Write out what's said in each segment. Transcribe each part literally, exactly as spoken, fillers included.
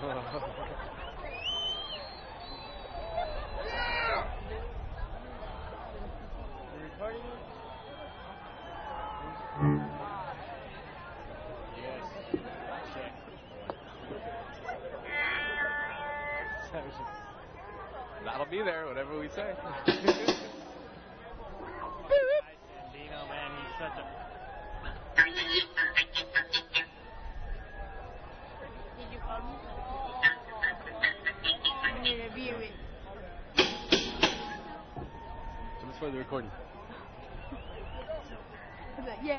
That'll be there, whatever we say. Sandino, man, he's such a... Did you call me? I'm going to review it. So let's play the recording. I said, yeah.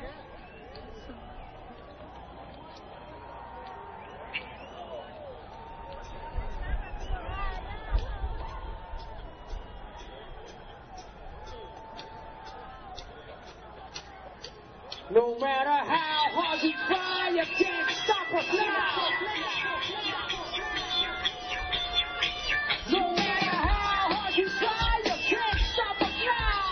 No matter how hard you try, you can't stop us now. No matter how hard you try, you can't stop us now.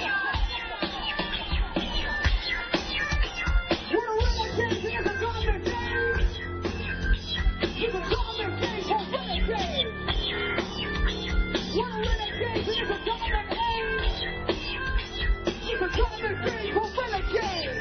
We're renegades in the government days. In the government days, we're renegades. We're renegades in the government age. In the government days, we're renegades.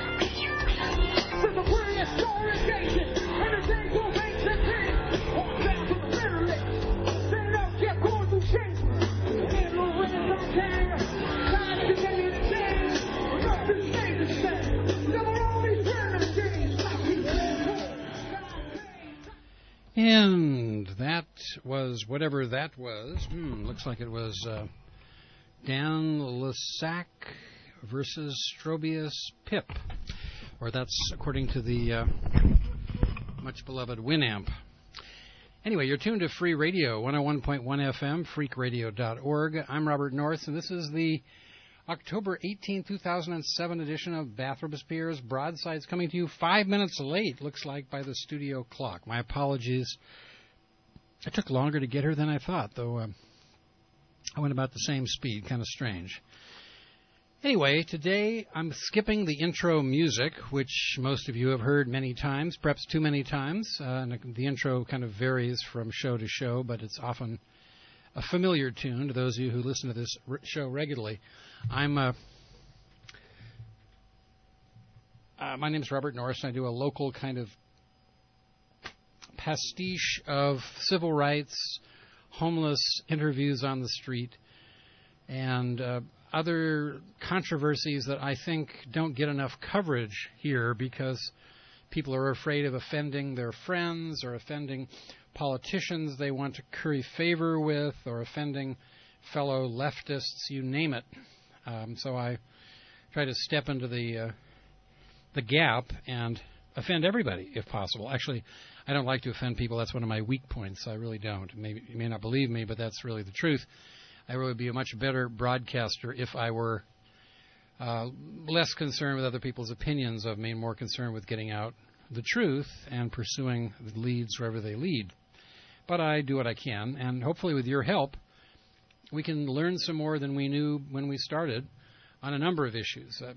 And that was whatever that was. Hmm, looks like it was uh, Dan Lessac versus Strobius Pip. Or that's according to the uh, much beloved Winamp. Anyway, you're tuned to Free Radio, one oh one point one F M, freak radio dot org. I'm Robert North, and this is the October eighteenth, two thousand seven edition of Bathrobe Spears Broadsides, coming to you five minutes late, looks like, by the studio clock. My apologies. It took longer to get here than I thought, though uh, I went about the same speed. Kind of strange. Anyway, today I'm skipping the intro music, which most of you have heard many times, perhaps too many times. Uh, and the intro kind of varies from show to show, but it's often a familiar tune to those of you who listen to this r- show regularly. I'm uh, uh, my name is Robert Norris, and I do a local kind of pastiche of civil rights, homeless interviews on the street, and uh, other controversies that I think don't get enough coverage here because people are afraid of offending their friends or offending politicians they want to curry favor with or offending fellow leftists, you name it. Um, so I try to step into the uh, the gap and offend everybody if possible. Actually, I don't like to offend people. That's one of my weak points. I really don't. Maybe you may not believe me, but that's really the truth. I would be a much better broadcaster if I were uh, less concerned with other people's opinions of me and more concerned with getting out the truth and pursuing the leads wherever they lead. But I do what I can, and hopefully with your help, we can learn some more than we knew when we started on a number of issues. Uh,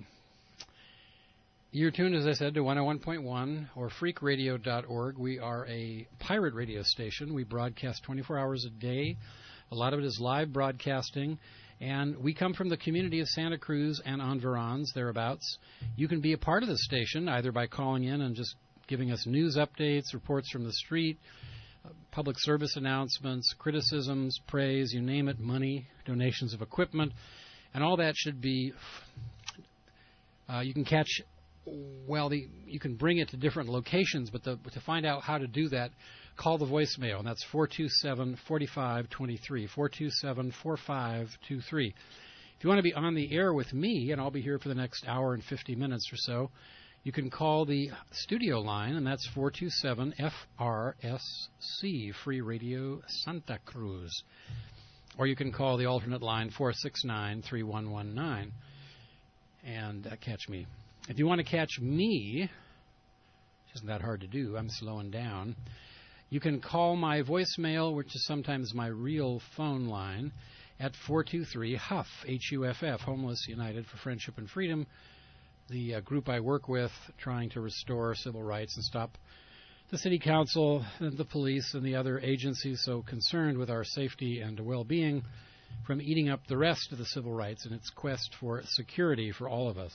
you're tuned, as I said, to one oh one point one or freak radio dot org. We are a pirate radio station. We broadcast twenty-four hours a day. A lot of it is live broadcasting, and we come from the community of Santa Cruz and environs, thereabouts. You can be a part of the station either by calling in and just giving us news updates, reports from the street, uh, public service announcements, criticisms, praise, you name it, money, donations of equipment, and all that should be, uh, you can catch, well, the, you can bring it to different locations, but the, to find out how to do that, call the voicemail, and that's four two seven, four five two three, four two seven, four five two three. If you want to be on the air with me, and I'll be here for the next hour and fifty minutes or so, you can call the studio line, and that's four two seven F R S C, Free Radio Santa Cruz. Or you can call the alternate line, four six nine, three one one nine, and uh, catch me. If you want to catch me, which isn't that hard to do, I'm slowing down, you can call my voicemail, which is sometimes my real phone line, at four two three HUFF, H U F F, Homeless United for Friendship and Freedom, the uh, group I work with trying to restore civil rights and stop the City Council, and the police, and the other agencies so concerned with our safety and well-being from eating up the rest of the civil rights in its quest for security for all of us.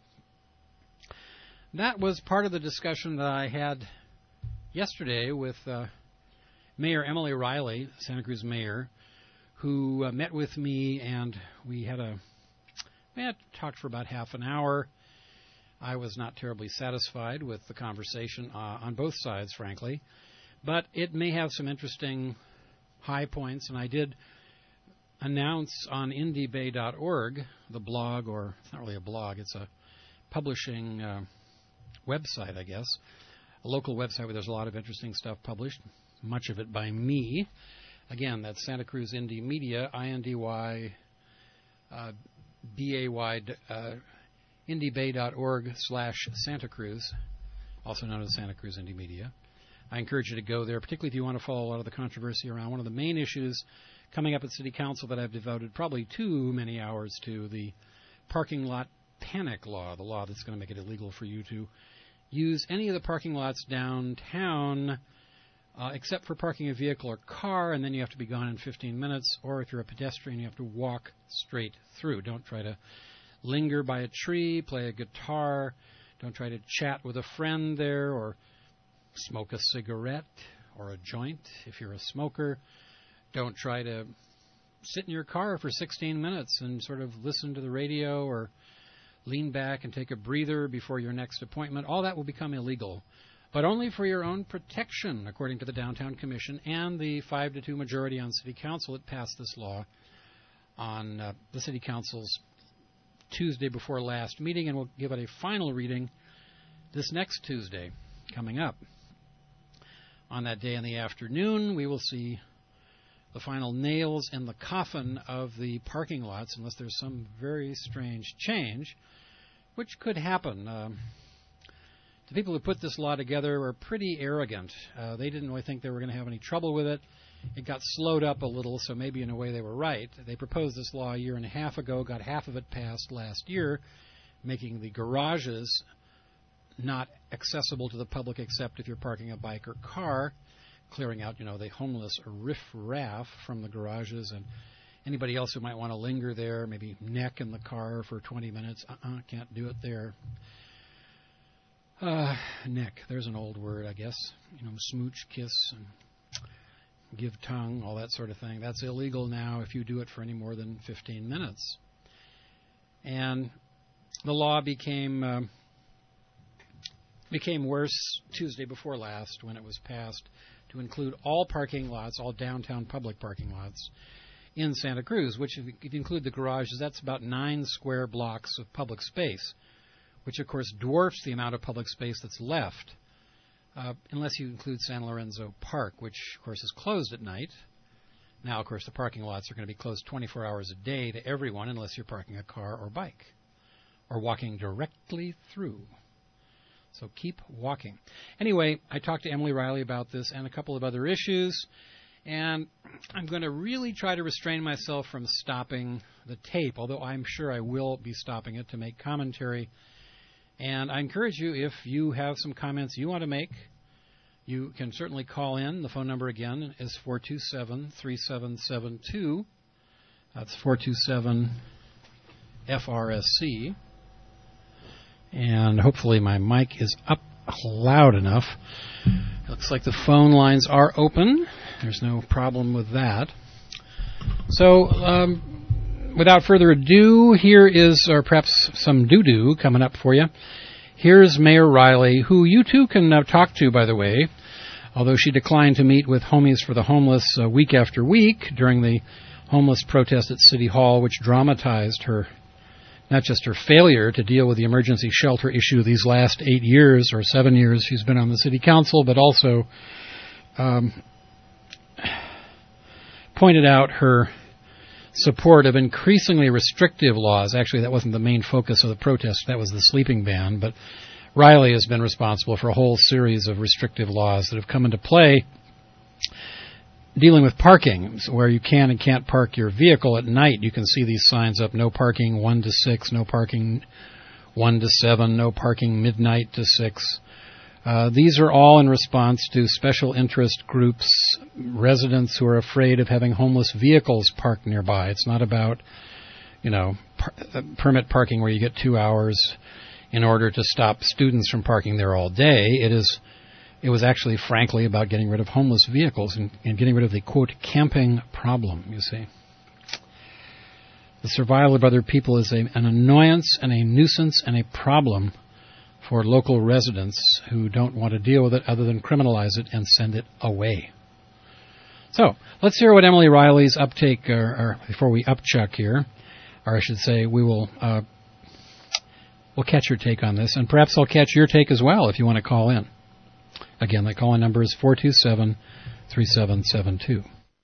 That was part of the discussion that I had yesterday with uh, Mayor Emily Riley, Santa Cruz Mayor, who uh, met with me, and we had a we had talked for about half an hour. I was not terribly satisfied with the conversation uh, on both sides, frankly, but it may have some interesting high points, and I did announce on indie bay dot org, the blog, or it's not really a blog, it's a publishing uh, website, I guess, a local website where there's a lot of interesting stuff published, much of it by me. Again, that's Santa Cruz Indie Media, I N D Y uh, B A Y, uh, indie bay dot org slash Santa Cruz, also known as Santa Cruz Indie Media. I encourage you to go there, particularly if you want to follow a lot of the controversy around one of the main issues coming up at City Council that I've devoted probably too many hours to, the parking lot panic law, the law that's going to make it illegal for you to use any of the parking lots downtown uh, except for parking a vehicle or car, and then you have to be gone in fifteen minutes, or if you're a pedestrian, you have to walk straight through. Don't try to linger by a tree, play a guitar. Don't try to chat with a friend there or smoke a cigarette or a joint if you're a smoker. Don't try to sit in your car for sixteen minutes and sort of listen to the radio or lean back and take a breather before your next appointment. All that will become illegal, but only for your own protection, according to the Downtown Commission and the five to two majority on City Council that passed this law on uh, the City Council's Tuesday before last meeting, and we'll give it a final reading this next Tuesday coming up. On that day in the afternoon, we will see the final nails in the coffin of the parking lots, unless there's some very strange change, which could happen. Um, the people who put this law together were pretty arrogant. Uh, they didn't really think they were going to have any trouble with it. It got slowed up a little, so maybe in a way they were right. They proposed this law a year and a half ago, got half of it passed last year, making the garages not accessible to the public except if you're parking a bike or car, clearing out, you know, the homeless riff-raff from the garages, and anybody else who might want to linger there, maybe neck in the car for twenty minutes. Uh-uh, can't do it there. Uh, neck, there's an old word, I guess. You know, smooch, kiss, and give tongue, all that sort of thing. That's illegal now if you do it for any more than fifteen minutes. And the law became uh, became worse Tuesday before last when it was passed to include all parking lots, all downtown public parking lots in Santa Cruz, which if you include the garages, that's about nine square blocks of public space, which of course dwarfs the amount of public space that's left. Uh, unless you include San Lorenzo Park, which, of course, is closed at night. Now, of course, the parking lots are going to be closed twenty-four hours a day to everyone unless you're parking a car or bike or walking directly through. So keep walking. Anyway, I talked to Emily Riley about this and a couple of other issues, and I'm going to really try to restrain myself from stopping the tape, although I'm sure I will be stopping it to make commentary. And I encourage you, if you have some comments you want to make, you can certainly call in. The phone number again is four two seven, three seven seven two. That's four two seven F R S C. And hopefully my mic is up loud enough. It looks like the phone lines are open. There's no problem with that. So, um... without further ado, here is, or perhaps some doo-doo coming up for you. Here's Mayor Riley, who you too can uh, talk to, by the way, although she declined to meet with Homies for the Homeless uh, week after week during the homeless protest at City Hall, which dramatized her, not just her failure to deal with the emergency shelter issue these last eight years or seven years she's been on the City Council, but also um, pointed out her support of increasingly restrictive laws. Actually, that wasn't the main focus of the protest. That was the sleeping ban. But Riley has been responsible for a whole series of restrictive laws that have come into play dealing with parking, where you can and can't park your vehicle at night. You can see these signs up: no parking one to six, no parking one to seven, no parking midnight to six. Uh, these are all in response to special interest groups, residents who are afraid of having homeless vehicles parked nearby. It's not about, you know, par- permit parking where you get two hours in order to stop students from parking there all day. It is, it was actually, frankly, about getting rid of homeless vehicles and, and getting rid of the, quote, camping problem, you see. The survival of other people is a, an annoyance and a nuisance and a problem for local residents who don't want to deal with it other than criminalize it and send it away. So let's hear what Emily Riley's uptake, or, or before we upchuck here, or I should say, we will uh, we'll catch your take on this, and perhaps I'll catch your take as well if you want to call in. Again, the call-in number is four two seven, three seven seven two.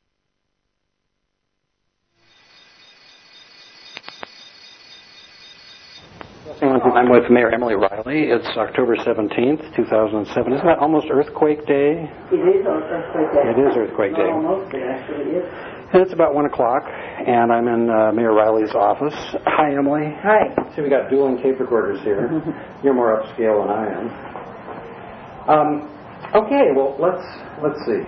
I'm with Mayor Emily Riley. It's October seventeenth, two thousand seven. Isn't that almost Earthquake Day? It is Earthquake Day. It is Earthquake Day. Almost, it actually is. And it's about one o'clock, and I'm in uh, Mayor Riley's office. Hi, Emily. Hi. See, we got dueling tape recorders here. You're more upscale than I am. Um, okay, well, let's let's see.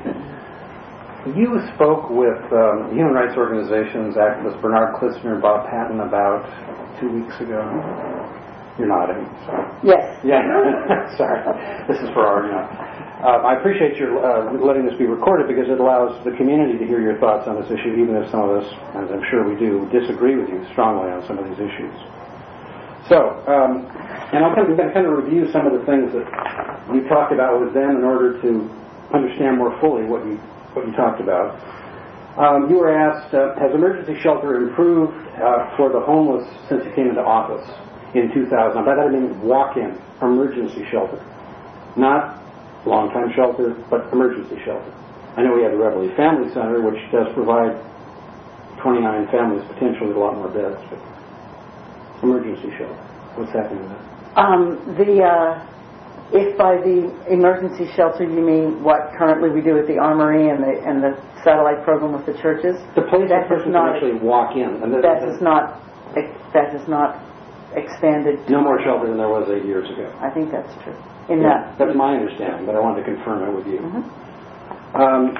You spoke with um, human rights organizations, activists Bernard Klitzner and Bob Patton about two weeks ago. You're nodding. Sorry. Yes. Yeah. Sorry. This is for our, you know. Uh, I appreciate your uh, letting this be recorded because it allows the community to hear your thoughts on this issue, even if some of us, as I'm sure we do, disagree with you strongly on some of these issues. So, um, and I'll kind of, kind of review some of the things that you talked about with them in order to understand more fully what you what you talked about. Um, you were asked, uh, has emergency shelter improved uh, for the homeless since you came into office in two thousand? By that I mean walk-in emergency shelter, not long-time shelter, but emergency shelter. I know we have the Reveille Family Center, which does provide twenty-nine families potentially with a lot more beds, but emergency shelter. What's happening with that? Um, the uh, if by the emergency shelter you mean what currently we do at the Armory and the and the satellite program with the churches, the place that a person not, can actually walk in. And that, that is not that is not expanded. No more shelter than there was eight years ago. I think that's true. In yeah, that, that's my understanding, but I wanted to confirm it with you. Mm-hmm. Um,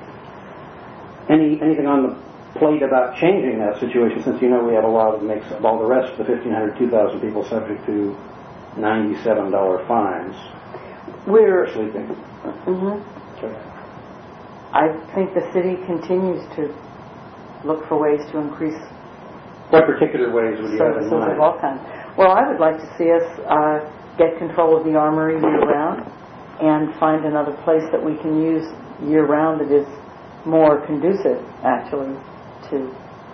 any anything on the plate about changing that situation, since you know we have a law that makes all the rest of the fifteen hundred, two thousand people subject to ninety-seven dollars fines we're for sleeping. Mm-hmm. Okay. I think the city continues to look for ways to increase What particular ways would you have in services mind? of all kinds. Well, I would like to see us uh, get control of the Armory year-round and find another place that we can use year-round that is more conducive, actually, to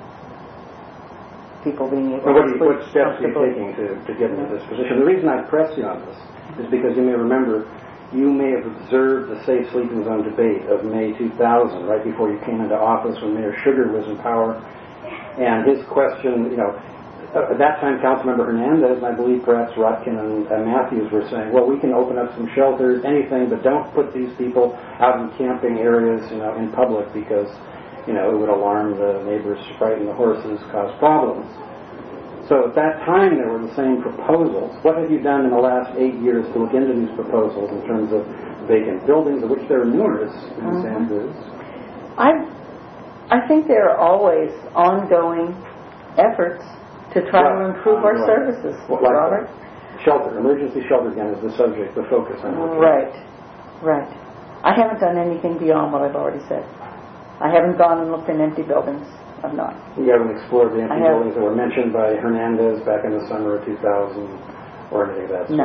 people being able Well, what, to are you, sleep what steps are you comfortably. taking to, to get into this position? The reason I press you on this is because you may remember you may have observed the Safe Sleeping Zone debate of May two thousand, right before you came into office when Mayor Sugar was in power. And his question, you know, at that time, Councilmember Hernandez, and I believe perhaps Rotkin and, and Matthews were saying, well, we can open up some shelters, anything, but don't put these people out in camping areas, you know, in public because, you know, it would alarm the neighbors, frighten the horses, cause problems. So at that time, there were the same proposals. What have you done in the last eight years to look into these proposals in terms of vacant buildings, of which there are numerous in Mm-hmm. Santa Cruz? I, I think there are always ongoing efforts to try Right. to improve our Right. services, What, like Robert. Shelter, emergency shelter again is the subject, the focus I'm looking at. Right, right. I haven't done anything beyond what I've already said. I haven't gone and looked in empty buildings. I've not. You haven't explored the empty I have. buildings that were mentioned by Hernandez back in the summer of two thousand or anything of that sort? No.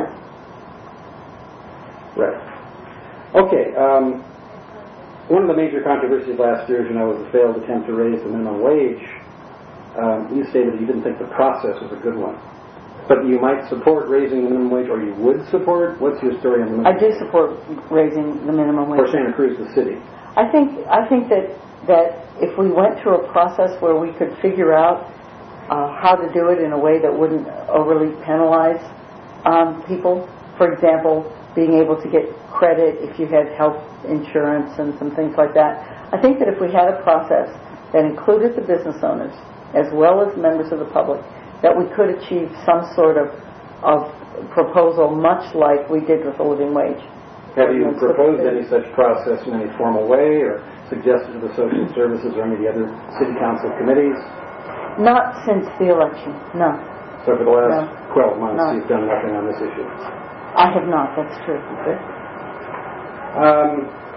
Right. Okay. Um, one of the major controversies last year, as you know, was the failed attempt to raise the minimum wage. Um, you stated that you didn't think the process was a good one. But you might support raising the minimum wage, or you would support? What's your story on the minimum I do support raising the minimum wage. for Santa Cruz, the city? I think I think that that if we went through a process where we could figure out uh, how to do it in a way that wouldn't overly penalize um, people, for example, being able to get credit if you had health insurance and some things like that, I think that if we had a process that included the business owners as well as members of the public, that we could achieve some sort of of proposal much like we did with the living wage. Have you proposed any such process in any formal way, or suggested to the social services or any of the other city council committees? Not since the election, no. So for the last No. twelve months, No. you've done nothing on this issue. I have not, that's true. Okay. Um,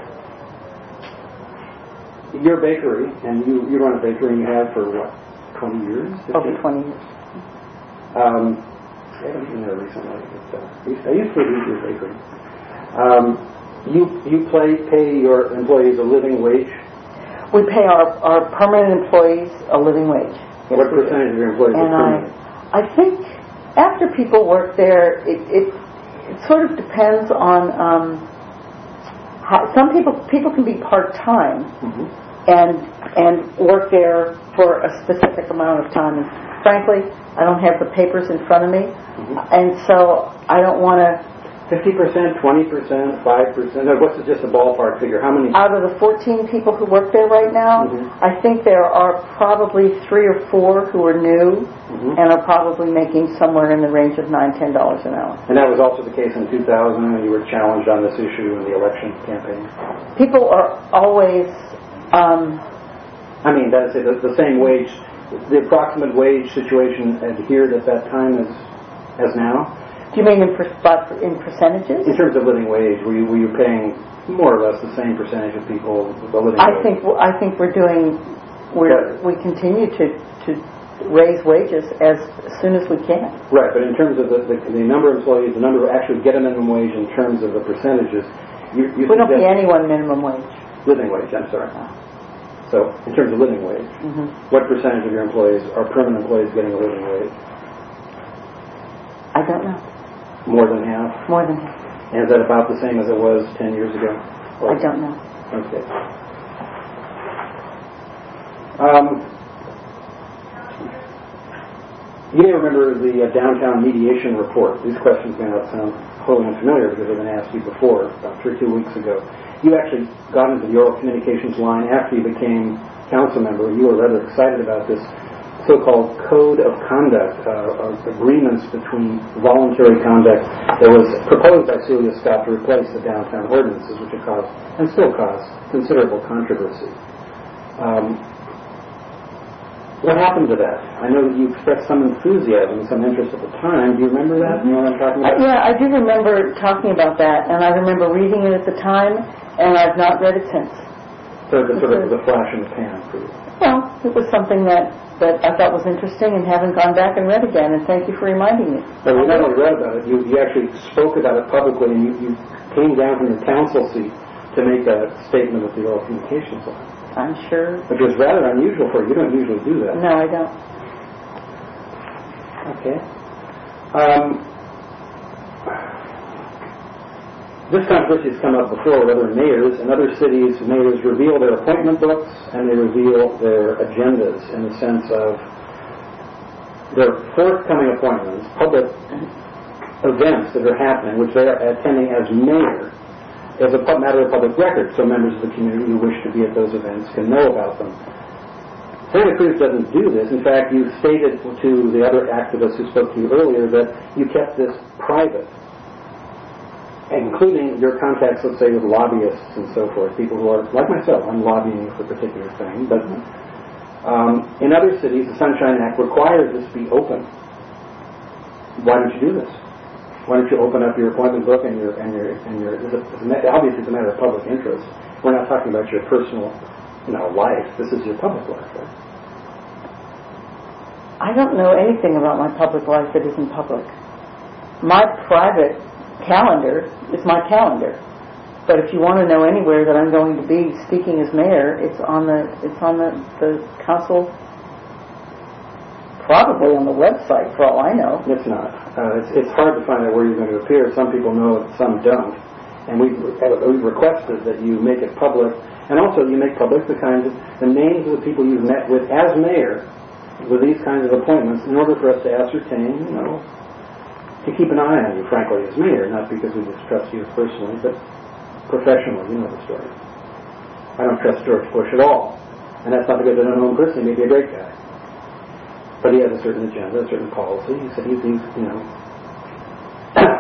your bakery, and you, you run a bakery, and you have for what, twenty years? Over twenty years. Um, I haven't been there recently. But, uh, I used- I used to eat your bakery. Um, you you play, pay your employees a living wage. We pay our, our permanent employees a living wage. Yes, What we do. percentage of your employees And are I, permanent? I think after people work there, it, it, it sort of depends on um, how, some people people can be part-time Mhm. and and work there for a specific amount of time. And frankly, I don't have the papers in front of me, Mhm. and so I don't want to. fifty percent, twenty percent, five percent? What's the, just a ballpark figure? How many? Out of the fourteen people who work there right now, Mhm. I think there are probably three or four who are new Mhm. and are probably making somewhere in the range of nine, ten dollars an hour. And that was also the case in two thousand when you were challenged on this issue in the election campaign. People are always, um, I mean, that's it, the, the same wage, the approximate wage situation adhered at that time as as now. do you mean in, per, but in percentages? In terms of living wage, were you, were you paying more or less the same percentage of people the living I wage? think I think we're doing we're we continue to to raise wages as soon as we can. Right, but in terms of the, the, the number of employees, the number of actually get a minimum wage in terms of the percentages, you, you We don't pay suggest- anyone minimum wage. living wage, I'm sorry. So, in terms of living wage, hmm what percentage of your employees are permanent employees getting a living wage? I don't know. More than half? More than half. And is that about the same as it was ten years ago? Or- I don't know. Okay. Um, you may remember the uh, downtown mediation report. These questions may not sound wholly unfamiliar because they've been asked you before, about three or two weeks ago. You actually got into the oral communications line after you became council member. You were rather excited about this so-called code of conduct, uh, of agreements between voluntary conduct that was proposed by Celia Scott to replace the downtown ordinances, which have caused, and still cause, considerable controversy. Um, what happened to that? I know that you expressed some enthusiasm and some interest at the time. Do you remember that? You know what I'm talking Uh, about? yeah, I do remember talking about that, and I remember reading it at the time, and I've not read it since. So it sort of was a flash in the pan for you. Well, it was something that, that I thought was interesting and haven't gone back and read again, and thank you for reminding me. But we not only read about it, you, you actually spoke about it publicly, and you, you came down from your council seat to make a statement at the oral communications line, I'm sure. which was rather unusual for you. You don't usually do that. No, I don't. Okay. Um, this controversy has come up before with other mayors. In other cities, mayors reveal their appointment books and they reveal their agendas in the sense of their forthcoming appointments, public events that are happening, which they are attending as mayor, as a pub- matter of public record, so members of the community who wish to be at those events can know about them. Santa Cruz doesn't do this. In fact, you stated to the other activists who spoke to you earlier that you kept this private, including your contacts, let's say, with lobbyists and so forth, people who are, like myself, I'm lobbying for a particular thing, but um, in other cities, the Sunshine Act requires this to be open. Why don't you do this? Why don't you open up your appointment book and your, and your, and your, it's a, it's a, obviously it's a matter of public interest. We're not talking about your personal, you know, life. This is your public life, right? I don't know anything about my public life that isn't public. My private calendar is my calendar. But if you want to know anywhere that I'm going to be speaking as mayor, it's on the it's on the, the council, probably on the website for all I know. It's not. Uh, it's, it's hard to find out where you're going to appear. Some people know it, some don't. And we've, we've requested that you make it public, and also you make public the kinds of, the names of the people you've met with as mayor with these kinds of appointments in order for us to ascertain, you know, to keep an eye on you, frankly, as mayor, not because we distrust you personally, but professionally. You know the story. I don't trust George Bush at all. And that's not because I don't know him personally. He may be a great guy. But he has a certain agenda, a certain policy. He said he's, he's you know,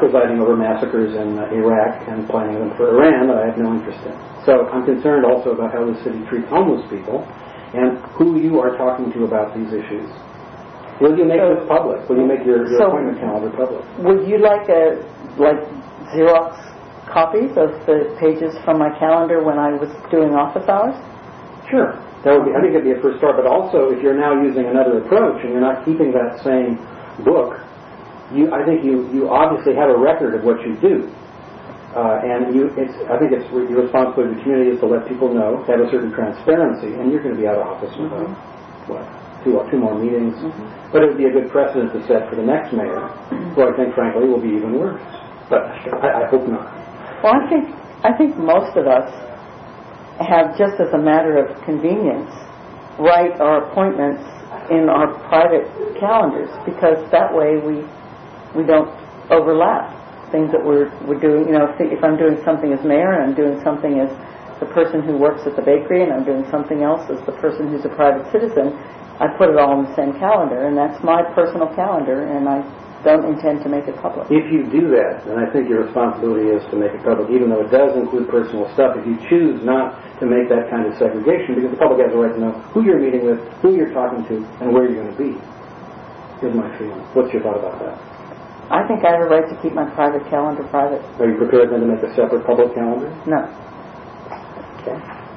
presiding over massacres in uh, Iraq and planning them for Iran that I have no interest in. So I'm concerned also about how the city treats homeless people and who you are talking to about these issues. Will you make So- this public? Will you make your, your So- appointment calendar public? Would you like a like Xerox copies of the pages from my calendar when I was doing office hours? Sure. That would be, I think it'd be a first start, but also if you're now using another approach and you're not keeping that same book, you, I think you, you obviously have a record of what you do. Uh, and you, it's, I think it's your responsibility to the community is to let people know, to have a certain transparency, and you're going to be out of office in about, what, two, two more meetings. Mm-hmm. But it would be a good precedent to set for the next mayor, who I think, frankly, will be even worse. But I, I hope not. Well, I think I think most of us have, just as a matter of convenience, write our appointments in our private calendars, because that way we we don't overlap things that we're we're doing. You know, if, if I'm doing something as mayor and I'm doing something as the person who works at the bakery and I'm doing something else as the person who's a private citizen, I put it all in the same calendar, and that's my personal calendar, and I don't intend to make it public. If you do that, then I think your responsibility is to make it public, even though it does include personal stuff. If you choose not to make that kind of segregation, because the public has a right to know who you're meeting with, who you're talking to, and where you're going to be. Here's my feeling. What's your thought about that? I think I have a right to keep my private calendar private. Are you prepared then to make a separate public calendar? No. Okay.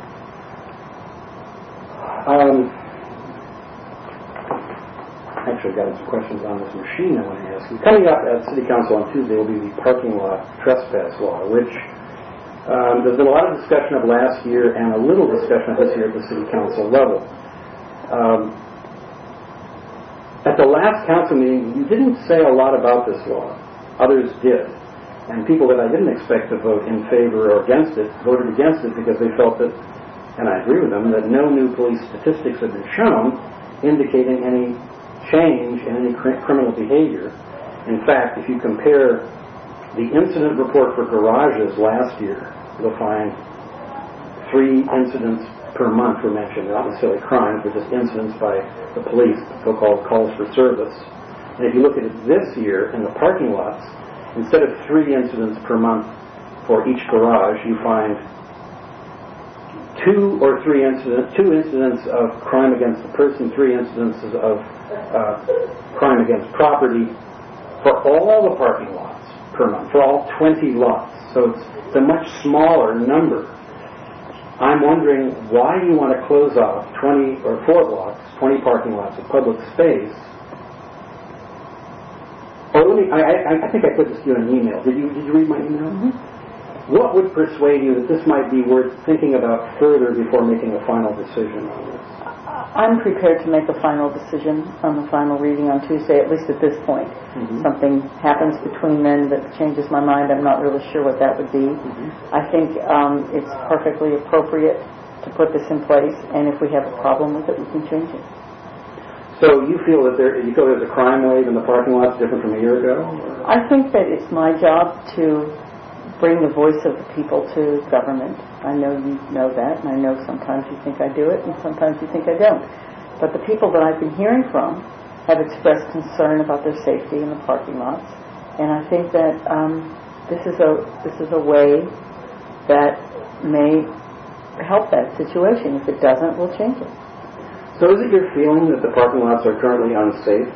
Um, actually, I've got some questions on this machine I want to ask you. Coming up at City Council on Tuesday will be the parking lot trespass law, which um, there's been a lot of discussion of last year and a little discussion of this year at the City Council level. Um, at the last council meeting, you didn't say a lot about this law. Others did. And people that I didn't expect to vote in favor or against it voted against it because they felt that, and I agree with them, that no new police statistics have been shown indicating any change in any cr- criminal behavior. In fact, if you compare the incident report for garages last year, you'll find three incidents per month were mentioned, not necessarily crimes, but just incidents by the police, so-called calls for service. And if you look at it this year in the parking lots, instead of three incidents per month for each garage, you find two or three incidents, two incidents of crime against the person, three incidences of uh, crime against property for all the parking lots per month, for all twenty lots. So it's, it's a much smaller number. I'm wondering why you want to close off twenty or four blocks, twenty parking lots of public space. Or let me, I, I, I think I put this to you in an email. Did you, did you read my email? Mm-hmm. What would persuade you that this might be worth thinking about further before making a final decision on this? I'm prepared to make a final decision on the final reading on Tuesday, at least at this point. Mm-hmm. Something happens between then that changes my mind. I'm not really sure what that would be. Mm-hmm. I think um, it's perfectly appropriate to put this in place, and if we have a problem with it, we can change it. So you feel that there, you feel there's a crime wave in the parking lots different from a year ago? Or? I think that it's my job to bring the voice of the people to government. I know you know that, and I know sometimes you think I do it, and sometimes you think I don't. But the people that I've been hearing from have expressed concern about their safety in the parking lots, and I think that um, this is a this is a way that may help that situation. If it doesn't, we'll change it. So is it your feeling that the parking lots are currently unsafe?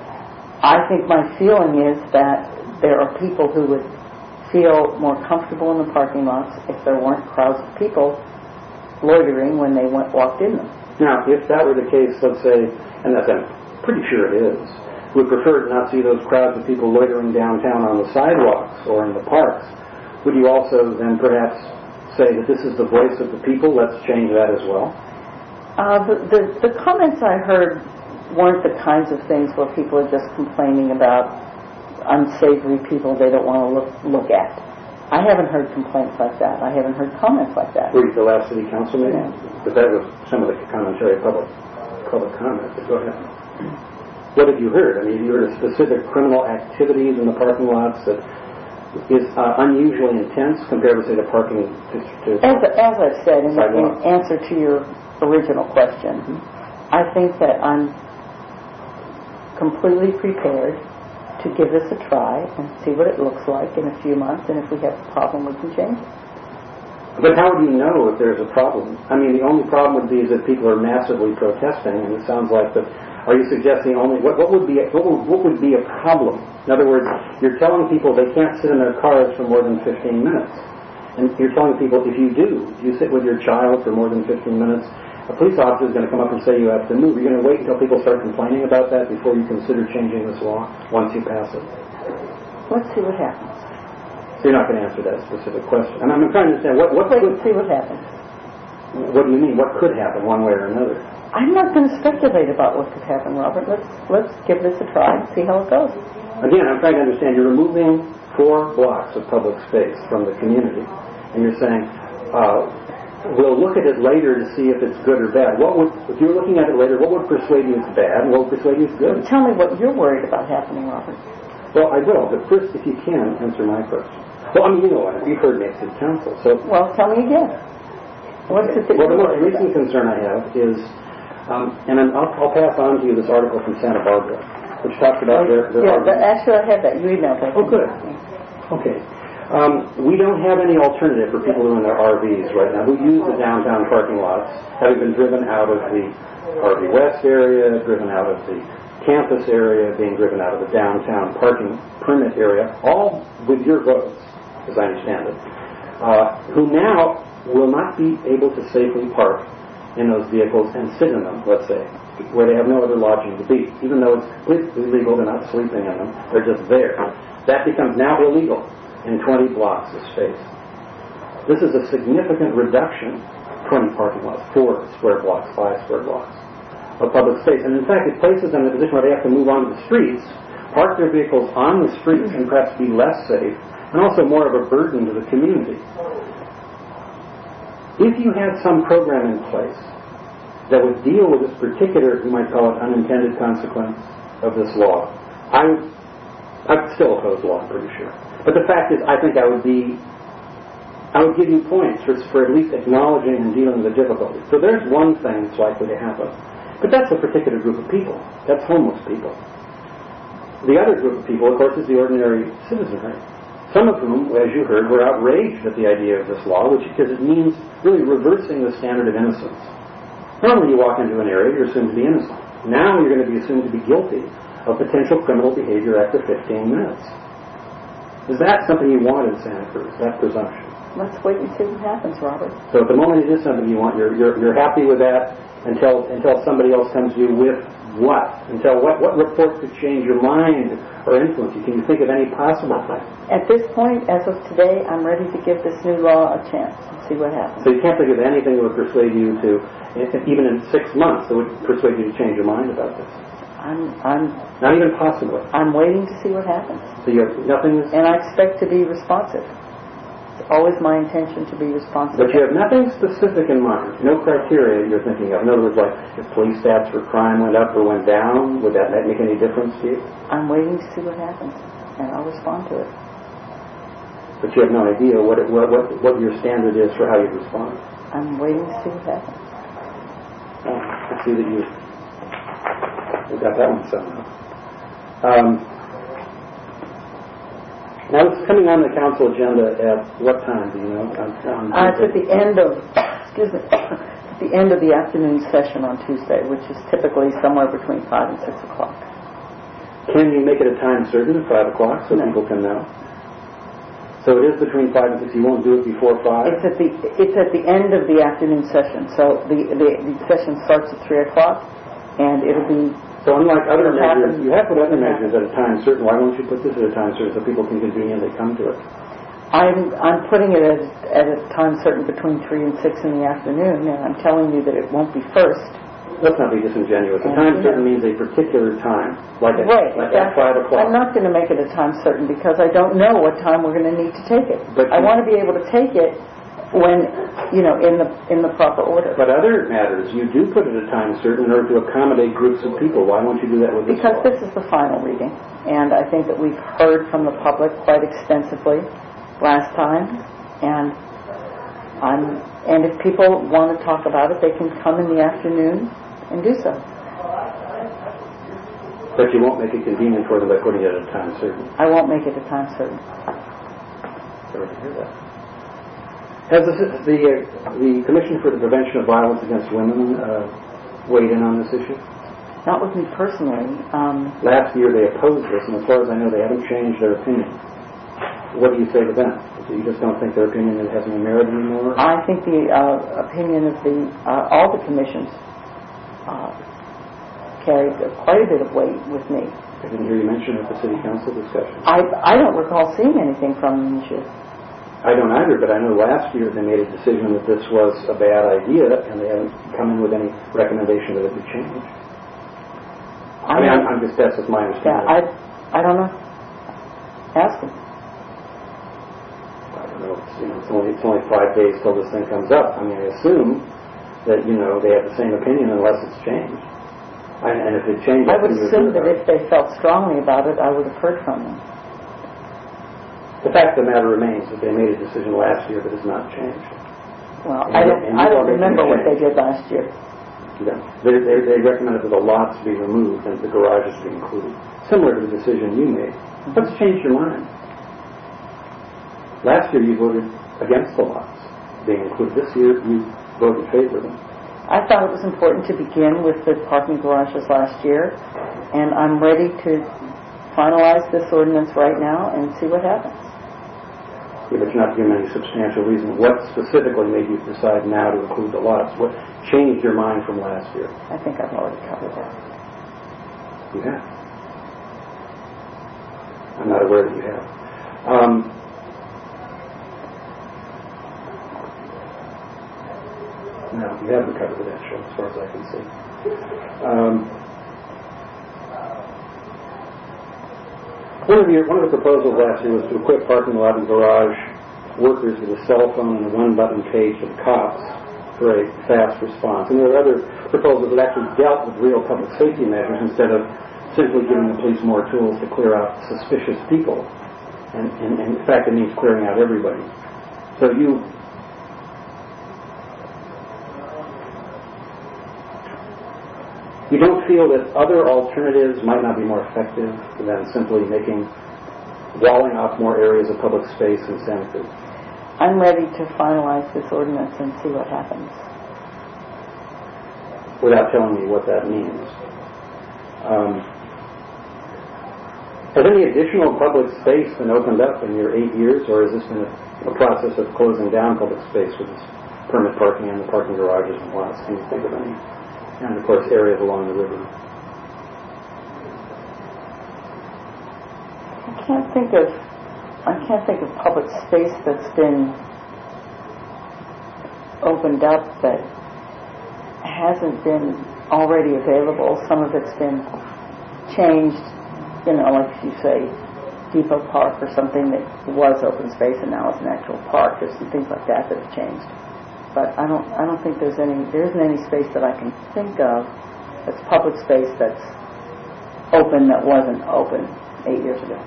I think my feeling is that there are people who would feel more comfortable in the parking lots if there weren't crowds of people loitering when they went walked in them. Now, if that were the case, let's say, and that's, I'm pretty sure it is, would prefer to not see those crowds of people loitering downtown on the sidewalks or in the parks, would you also then perhaps say that this is the voice of the people, let's change that as well? Uh, the, the, the comments I heard weren't the kinds of things where people are just complaining about unsavory people they don't want to look look at. I haven't heard complaints like that. I haven't heard comments like that. Were you at the last city council meeting? Yeah. But that was some of the commentary, public public comment. Go ahead. What have you heard? I mean, have you heard of specific criminal activities in the parking lots that is uh, unusually intense compared to, say, the parking to, to As, as I've said in, in sidewalks? answer to your original question, mm-hmm. I think that I'm completely prepared to give this a try and see what it looks like in a few months, and if we have a problem, we can change it. But how would you know if there's a problem? I mean, the only problem would be is that people are massively protesting, and it sounds like that. Are you suggesting only what, what would be a, what, would, what would be a problem? In other words, you're telling people they can't sit in their cars for more than fifteen minutes, and you're telling people if you do, if you sit with your child for more than fifteen minutes, a police officer is going to come up and say you have to move. You're going to wait until people start complaining about that before you consider changing this law once you pass it. Let's see what happens. So you're not going to answer that specific question. And I'm trying to understand what what Wait could, and see what happens. What do you mean? What could happen one way or another? I'm not going to speculate about what could happen, Robert. Let's let's give this a try and see how it goes. Again, I'm trying to understand. You're removing four blocks of public space from the community, and you're saying uh, we'll look at it later to see if it's good or bad. What would, if you were looking at it later, what would persuade you it's bad, and what would persuade you it's good? Tell me what you're worried about happening, Robert. Well, I will, but first, if you can, answer my question. Well, I mean, you know what? You've heard me at City Council, so... Well, tell me again. What's it that Well, the you're most worried recent about? concern I have is, um, and I'm, I'll, I'll pass on to you this article from Santa Barbara, which talks about their... their Yeah, argument. but actually I have that. You emailed that. Oh, good. Okay. Um, we don't have any alternative for people who are in their R Vs right now, who use the downtown parking lots, having been driven out of the R V West area, driven out of the campus area, being driven out of the downtown parking permit area, all with your votes, as I understand it, uh, who now will not be able to safely park in those vehicles and sit in them, let's say, where they have no other lodging to be. Even though it's completely legal, they're not sleeping in them, they're just there. That becomes now illegal in twenty blocks of space. This is a significant reduction, twenty parking lots, four square blocks, five square blocks of public space. And in fact, it places them in a position where they have to move onto the streets, park their vehicles on the streets, and perhaps be less safe, and also more of a burden to the community. If you had some program in place that would deal with this particular, you might call it, unintended consequence of this law, I would, I'd still oppose the law, I'm pretty sure. But the fact is, I think I would be, I would give you points for, for at least acknowledging and dealing with the difficulty. So there's one thing that's likely to happen. But that's a particular group of people. That's homeless people. The other group of people, of course, is the ordinary citizenry. Some of whom, as you heard, were outraged at the idea of this law, which because it means really reversing the standard of innocence. Normally you walk into an area, you're assumed to be innocent. Now you're going to be assumed to be guilty of potential criminal behavior after fifteen minutes. Is that something you want in Santa Cruz, that presumption? Let's wait and see what happens, Robert. So at the moment it is something you want, you're, you're, you're happy with that until until somebody else comes to you with what? Until what, what report could change your mind or influence you? Can you think of any possible thing? At this point, as of today, I'm ready to give this new law a chance and see what happens. So you can't think of anything that would persuade you to, even in six months, that would persuade you to change your mind about this? I'm, I'm, Not even possibly. I'm waiting to see what happens. So you have nothing... And I expect to be responsive. It's always my intention to be responsive. But you have nothing specific in mind, no criteria you're thinking of. In other words, like if police stats for crime went up or went down, would that make any difference to you? I'm waiting to see what happens, and I'll respond to it. But you have no idea what it, what, what what your standard is for how you respond. I'm waiting to see what happens. Oh, I see that you you got that one somehow. Um, now it's coming on the council agenda at what time? Do you know? On, on Uh, it's at the end of, excuse me, at the end of the afternoon session on Tuesday, which is typically somewhere between five and six o'clock. Can you make it a time certain at five o'clock so No. people can know? So it is between five and six. You won't do it before five. It's at the it's at the end of the afternoon session. So the the, the session starts at three o'clock, and it'll be. So unlike other It'll measures, happen. you have put other It'll measures at a time certain. Why won't you put this at a time certain so people can conveniently come to it? I'm I'm putting it at at a time certain between three and six in the afternoon, and I'm telling you that it won't be first. Let's not be disingenuous. A time certain means a particular time, like at, Right, like at exactly. five o'clock. I'm not going to make it a time certain because I don't know what time we're going to need to take it. But I you- want to be able to take it when, you know, in the in the proper order. But other matters, you do put it at a time certain in order to accommodate groups of people. Why won't you do that with this Because law? this is the final reading, and I think that we've heard from the public quite extensively last time, and I'm and if people want to talk about it, they can come in the afternoon and do so. But you won't make it convenient for them by putting it at a time certain. I won't make it a time certain. Sorry to hear that. Has the, the, uh, the Commission for the Prevention of Violence Against Women uh, weighed in on this issue? Not with me personally. Um, Last year they opposed this, and as far as I know, they haven't changed their opinion. What do you say to them? You just don't think their opinion has any merit anymore? I think the uh, opinion of the uh, all the commissions uh, carried quite a bit of weight with me. I didn't hear you mention at the City Council discussion. I I don't recall seeing anything from them this year. I don't either, but I know last year they made a decision that this was a bad idea, and they haven't come in with any recommendation that it be changed. I, I mean, I'm, I'm just, that's just my understanding. Yeah, I, I don't know. Ask them. I don't know. It's, you know, it's only it's only five days till this thing comes up. I mean, I assume that, you know, they have the same opinion unless it's changed. I, and if it changes, I would assume that if they felt strongly about it, I would have heard from them. The fact of the matter remains that they made a decision last year that has not changed. Well, and I don't, and I don't don't remember what they did last year. Yeah. They, they, they recommended that the lots be removed and the garages be included. Similar to the decision you made. What's changed your mind? Last year you voted against the lots being included. This year you voted in favor of them. I thought it was important to begin with the parking garages last year, and I'm ready to finalize this ordinance right now and see what happens. Yeah, but you're not giving any substantial reason. What specifically made you decide now to include the lots? What changed your mind from last year? I think I've already covered that. You have? I'm not aware that you have. Um, no, you haven't covered it, actually, as far as I can see. Um, One of, your, one of the proposals last year was to equip parking lot and garage workers with a cell phone and a one-button page for the cops for a fast response. And there were other proposals that actually dealt with real public safety measures instead of simply giving the police more tools to clear out suspicious people. And, and, and in fact, it means clearing out everybody. So you... You don't feel that other alternatives might not be more effective than simply making, walling off more areas of public space in Santa Cruz? I'm ready to finalize this ordinance and see what happens. Without telling me what that means. Um, has any additional public space been opened up in your eight years, or has this been a, a process of closing down public space with this permit parking and the parking garages and lots? Can you think of any? And of course, areas along the river. I can't think of I can't think of public space that's been opened up that hasn't been already available. Some of it's been changed, you know, like you say, Depot Park or something that was open space and now it's an actual park. There's some things like that that have changed. But I don't I don't think there's any there isn't any space that I can think of that's public space that's open that wasn't open eight years ago.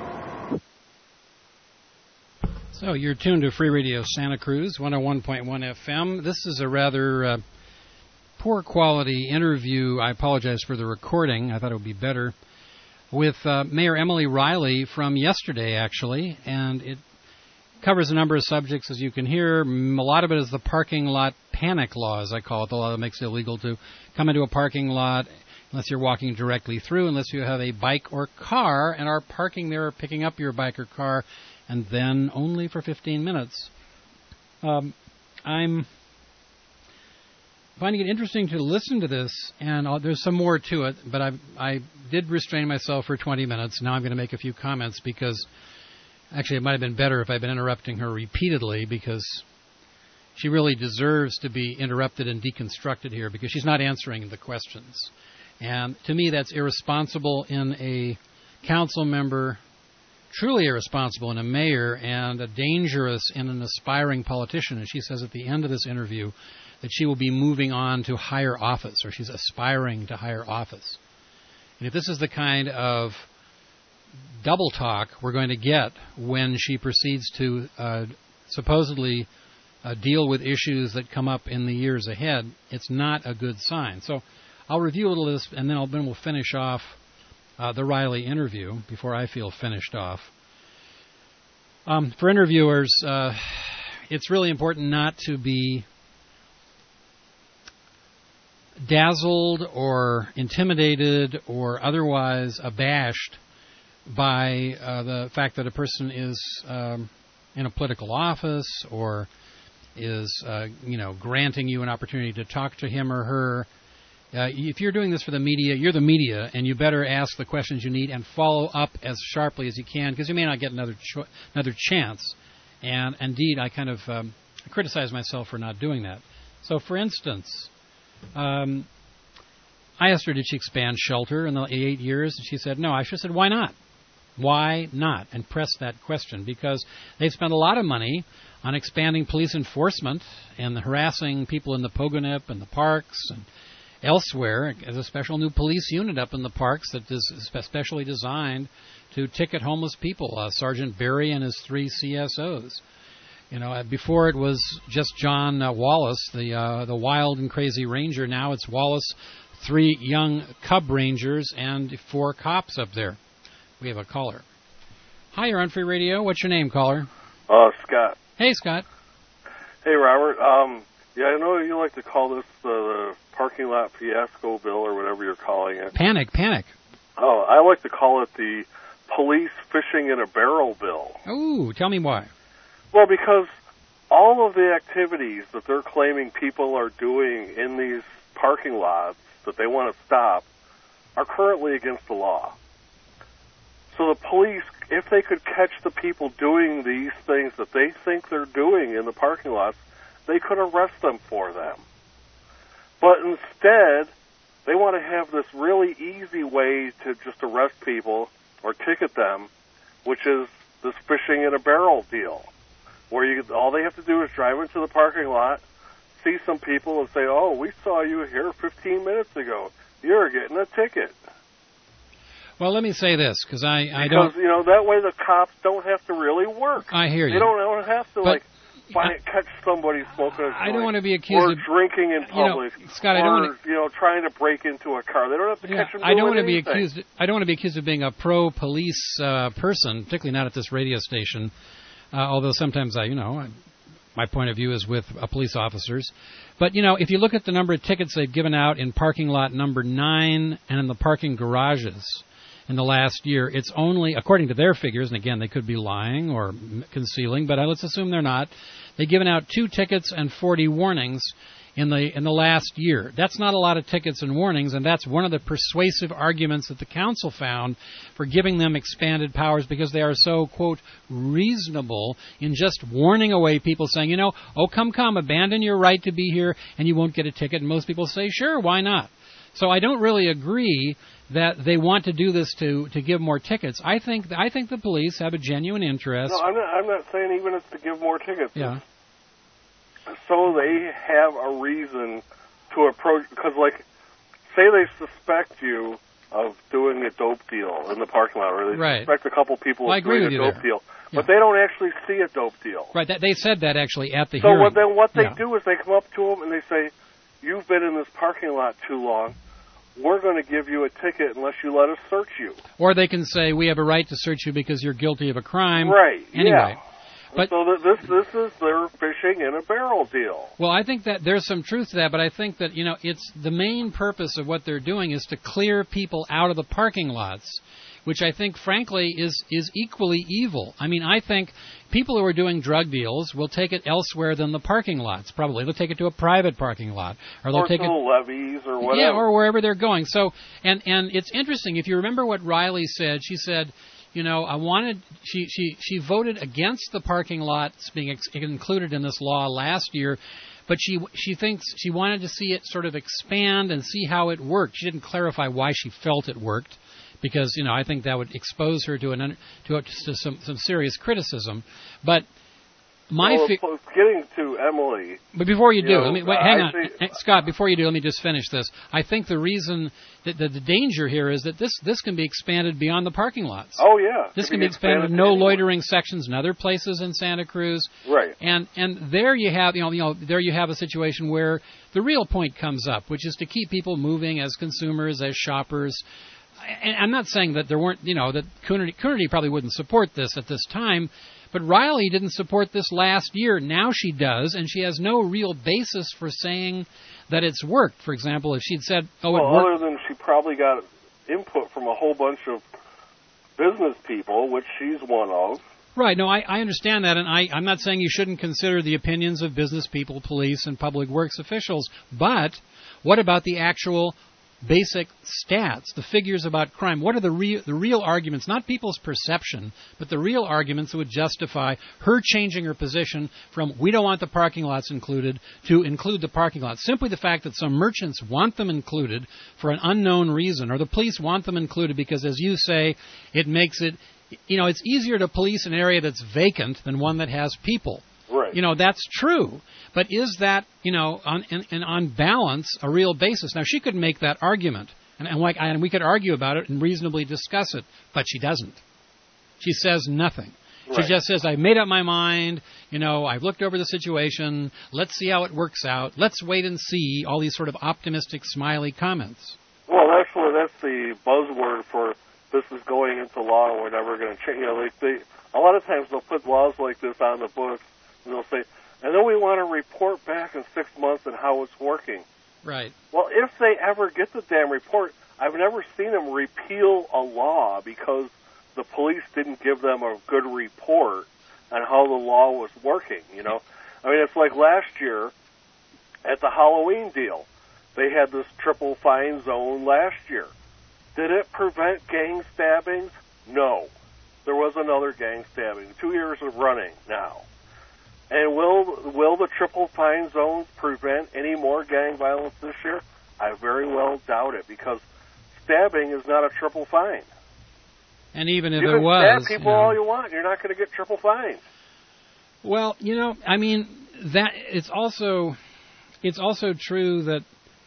So you're tuned to Free Radio Santa Cruz, one oh one point one F M. This is a rather uh, poor quality interview. I apologize for the recording. I thought it would be better. With uh, Mayor Emily Riley from yesterday, actually, and it covers a number of subjects, as you can hear. A lot of it is the parking lot panic law, as I call it, the law that makes it illegal to come into a parking lot unless you're walking directly through, unless you have a bike or car and are parking there or picking up your bike or car, and then only for fifteen minutes. Um, I'm finding it interesting to listen to this, and I'll, there's some more to it, but I, I did restrain myself for twenty minutes. Now I'm going to make a few comments because actually, it might have been better if I'd been interrupting her repeatedly, because she really deserves to be interrupted and deconstructed here because she's not answering the questions. And to me, that's irresponsible in a council member, truly irresponsible in a mayor, and a dangerous in an aspiring politician. And she says at the end of this interview that she will be moving on to higher office, or she's aspiring to higher office. And if this is the kind of double talk we're going to get when she proceeds to uh, supposedly uh, deal with issues that come up in the years ahead, it's not a good sign. So I'll review a little of this, and then, I'll, then we'll finish off uh, the Riley interview before I feel finished off. Um, for interviewers, uh, it's really important not to be dazzled or intimidated or otherwise abashed by uh, the fact that a person is um, in a political office or is, uh, you know, granting you an opportunity to talk to him or her. Uh, if you're doing this for the media, you're the media, and you better ask the questions you need and follow up as sharply as you can, because you may not get another cho- another chance. And indeed, I kind of um, criticize myself for not doing that. So, for instance, um, I asked her, did she expand shelter in the eight years? And she said, no. I should have said, why not? Why not? And press that question, because they've spent a lot of money on expanding police enforcement and harassing people in the Pogonip and the parks and elsewhere. There's a special new police unit up in the parks that is specially designed to ticket homeless people. Uh, Sergeant Berry and his three C S Os. You know, before it was just John uh, Wallace, the uh, the wild and crazy ranger. Now it's Wallace, three young cub rangers, and four cops up there. We have a caller. Hi, you're on Free Radio. What's your name, caller? Uh, Scott. Hey, Scott. Hey, Robert. Um, yeah, I know you like to call this uh, the parking lot fiasco bill or whatever you're calling it. Panic, panic. Oh, I like to call it the police fishing in a barrel bill. Ooh, tell me why. Well, because all of the activities that they're claiming people are doing in these parking lots that they want to stop are currently against the law. So the police, if they could catch the people doing these things that they think they're doing in the parking lots, they could arrest them for them. But instead, they want to have this really easy way to just arrest people or ticket them, which is this fishing in a barrel deal, where you all they have to do is drive into the parking lot, see some people, and say, oh, we saw you here fifteen minutes ago. You're getting a ticket. Well, let me say this, because I, I because, don't... you know, that way the cops don't have to really work. I hear you. They don't, don't have to, but, like, find, I, catch somebody smoking a joint. I don't want to be accused or of... drinking in public. You know, Scott, or, I don't want to... you know, trying to break into a car. They don't have to yeah, catch them I don't want to anything. be accused... I don't want to be accused of being a pro-police uh, person, particularly not at this radio station, uh, although sometimes I, you know... I, my point of view is with uh, police officers. But, you know, if you look at the number of tickets they've given out in parking lot number nine and in the parking garages in the last year, it's only, according to their figures, and again, they could be lying or concealing, but let's assume they're not, they've given out two tickets and forty warnings in the in the last year. That's not a lot of tickets and warnings, and that's one of the persuasive arguments that the council found for giving them expanded powers, because they are so, quote, reasonable in just warning away people, saying, you know, oh, come, come, abandon your right to be here, and you won't get a ticket. And most people say, sure, why not? So I don't really agree that they want to do this to, to give more tickets. I think I think the police have a genuine interest. No, I'm not, I'm not saying even it's to give more tickets. Yeah. So they have a reason to approach, because, like, say they suspect you of doing a dope deal in the parking lot, or they right. suspect a couple people well, of doing a dope there. deal, yeah. but they don't actually see a dope deal. Right, that, they said that actually at the so hearing. So then what they yeah. do is they come up to them and they say, you've been in this parking lot too long. We're going to give you a ticket unless you let us search you. Or they can say, we have a right to search you because you're guilty of a crime. Right, anyway. yeah. But, so this this is their fishing in a barrel deal. Well, I think that there's some truth to that, but I think that, you know, it's the main purpose of what they're doing is to clear people out of the parking lots, which I think, frankly, is is equally evil. I mean, I think people who are doing drug deals will take it elsewhere than the parking lots, probably. They'll take it to a private parking lot. Or they'll or take to it levees or whatever. Yeah, or wherever they're going. So, and, and it's interesting. If you remember what Riley said, she said, you know, I wanted, she, she, she voted against the parking lots being ex- included in this law last year, but she she thinks she wanted to see it sort of expand and see how it worked. She didn't clarify why she felt it worked, because, you know, I think that would expose her to an to, a, to some, some serious criticism. But my well, fi- getting to Emily. But before you, you do, know, let me wait, hang I on, see, Scott. Before you do, let me just finish this. I think the reason that the, the danger here is that this this can be expanded beyond the parking lots. Oh yeah, this it can be be expanded to expanded no anywhere. loitering sections in other places in Santa Cruz. Right. And and there you have you know you know there you have a situation where the real point comes up, which is to keep people moving as consumers, as shoppers. and I'm not saying that there weren't, you know, that Coonerty, Coonerty probably wouldn't support this at this time, but Riley didn't support this last year. Now she does, and she has no real basis for saying that it's worked. For example, if she'd said, oh, well, it worked. other than she probably got input from a whole bunch of business people, which she's one of. Right. No, I, I understand that, and I, I'm not saying you shouldn't consider the opinions of business people, police, and public works officials, but what about the actual basic stats, the figures about crime? What are the real, the real arguments, not people's perception, but the real arguments that would justify her changing her position from we don't want the parking lots included to include the parking lots? Simply the fact that some merchants want them included for an unknown reason, or the police want them included because, as you say, it makes it, you know, it's easier to police an area that's vacant than one that has people. Right. You know, that's true. But is that, you know, on, in, in, on balance, a real basis? Now, she could make that argument, and, and, like, and we could argue about it and reasonably discuss it, but she doesn't. She says nothing. Right. She just says, I've made up my mind, you know, I've looked over the situation, let's see how it works out, let's wait and see, all these sort of optimistic, smiley comments. Well, actually, that's the buzzword for this is going into law and we're never going to change. You know, like they, a lot of times they'll put laws like this on the books, and they'll say, and then we want to report back in six months on how it's working. Right. Well, if they ever get the damn report, I've never seen them repeal a law because the police didn't give them a good report on how the law was working, you know. I mean, it's like last year at the Halloween deal. They had this triple fine zone last year. Did it prevent gang stabbings? No. There was another gang stabbing. Two years of running now. And will will the triple fine zones prevent any more gang violence this year? I very well doubt it, because stabbing is not a triple fine. And even if you there can was, stab people you know, all you want, you're not going to get triple fines. Well, you know, I mean, that it's also it's also true that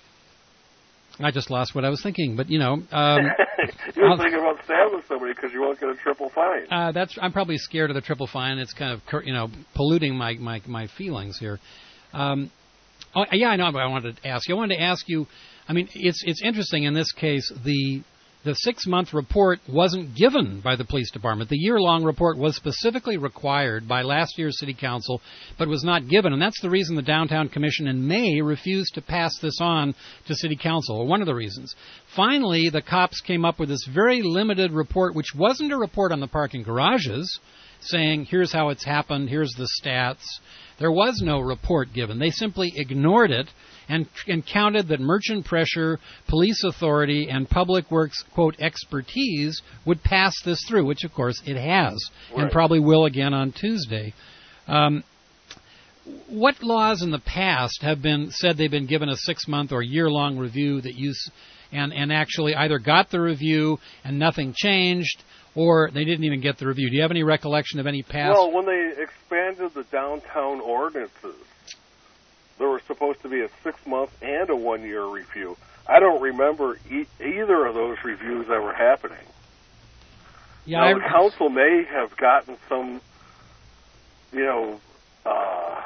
I just lost what I was thinking, but you know, um, you were thinking about stabbing somebody because you won't get a triple fine. Uh, that's I'm probably scared of the triple fine. It's kind of, you know, polluting my my, my feelings here. Um, oh, yeah, I know. But I wanted to ask you. I wanted to ask you. I mean, it's it's interesting in this case. The The six-month report wasn't given by the police department. The year-long report was specifically required by last year's city council, but was not given. And that's the reason the Downtown Commission in May refused to pass this on to city council, or one of the reasons. Finally, the cops came up with this very limited report, which wasn't a report on the parking garages, saying, here's how it's happened, here's the stats. There was no report given. They simply ignored it and, and counted that merchant pressure, police authority, and public works, quote, expertise would pass this through, which, of course, it has, right, and probably will again on Tuesday. Um, what laws in the past have been said they've been given a six-month or year-long review that you and, and actually either got the review and nothing changed, or they didn't even get the review? Do you have any recollection of any past? Well, when they expanded the downtown ordinances, there was supposed to be a six-month and a one-year review. I don't remember e- either of those reviews ever happening. Yeah, now, I... the council may have gotten some, you know, uh,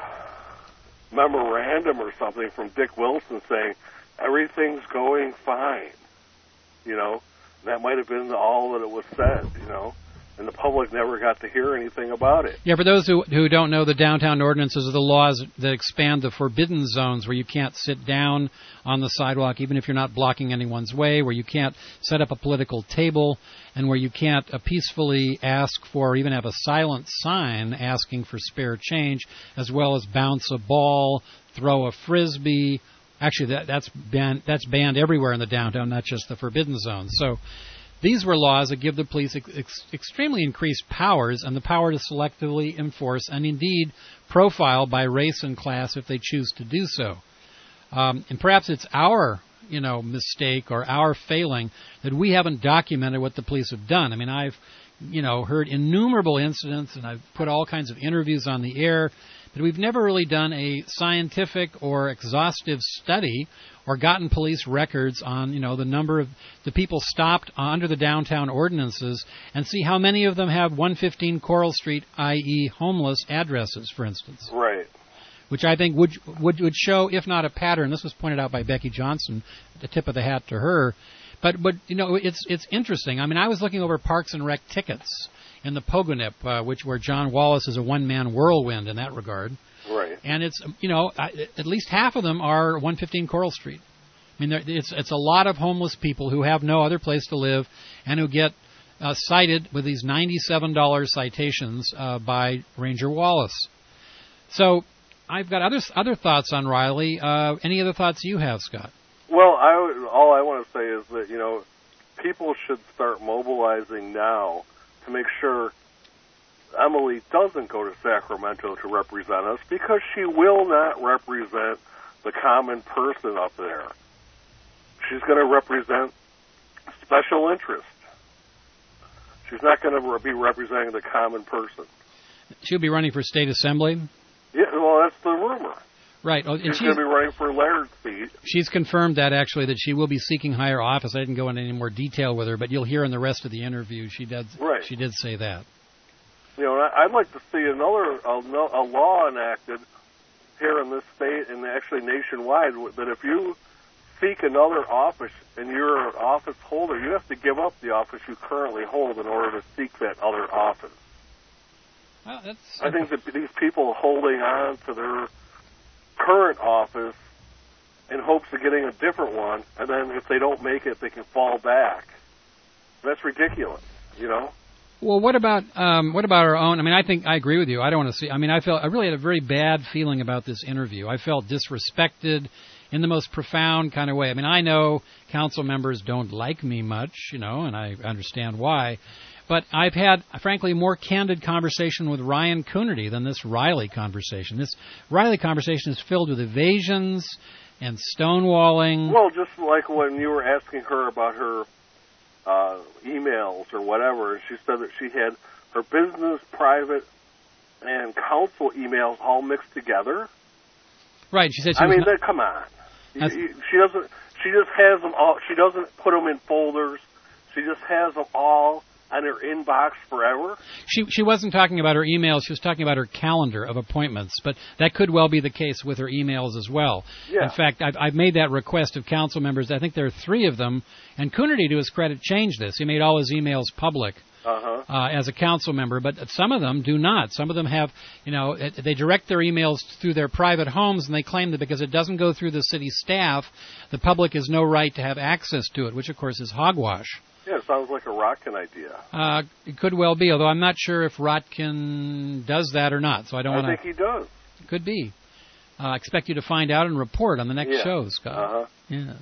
memorandum or something from Dick Wilson saying everything's going fine. You know, that might have been all that it was said, you know. And the public never got to hear anything about it. Yeah, for those who who don't know, the downtown ordinances are the laws that expand the forbidden zones, where you can't sit down on the sidewalk even if you're not blocking anyone's way, where you can't set up a political table, and where you can't uh, peacefully ask for, or even have a silent sign asking for spare change, as well as bounce a ball, throw a frisbee. Actually, that, that's banned, that's banned everywhere in the downtown, not just the forbidden zones. So these were laws that give the police ex- extremely increased powers, and the power to selectively enforce and indeed profile by race and class if they choose to do so. Um, and perhaps it's our, you know, mistake or our failing that we haven't documented what the police have done. I mean, I've, you know, heard innumerable incidents, and I've put all kinds of interviews on the air, but we've never really done a scientific or exhaustive study or gotten police records on, you know, the number of the people stopped under the downtown ordinances, and see how many of them have one fifteen Coral Street, that is homeless addresses, for instance. Right. Which I think would would would show, if not a pattern. This was pointed out by Becky Johnson, the tip of the hat to her. But but you know it's it's interesting. I mean, I was looking over Parks and Rec tickets in the Pogonip, uh, which where John Wallace is a one-man whirlwind in that regard. Right. And it's you know at least half of them are one fifteen Coral Street. I mean, it's it's a lot of homeless people who have no other place to live and who get uh, cited with these ninety-seven dollars citations uh, by Ranger Wallace. So I've got other other thoughts on Riley. Uh, any other thoughts you have, Scott? Well, I would, all I want to say is that, you know, people should start mobilizing now to make sure Emily doesn't go to Sacramento to represent us, because she will not represent the common person up there. She's going to represent special interest. She's not going to be representing the common person. She'll be running for state assembly? Yeah, well, that's the rumor. Right. Oh, and she's, she's going to be running for Laird's seat. She's confirmed that, actually, that she will be seeking higher office. I didn't go into any more detail with her, but you'll hear in the rest of the interview she did, right. she did say that. You know, I'd like to see another a, a law enacted here in this state and actually nationwide that if you seek another office and you're an office holder, you have to give up the office you currently hold in order to seek that other office. Well, that's I think that these people holding on to their current office in hopes of getting a different one, and then if they don't make it, they can fall back. That's ridiculous, you know? Well, what about um, what about our own? I mean, I think I agree with you. I don't want to see. I mean, I felt I really had a very bad feeling about this interview. I felt disrespected in the most profound kind of way. I mean, I know council members don't like me much, you know, and I understand why. But I've had, frankly, more candid conversation with Ryan Coonerty than this Riley conversation. This Riley conversation is filled with evasions and stonewalling. Well, just like when you were asking her about her uh, emails or whatever, she said that she had her business, private, and council emails all mixed together. Right. She said she I was mean, not, that, come on. You, you, she doesn't. She just has them all. She doesn't put them in folders. She just has them all on her inbox forever. She she wasn't talking about her emails. She was talking about her calendar of appointments. But that could well be the case with her emails as well. Yeah. In fact, I've, I've made that request of council members. I think there are three of them. And Coonerty, to his credit, changed this. He made all his emails public. Uh-huh. Uh, as a council member, but some of them do not. Some of them have, you know, it, they direct their emails through their private homes, and they claim that because it doesn't go through the city staff, the public has no right to have access to it, which, of course, is hogwash. Yeah, it sounds like a Rotkin idea. Uh, it could well be, although I'm not sure if Rotkin does that or not, so I don't want to... I think he does. Could be. I uh, expect you to find out and report on the next yeah. show, Scott. Uh-huh. Yeah.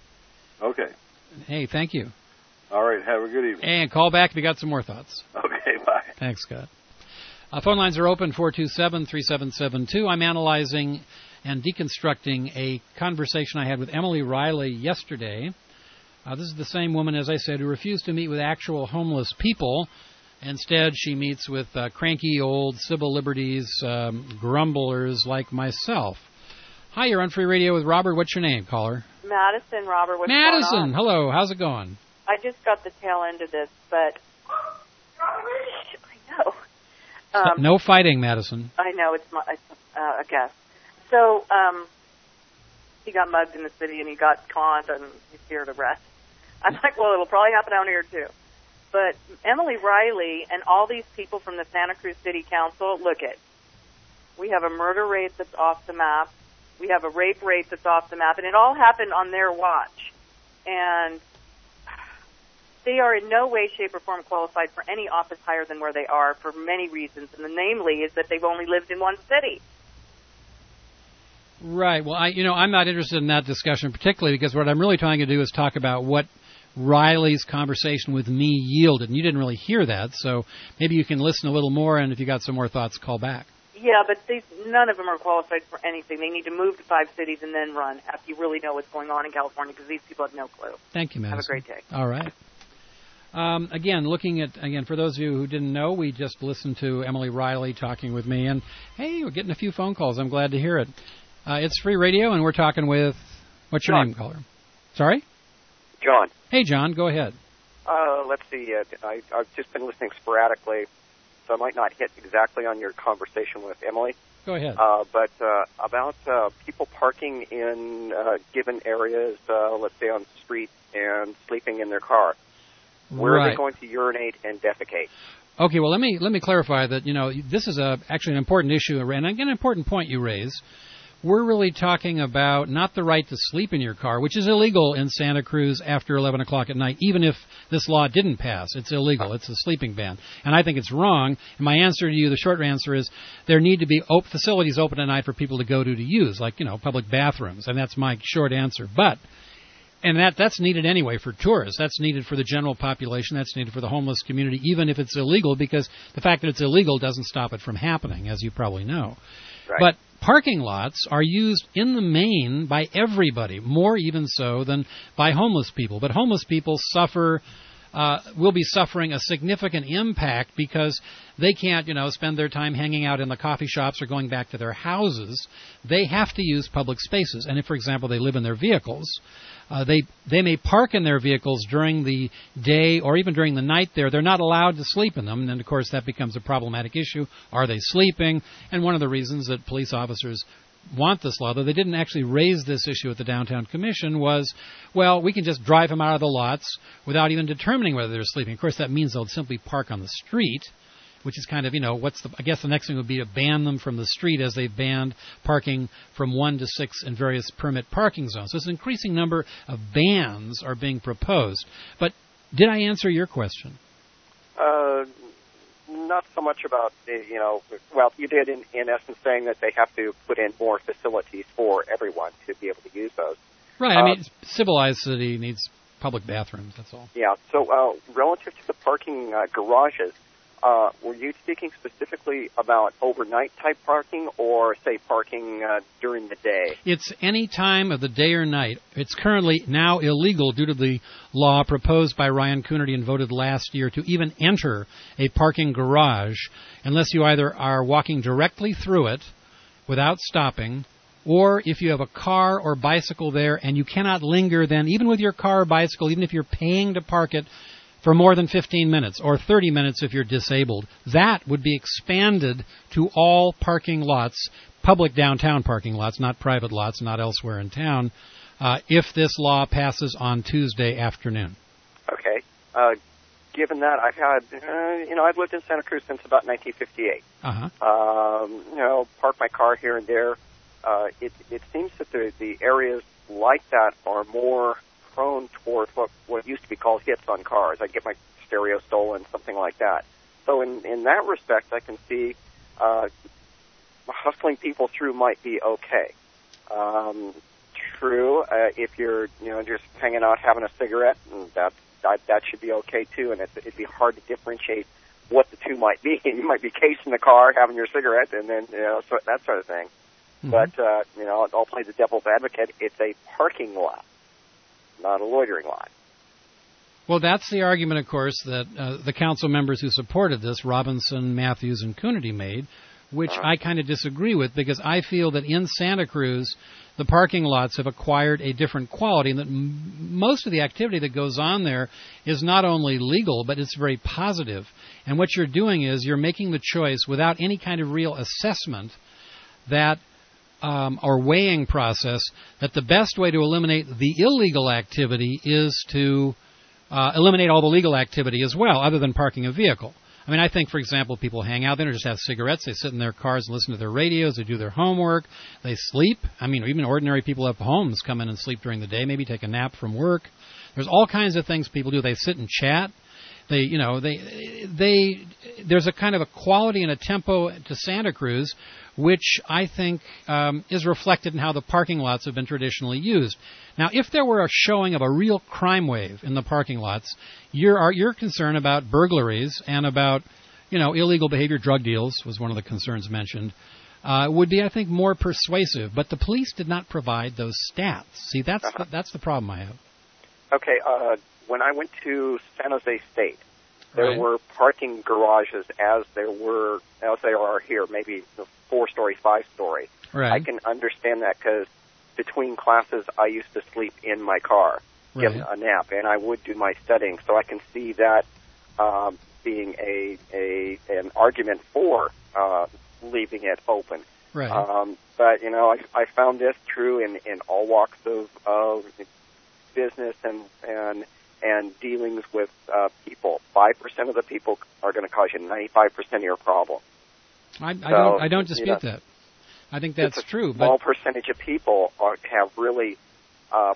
Okay. Hey, thank you. All right, have a good evening. And call back if you got some more thoughts. Okay, bye. Thanks, Scott. Uh, phone lines are open, four two seven, three seven seven two. I'm analyzing and deconstructing a conversation I had with Emily Riley yesterday. Uh, this is the same woman, as I said, who refused to meet with actual homeless people. Instead, she meets with uh, cranky old civil liberties um, grumblers like myself. Hi, you're on Free Radio with Robert. What's your name, caller? Madison, Robert. What's Madison, going on? hello. How's it going? I just got the tail end of this, but I know. Um, no fighting, Madison. I know, it's my, uh, a guess. So, um, he got mugged in the city and he got conned and he's feared arrest. I'm like, well, it'll probably happen down here too. But Emily Riley and all these people from the Santa Cruz City Council, look it. We have a murder rate that's off the map. We have a rape rate that's off the map. And it all happened on their watch. And they are in no way, shape, or form qualified for any office higher than where they are for many reasons. And the namely is that they've only lived in one city. Right. Well, I, you know, I'm not interested in that discussion particularly because what I'm really trying to do is talk about what Riley's conversation with me yielded. And you didn't really hear that, so maybe you can listen a little more, and if you got some more thoughts, call back. Yeah, but these, none of them are qualified for anything. They need to move to five cities and then run after you really know what's going on in California because these people have no clue. Thank you, Madison. Have a great day. All right. Um, again, looking at, again, for those of you who didn't know, we just listened to Emily Riley talking with me, and hey, we're getting a few phone calls. I'm glad to hear it. Uh, it's Free Radio, and we're talking with, what's your John. name, caller? Sorry? John. Hey, John, go ahead. Uh, let's see. Uh, I, I've just been listening sporadically, so I might not hit exactly on your conversation with Emily. Go ahead. Uh, but uh, about uh, people parking in uh, given areas, uh, let's say on the street, and sleeping sleeping in their car. Where right. are they going to urinate and defecate? Okay, well, let me let me clarify that, you know, this is a, actually an important issue, and again, an important point you raise. We're really talking about not the right to sleep in your car, which is illegal in Santa Cruz after eleven o'clock at night, even if this law didn't pass. It's illegal. It's a sleeping ban. And I think it's wrong. And my answer to you, the short answer is there need to be op- facilities open at night for people to go to to use, like, you know, public bathrooms. And that's my short answer. But And that that's needed anyway for tourists. That's needed for the general population. That's needed for the homeless community, even if it's illegal, because the fact that it's illegal doesn't stop it from happening, as you probably know. Right. But parking lots are used in the main by everybody, more even so than by homeless people. But homeless people suffer, uh, will be suffering a significant impact because they can't, you know, spend their time hanging out in the coffee shops or going back to their houses. They have to use public spaces. And if, for example, they live in their vehicles, Uh, they they may park in their vehicles during the day or even during the night there. They're not allowed to sleep in them. And then, of course, that becomes a problematic issue. Are they sleeping? And one of the reasons that police officers want this law, though they didn't actually raise this issue at the Downtown Commission, was, well, we can just drive them out of the lots without even determining whether they're sleeping. Of course, that means they'll simply park on the street, which is kind of, you know, what's the, I guess the next thing would be to ban them from the street, as they've banned parking from one to six in various permit parking zones. So it's an increasing number of bans are being proposed. But did I answer your question? Uh, not so much about, you know, well, you did in, in essence saying that they have to put in more facilities for everyone to be able to use those. Right. I uh, mean, civilized city needs public bathrooms, that's all. Yeah. So uh, relative to the parking uh, garages, Uh, were you speaking specifically about overnight-type parking or, say, parking uh, during the day? It's any time of the day or night. It's currently now illegal due to the law proposed by Ryan Coonerty and voted last year to even enter a parking garage unless you either are walking directly through it without stopping, or if you have a car or bicycle there and you cannot linger then, even with your car or bicycle, even if you're paying to park it, for more than fifteen minutes, or thirty minutes if you're disabled. That would be expanded to all parking lots, public downtown parking lots, not private lots, not elsewhere in town, uh, if this law passes on Tuesday afternoon. Okay. Uh, given that, I've had, uh, you know, I've lived in Santa Cruz since about nineteen fifty-eight. Uh-huh. Um, you know, park my car here and there. Uh, it, it seems that the, the areas like that are more prone toward what, what used to be called hits on cars. I get my stereo stolen, something like that. So in, in that respect, I can see uh, hustling people through might be okay. Um, true, uh, if you're you know just hanging out having a cigarette, that that, that should be okay too. And it's, it'd be hard to differentiate what the two might be. You might be casing the car, having your cigarette, and then you know so, that sort of thing. Mm-hmm. But uh, you know, I'll play the devil's advocate. It's a parking lot, not a loitering lot. Well, that's the argument, of course, that uh, the council members who supported this, Robinson, Matthews, and Coonerty, made, which uh-huh. I kind of disagree with, because I feel that in Santa Cruz, the parking lots have acquired a different quality, and that m- most of the activity that goes on there is not only legal, but it's very positive. And what you're doing is you're making the choice without any kind of real assessment that Um, or weighing process, that the best way to eliminate the illegal activity is to uh, eliminate all the legal activity as well, other than parking a vehicle. I mean, I think, for example, people hang out there and just have cigarettes. They sit in their cars and listen to their radios. They do their homework. They sleep. I mean, even ordinary people have homes, come in and sleep during the day, maybe take a nap from work. There's all kinds of things people do. They sit and chat. They, you know, they, they, there's a kind of a quality and a tempo to Santa Cruz, which I think um, is reflected in how the parking lots have been traditionally used. Now, if there were a showing of a real crime wave in the parking lots, your your concern about burglaries and about, you know, illegal behavior, drug deals was one of the concerns mentioned, uh, would be, I think, more persuasive. But the police did not provide those stats. See, that's uh-huh. the, that's the problem I have. Okay, uh, when I went to San Jose State, there right. were parking garages as there were, as there are here, maybe four-story, five-story. Right. I can understand that because between classes, I used to sleep in my car, right. get a nap, and I would do my studying. So I can see that um, being a, a an argument for uh, leaving it open. Right. Um, but, you know, I, I found this true in, in all walks of, of business and, and and dealings with uh, people. five percent of the people are going to cause you ninety-five percent of your problem. I, I so, don't I don't dispute you know, that. I think that's it's a true. Small but percentage of people are, have really uh,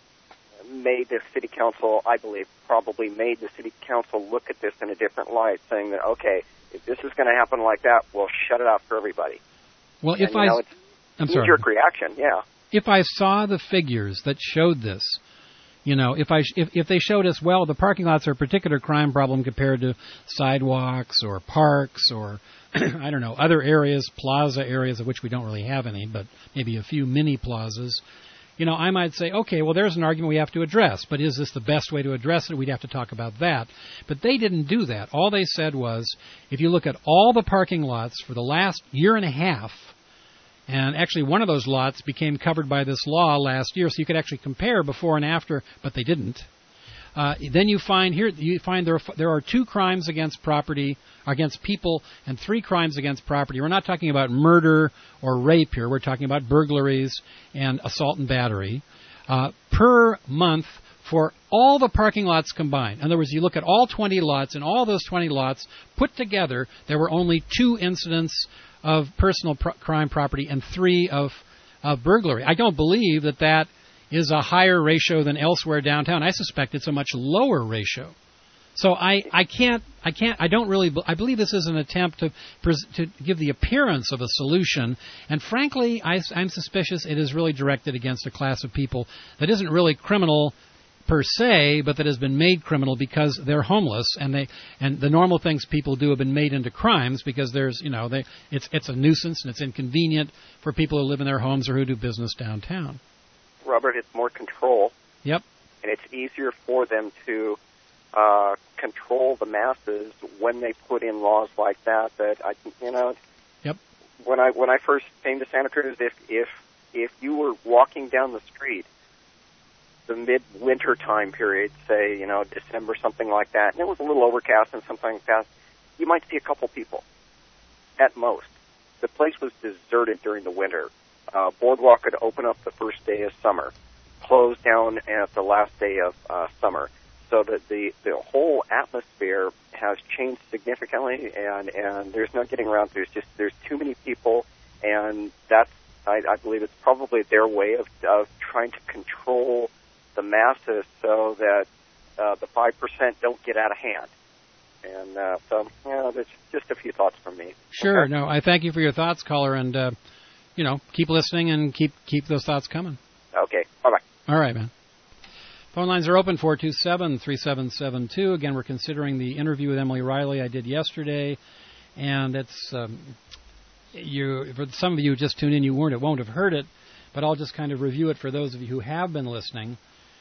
made the city council, I believe, probably made the city council look at this in a different light, saying that, okay, if this is going to happen like that, we'll shut it out for everybody. Well, and, if I, know, it's I'm sorry. knee-jerk reaction, yeah. If I saw the figures that showed this, you know, if I if if they showed us, well, the parking lots are a particular crime problem compared to sidewalks or parks or I don't know, other areas, plaza areas of which we don't really have any, but maybe a few mini plazas. You know, I might say, okay, well, there's an argument we have to address, but is this the best way to address it? We'd have to talk about that. But they didn't do that. All they said was, if you look at all the parking lots for the last year and a half, and actually one of those lots became covered by this law last year, so you could actually compare before and after, but they didn't. Uh, then you find here you find there are, there are two crimes against property, against people, and three crimes against property. We're not talking about murder or rape here. We're talking about burglaries and assault and battery uh, per month for all the parking lots combined. In other words, you look at all twenty lots, and all those twenty lots put together, there were only two incidents of personal pro- crime property and three of, of burglary. I don't believe that that is a higher ratio than elsewhere downtown. I suspect it's a much lower ratio. So I, I can't, I can't, I don't really, I believe this is an attempt to pres- to give the appearance of a solution. And frankly, I, I'm suspicious it is really directed against a class of people that isn't really criminal per se, but that has been made criminal because they're homeless, and they and the normal things people do have been made into crimes because there's, you know, they it's it's a nuisance and it's inconvenient for people who live in their homes or who do business downtown. Robert, it's more control. Yep. And it's easier for them to uh, control the masses when they put in laws like that. That I, you know. Yep. When I when I first came to Santa Cruz, if if if you were walking down the street, the mid-winter time period, say, you know, December, something like that, and it was a little overcast and something like that, you might see a couple people at most. The place was deserted during the winter. Uh, Boardwalk could open up the first day of summer, close down at the last day of uh, summer. So that the, the whole atmosphere has changed significantly, and, and there's no getting around. There's just there's too many people, and that's I, I believe it's probably their way of, of trying to control the masses so that uh, the five percent don't get out of hand. And uh, so, you know, there's just a few thoughts from me. Sure. Okay? No, I thank you for your thoughts, caller, and, uh, you know, keep listening and keep keep those thoughts coming. Okay. Bye-bye. All right, man. Phone lines are open, four two seven, three seven seven two. Again, we're considering the interview with Emily Riley I did yesterday, and it's, um, you. for some of you who just tuned in, you weren't, it won't have heard it, but I'll just kind of review it for those of you who have been listening.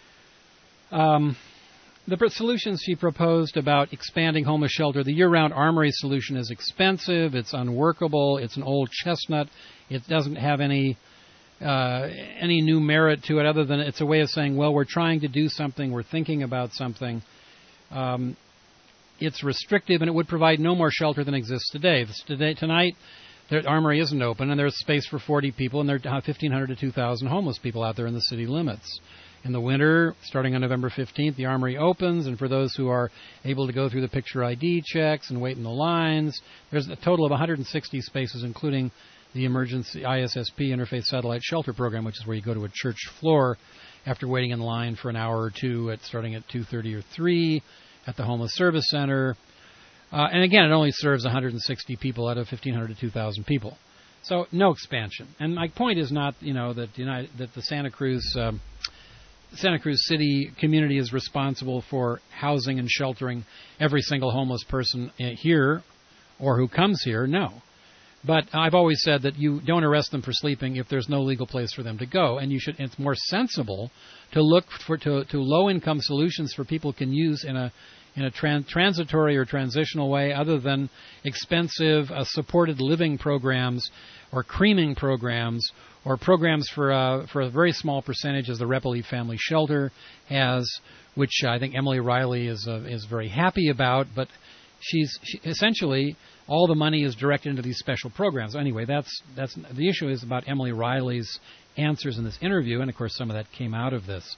Um, the solutions she proposed about expanding homeless shelter, the year-round Armory solution is expensive, it's unworkable, it's an old chestnut, it doesn't have any uh, any new merit to it other than it's a way of saying, well, we're trying to do something, we're thinking about something. Um, it's restrictive, and it would provide no more shelter than exists today. Today tonight, the Armory isn't open, and there's space for forty people, and there are fifteen hundred to two thousand homeless people out there in the city limits. In the winter, starting on November fifteenth, the Armory opens, and for those who are able to go through the picture I D checks and wait in the lines, there's a total of one hundred sixty spaces, including the emergency I S S P Interfaith Satellite Shelter Program, which is where you go to a church floor after waiting in line for an hour or two, at starting at two thirty or three at the Homeless Service Center. Uh, and again, it only serves one hundred sixty people out of fifteen hundred to two thousand people. So no expansion. And my point is not, you know, that United, that the Santa Cruz um, Santa Cruz City community is responsible for housing and sheltering every single homeless person here or who comes here. No. But I've always said that you don't arrest them for sleeping if there's no legal place for them to go, and you should. It's more sensible to look for to, to low-income solutions for people can use in a in a tran- transitory or transitional way, other than expensive uh, supported living programs or creaming programs or programs for uh, for a very small percentage, as the Repelli Family Shelter has, which I think Emily Riley is uh, is very happy about. But she's she, essentially all the money is directed into these special programs. Anyway, that's that's the issue is about Emily Riley's answers in this interview, and of course some of that came out of this.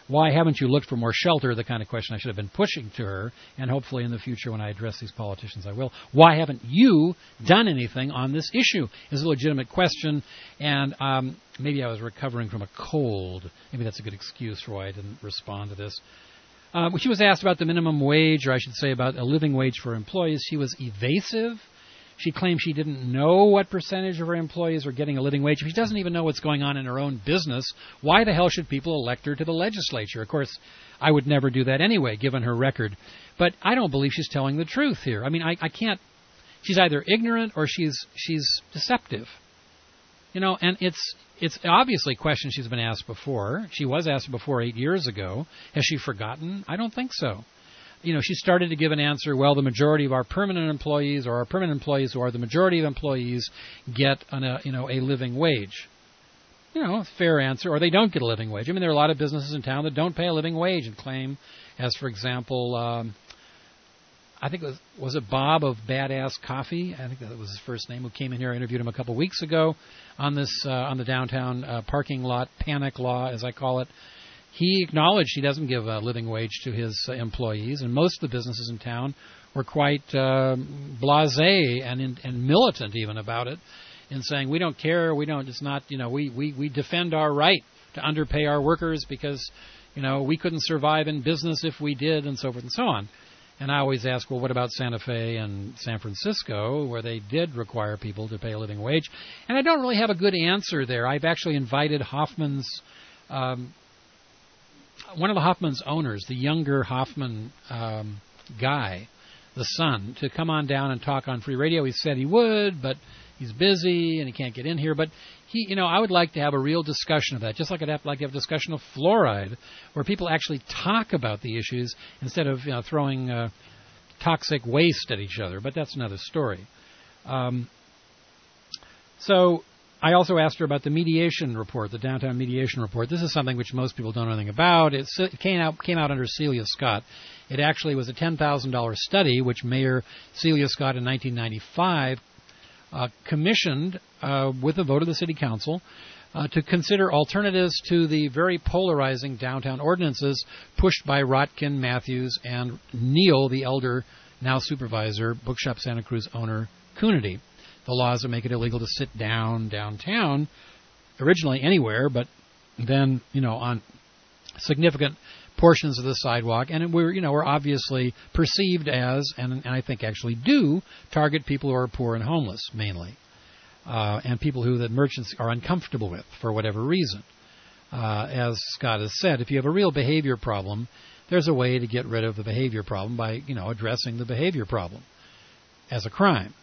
Why haven't you looked for more shelter? The kind of question I should have been pushing to her, and hopefully in the future when I address these politicians I will. Why haven't you done anything on this issue? Is a legitimate question, and um, maybe I was recovering from a cold. Maybe that's a good excuse for why I didn't respond to this. Uh, she was asked about the minimum wage, or I should say about a living wage for employees. She was evasive. She claimed she didn't know what percentage of her employees were getting a living wage. If she doesn't even know what's going on in her own business, why the hell should people elect her to the legislature? Of course, I would never do that anyway, given her record. But I don't believe she's telling the truth here. I mean, I, I can't. She's either ignorant or she's she's deceptive. You know, and it's it's obviously questions she's been asked before. She was asked before eight years ago. Has she forgotten? I don't think so. You know, she started to give an answer, well, the majority of our permanent employees or our permanent employees who are the majority of employees get an, a, you know, a living wage. You know, fair answer, or they don't get a living wage. I mean, there are a lot of businesses in town that don't pay a living wage and claim, as for example, um, I think it was, was it Bob of Badass Coffee? I think that was his first name, who came in here. I interviewed him a couple of weeks ago on this, uh, on the downtown uh, parking lot panic law, as I call it. He acknowledged he doesn't give a living wage to his uh, employees, and most of the businesses in town were quite uh, blasé and in, and militant even about it, in saying we don't care, we don't. It's not, you know, we, we, we defend our right to underpay our workers because, you know, we couldn't survive in business if we did, and so forth and so on. And I always ask, well, what about Santa Fe and San Francisco, where they did require people to pay a living wage? And I don't really have a good answer there. I've actually invited Hoffman's. Um, One of the Hoffman's owners, the younger Hoffman um, guy, the son, to come on down and talk on free radio. He said he would, but he's busy and he can't get in here. But he, you know, I would like to have a real discussion of that, just like I'd have, like to have a discussion of fluoride, where people actually talk about the issues instead of, you know, throwing uh, toxic waste at each other. But that's another story. Um, so. I also asked her about the mediation report, the downtown mediation report. This is something which most people don't know anything about. It came out came out under Celia Scott. It actually was a ten thousand dollars study which Mayor Celia Scott in nineteen ninety-five uh, commissioned uh, with a vote of the City Council uh, to consider alternatives to the very polarizing downtown ordinances pushed by Rotkin, Matthews, and Neal, the elder, now supervisor, Bookshop Santa Cruz owner, Coonerty. The laws that make it illegal to sit down downtown, originally anywhere, but then, you know, on significant portions of the sidewalk. And we're, you know, we're obviously perceived as, and, and I think actually do, target people who are poor and homeless, mainly, uh, and people who the merchants are uncomfortable with for whatever reason. Uh, as Scott has said, if you have a real behavior problem, there's a way to get rid of the behavior problem by, you know, addressing the behavior problem as a crime.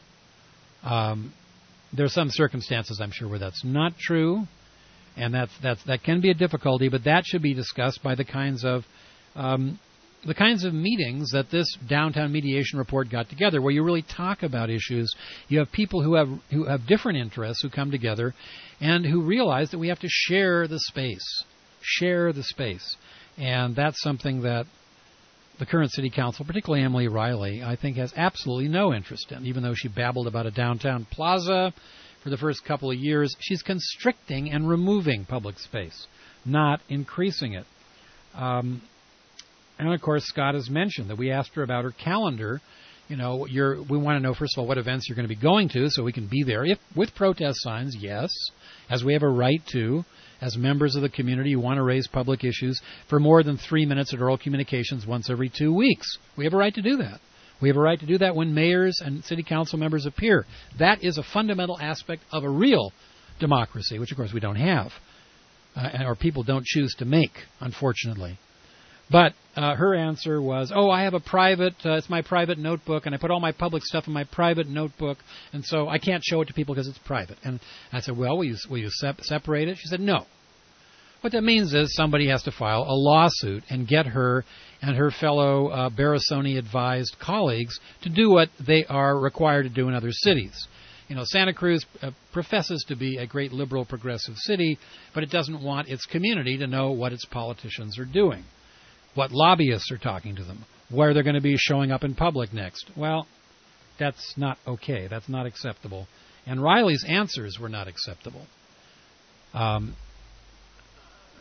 Um, there are some circumstances, I'm sure, where that's not true, and that's, that's, that can be a difficulty, but that should be discussed by the kinds of um, the kinds of meetings that this downtown mediation report got together, where you really talk about issues. You have people who have who have different interests who come together and who realize that we have to share the space, share the space, and that's something that the current city council, particularly Emily Riley, I think has absolutely no interest in. Even though she babbled about a downtown plaza for the first couple of years, she's constricting and removing public space, not increasing it. Um, and, of course, Scott has mentioned that we asked her about her calendar. You know, you're, we want to know, first of all, what events you're going to be going to so we can be there. If with protest signs, yes, as we have a right to. As members of the community who want to raise public issues for more than three minutes at oral communications once every two weeks. We have a right to do that. We have a right to do that when mayors and city council members appear. That is a fundamental aspect of a real democracy, which, of course, we don't have, uh, or people don't choose to make, unfortunately. But uh, her answer was, oh, I have a private, uh, it's my private notebook, and I put all my public stuff in my private notebook, and so I can't show it to people because it's private. And I said, well, will you, will you sep- separate it? She said, no. What that means is somebody has to file a lawsuit and get her and her fellow uh, Barrisoni-advised colleagues to do what they are required to do in other cities. You know, Santa Cruz uh, professes to be a great liberal progressive city, but it doesn't want its community to know what its politicians are doing. What lobbyists are talking to them, where they're going to be showing up in public next. Well, that's not okay. That's not acceptable. And Riley's answers were not acceptable. Um,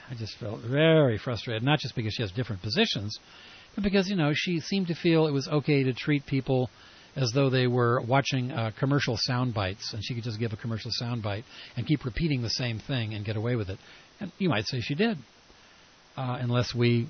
I just felt very frustrated, not just because she has different positions, but because, you know, she seemed to feel it was okay to treat people as though they were watching uh, commercial sound bites, and she could just give a commercial sound bite and keep repeating the same thing and get away with it. And you might say she did, uh, unless we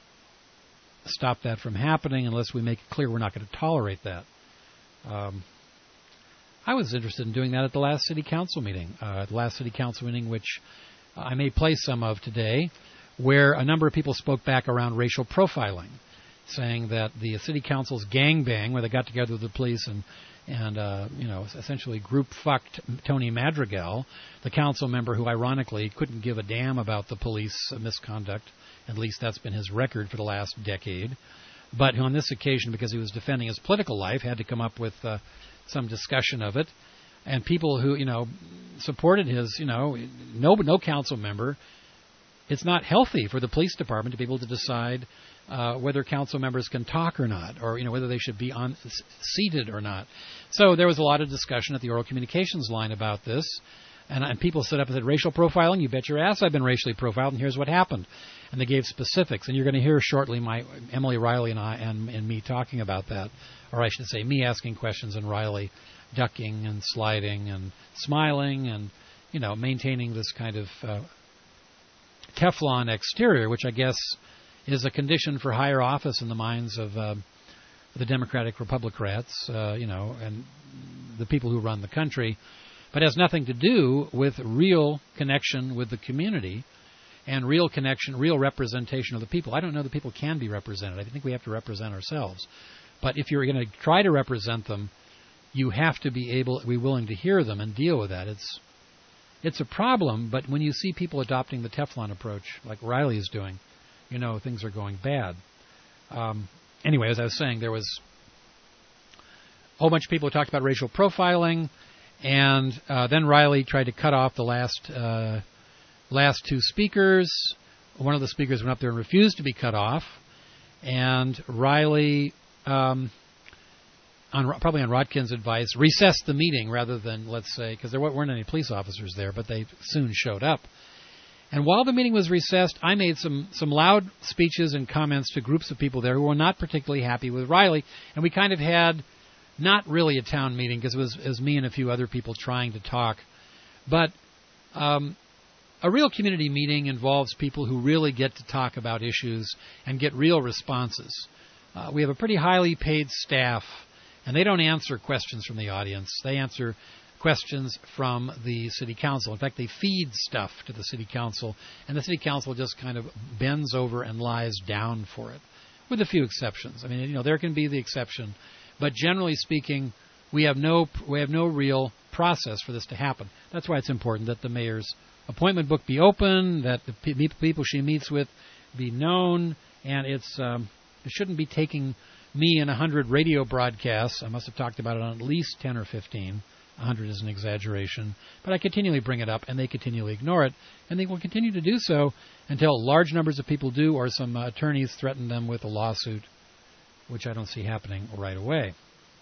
stop that from happening, unless we make it clear we're not going to tolerate that. Um, I was interested in doing that at the last city council meeting, uh, the last city council meeting, which I may play some of today, where a number of people spoke back around racial profiling, saying that the city council's gangbang, where they got together with the police and, and uh, you know, essentially group fucked Tony Madrigal, the council member who ironically couldn't give a damn about the police misconduct. At least that's been his record for the last decade. But on this occasion, because he was defending his political life, had to come up with uh, some discussion of it. And people who, you know, supported his, you know, no, no council member. It's not healthy for the police department to be able to decide uh, whether council members can talk or not, or, you know, whether they should be on seated or not. So there was a lot of discussion at the oral communications line about this. And, and people stood up and said, racial profiling? You bet your ass I've been racially profiled, and here's what happened. And they gave specifics. And you're going to hear shortly my Emily Riley and I and, and me talking about that. Or I should say me asking questions and Riley ducking and sliding and smiling and, you know, maintaining this kind of uh, Teflon exterior, which I guess is a condition for higher office in the minds of uh, the Democratic Republicrats, uh, you know, and the people who run the country, but has nothing to do with real connection with the community and real connection, real representation of the people. I don't know that people can be represented. I think we have to represent ourselves. But if you're going to try to represent them, you have to be able, be willing to hear them and deal with that. It's it's a problem, but when you see people adopting the Teflon approach, like Riley is doing, you know things are going bad. Um, anyway, as I was saying, there was a whole bunch of people who talked about racial profiling, and uh, then Riley tried to cut off the last uh, last two speakers. One of the speakers went up there and refused to be cut off, and Riley, um, on, probably on Rodkin's advice, recessed the meeting rather than, let's say, because there weren't any police officers there, but they soon showed up. And while the meeting was recessed, I made some, some loud speeches and comments to groups of people there who were not particularly happy with Riley, and we kind of had not really a town meeting because it was, it was me and a few other people trying to talk, but um, a real community meeting involves people who really get to talk about issues and get real responses. Uh, we have a pretty highly paid staff, and they don't answer questions from the audience. They answer questions from the city council. In fact, they feed stuff to the city council, and the city council just kind of bends over and lies down for it, with a few exceptions. I mean, you know, there can be the exception, but generally speaking, we have no we have no real process for this to happen. That's why it's important that the mayor's appointment book be open, that the pe- people she meets with be known, and it's um, it shouldn't be taking me and a hundred radio broadcasts. I must have talked about it on at least ten or fifteen. A hundred is an exaggeration, but I continually bring it up, and they continually ignore it, and they will continue to do so until large numbers of people do, or some uh, attorneys threaten them with a lawsuit, which I don't see happening right away.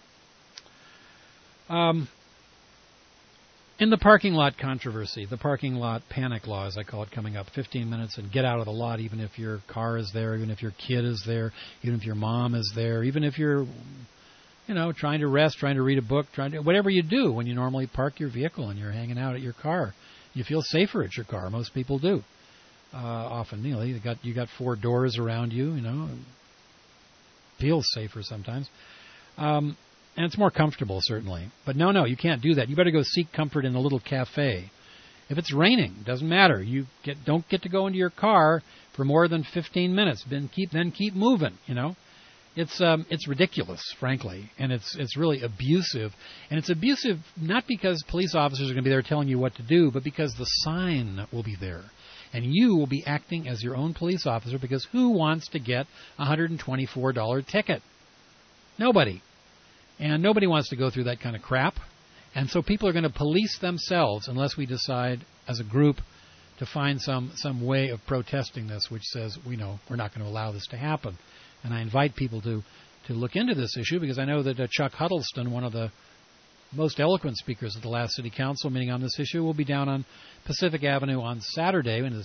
Um, in the parking lot controversy, the parking lot panic law, as I call it, coming up, fifteen minutes and get out of the lot, even if your car is there, even if your kid is there, even if your mom is there, even if you're, you know, trying to rest, trying to read a book, trying to, whatever you do when you normally park your vehicle and you're hanging out at your car. You feel safer at your car. Most people do. Uh, often, you know, you got, you got four doors around you, you know, feels safer sometimes. Um, and it's more comfortable, certainly. But no, no, you can't do that. You better go seek comfort in a little cafe. If it's raining, doesn't matter. You get don't get to go into your car for more than fifteen minutes. Then keep then keep moving, you know. It's um, it's ridiculous, frankly, and it's it's really abusive. And it's abusive not because police officers are going to be there telling you what to do, but because the sign will be there. And you will be acting as your own police officer, because who wants to get a one hundred twenty-four dollars ticket? Nobody. And nobody wants to go through that kind of crap. And so people are going to police themselves unless we decide as a group to find some, some way of protesting this, which says, we know, we're not going to allow this to happen. And I invite people to, to look into this issue, because I know that uh, Chuck Huddleston, one of the most eloquent speakers at the last city council meeting on this issue, will be down on Pacific Avenue on Saturday in his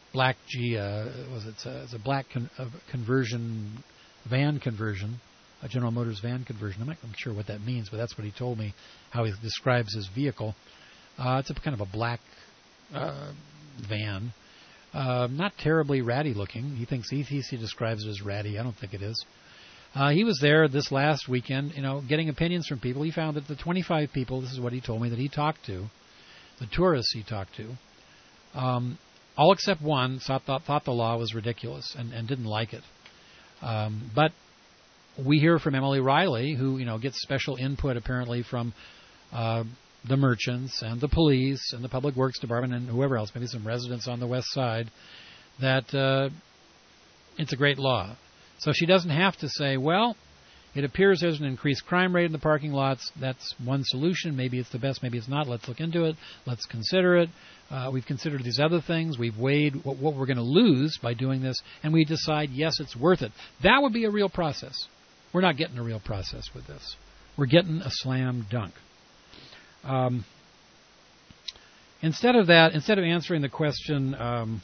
black G, uh, was it, uh, it's a black con- uh, conversion, van conversion, a General Motors van conversion. I'm not I'm sure what that means, but that's what he told me, how he describes his vehicle. Uh, it's a kind of a black uh, van. Uh, not terribly ratty looking. He thinks he, he describes it as ratty. I don't think it is. Uh, he was there this last weekend, you know, getting opinions from people. He found that the twenty-five people, this is what he told me, that he talked to, the tourists he talked to, um, all except one thought, thought, thought the law was ridiculous and, and didn't like it. Um, but we hear from Emily Riley, who, you know, gets special input apparently from uh, the merchants and the police and the Public Works Department and whoever else, maybe some residents on the west side, that uh, it's a great law. So she doesn't have to say, well, it appears there's an increased crime rate in the parking lots. That's one solution. Maybe it's the best. Maybe it's not. Let's look into it. Let's consider it. Uh, we've considered these other things. We've weighed what, what we're going to lose by doing this, and we decide, yes, it's worth it. That would be a real process. We're not getting a real process with this. We're getting a slam dunk. Um, instead of that, instead of answering the question, um,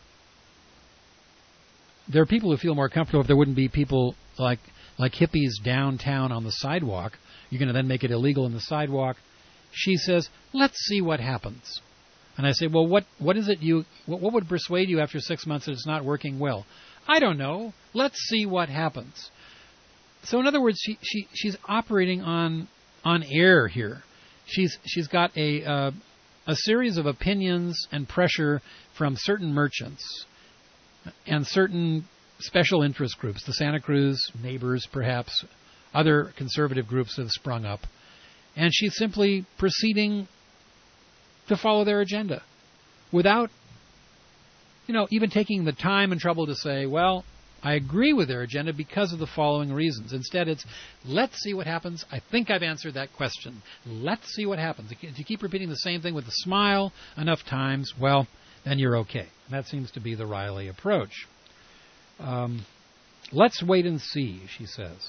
there are people who feel more comfortable if there wouldn't be people like like hippies downtown on the sidewalk. You're going to then make it illegal in the sidewalk. She says, let's see what happens. And I say, well, what what is it you, what, what would persuade you after six months that it's not working well? I don't know. Let's see what happens. So in other words, she, she she's operating on on air here. She's she's got a uh, a series of opinions and pressure from certain merchants and certain special interest groups, the Santa Cruz neighbors, perhaps, other conservative groups that have sprung up. And she's simply proceeding to follow their agenda without, you know, even taking the time and trouble to say, well, I agree with their agenda because of the following reasons. Instead, it's, let's see what happens. I think I've answered that question. Let's see what happens. If you keep repeating the same thing with a smile enough times, well, then you're okay. That seems to be the Riley approach. Um, let's wait and see, she says.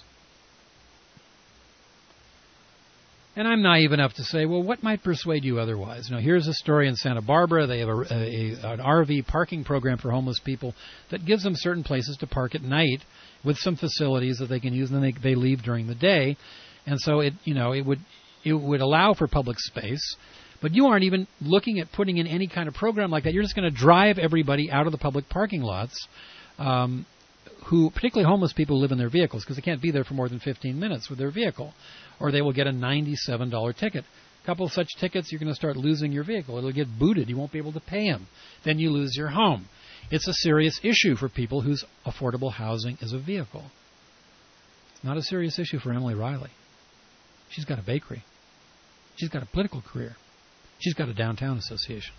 And I'm naive enough to say, well, what might persuade you otherwise? You know, here's a story in Santa Barbara. They have a, a, an R V parking program for homeless people that gives them certain places to park at night with some facilities that they can use, and then they, they leave during the day. And so it, you know, it would it would allow for public space. But you aren't even looking at putting in any kind of program like that. You're just going to drive everybody out of the public parking lots, um, who, particularly homeless people, live in their vehicles because they can't be there for more than fifteen minutes with their vehicle, or they will get a ninety-seven dollars ticket. A couple of such tickets, you're going to start losing your vehicle. It'll get booted. You won't be able to pay them. Then you lose your home. It's a serious issue for people whose affordable housing is a vehicle. It's not a serious issue for Emily Riley. She's got a bakery. She's got a political career. She's got a downtown association.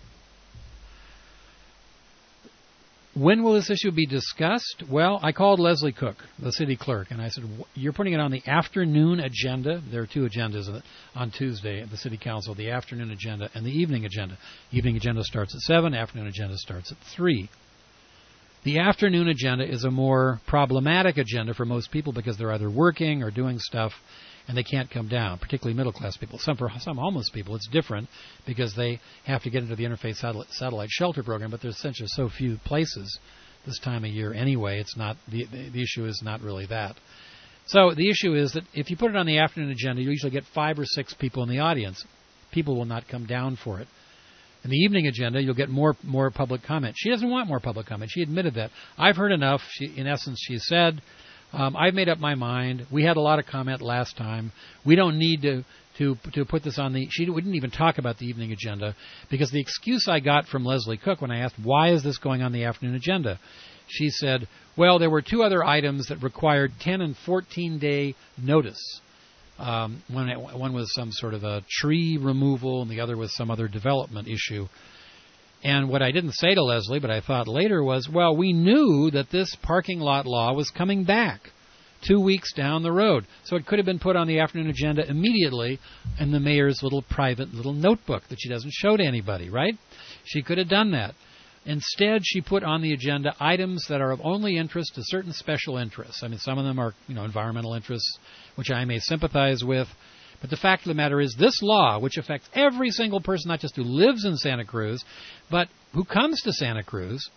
When will this issue be discussed? Well, I called Leslie Cook, the city clerk, and I said, you're putting it on the afternoon agenda. There are two agendas on Tuesday at the city council, the afternoon agenda and the evening agenda. Evening agenda starts at seven, afternoon agenda starts at three. The afternoon agenda is a more problematic agenda for most people because they're either working or doing stuff and they can't come down, particularly middle-class people. Some for some homeless people, it's different because they have to get into the Interfaith Satellite, satellite Shelter Program, but there's essentially so few places this time of year anyway. It's not the, the issue is not really that. So the issue is that if you put it on the afternoon agenda, you usually get five or six people in the audience. People will not come down for it. In the evening agenda, you'll get more more public comment. She doesn't want more public comment. She admitted that. I've heard enough. She, in essence, she said, Um, I've made up my mind. We had a lot of comment last time. We don't need to, to to put this on the... She didn't even talk about the evening agenda because the excuse I got from Leslie Cook when I asked, why is this going on the afternoon agenda? She said, well, there were two other items that required ten and fourteen day notice. Um, one, one was some sort of a tree removal and the other was some other development issue. And what I didn't say to Leslie, but I thought later was, well, we knew that this parking lot law was coming back two weeks down the road. So it could have been put on the afternoon agenda immediately in the mayor's little private little notebook that she doesn't show to anybody, right? She could have done that. Instead, she put on the agenda items that are of only interest to certain special interests. I mean, some of them are, you know, environmental interests, which I may sympathize with. But the fact of the matter is this law, which affects every single person, not just who lives in Santa Cruz, but who comes to Santa Cruz,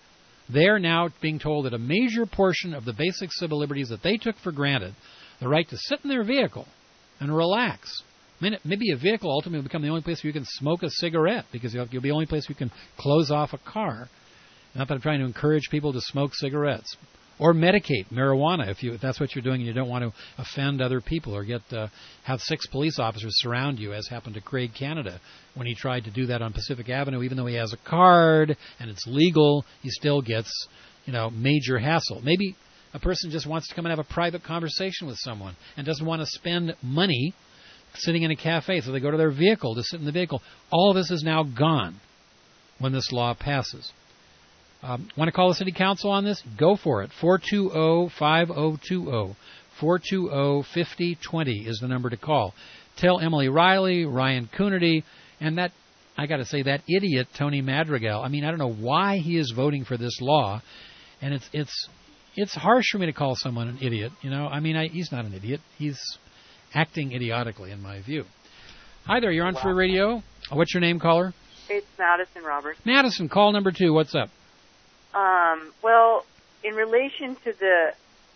They are now being told that a major portion of the basic civil liberties that they took for granted, the right to sit in their vehicle and relax. I mean, maybe a vehicle ultimately will become the only place where you can smoke a cigarette, because you'll be the only place where you can close off a car. Not that I'm trying to encourage people to smoke cigarettes. Or medicate marijuana if you if that's what you're doing and you don't want to offend other people, or get uh, have six police officers surround you, as happened to Craig Canada when he tried to do that on Pacific Avenue. Even though he has a card and it's legal, he still gets, you know, major hassle. Maybe a person just wants to come and have a private conversation with someone and doesn't want to spend money sitting in a cafe, so they go to their vehicle to sit in the vehicle. All of this is now gone when this law passes. Um, want to call the City Council on this? Go for it. four two zero, five zero two zero. four two zero, five zero two zero is the number to call. Tell Emily Riley, Ryan Coonerty, and that, I got to say, that idiot Tony Madrigal. I mean, I don't know why he is voting for this law, and it's it's it's harsh for me to call someone an idiot. You know, I mean, I, he's not an idiot. He's acting idiotically, in my view. Hi there, you're on Free Radio. What's your name, caller? It's Madison Roberts. Madison, call number two. What's up? Um, well, in relation to the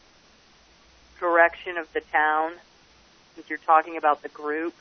direction of the town, since you're talking about the group,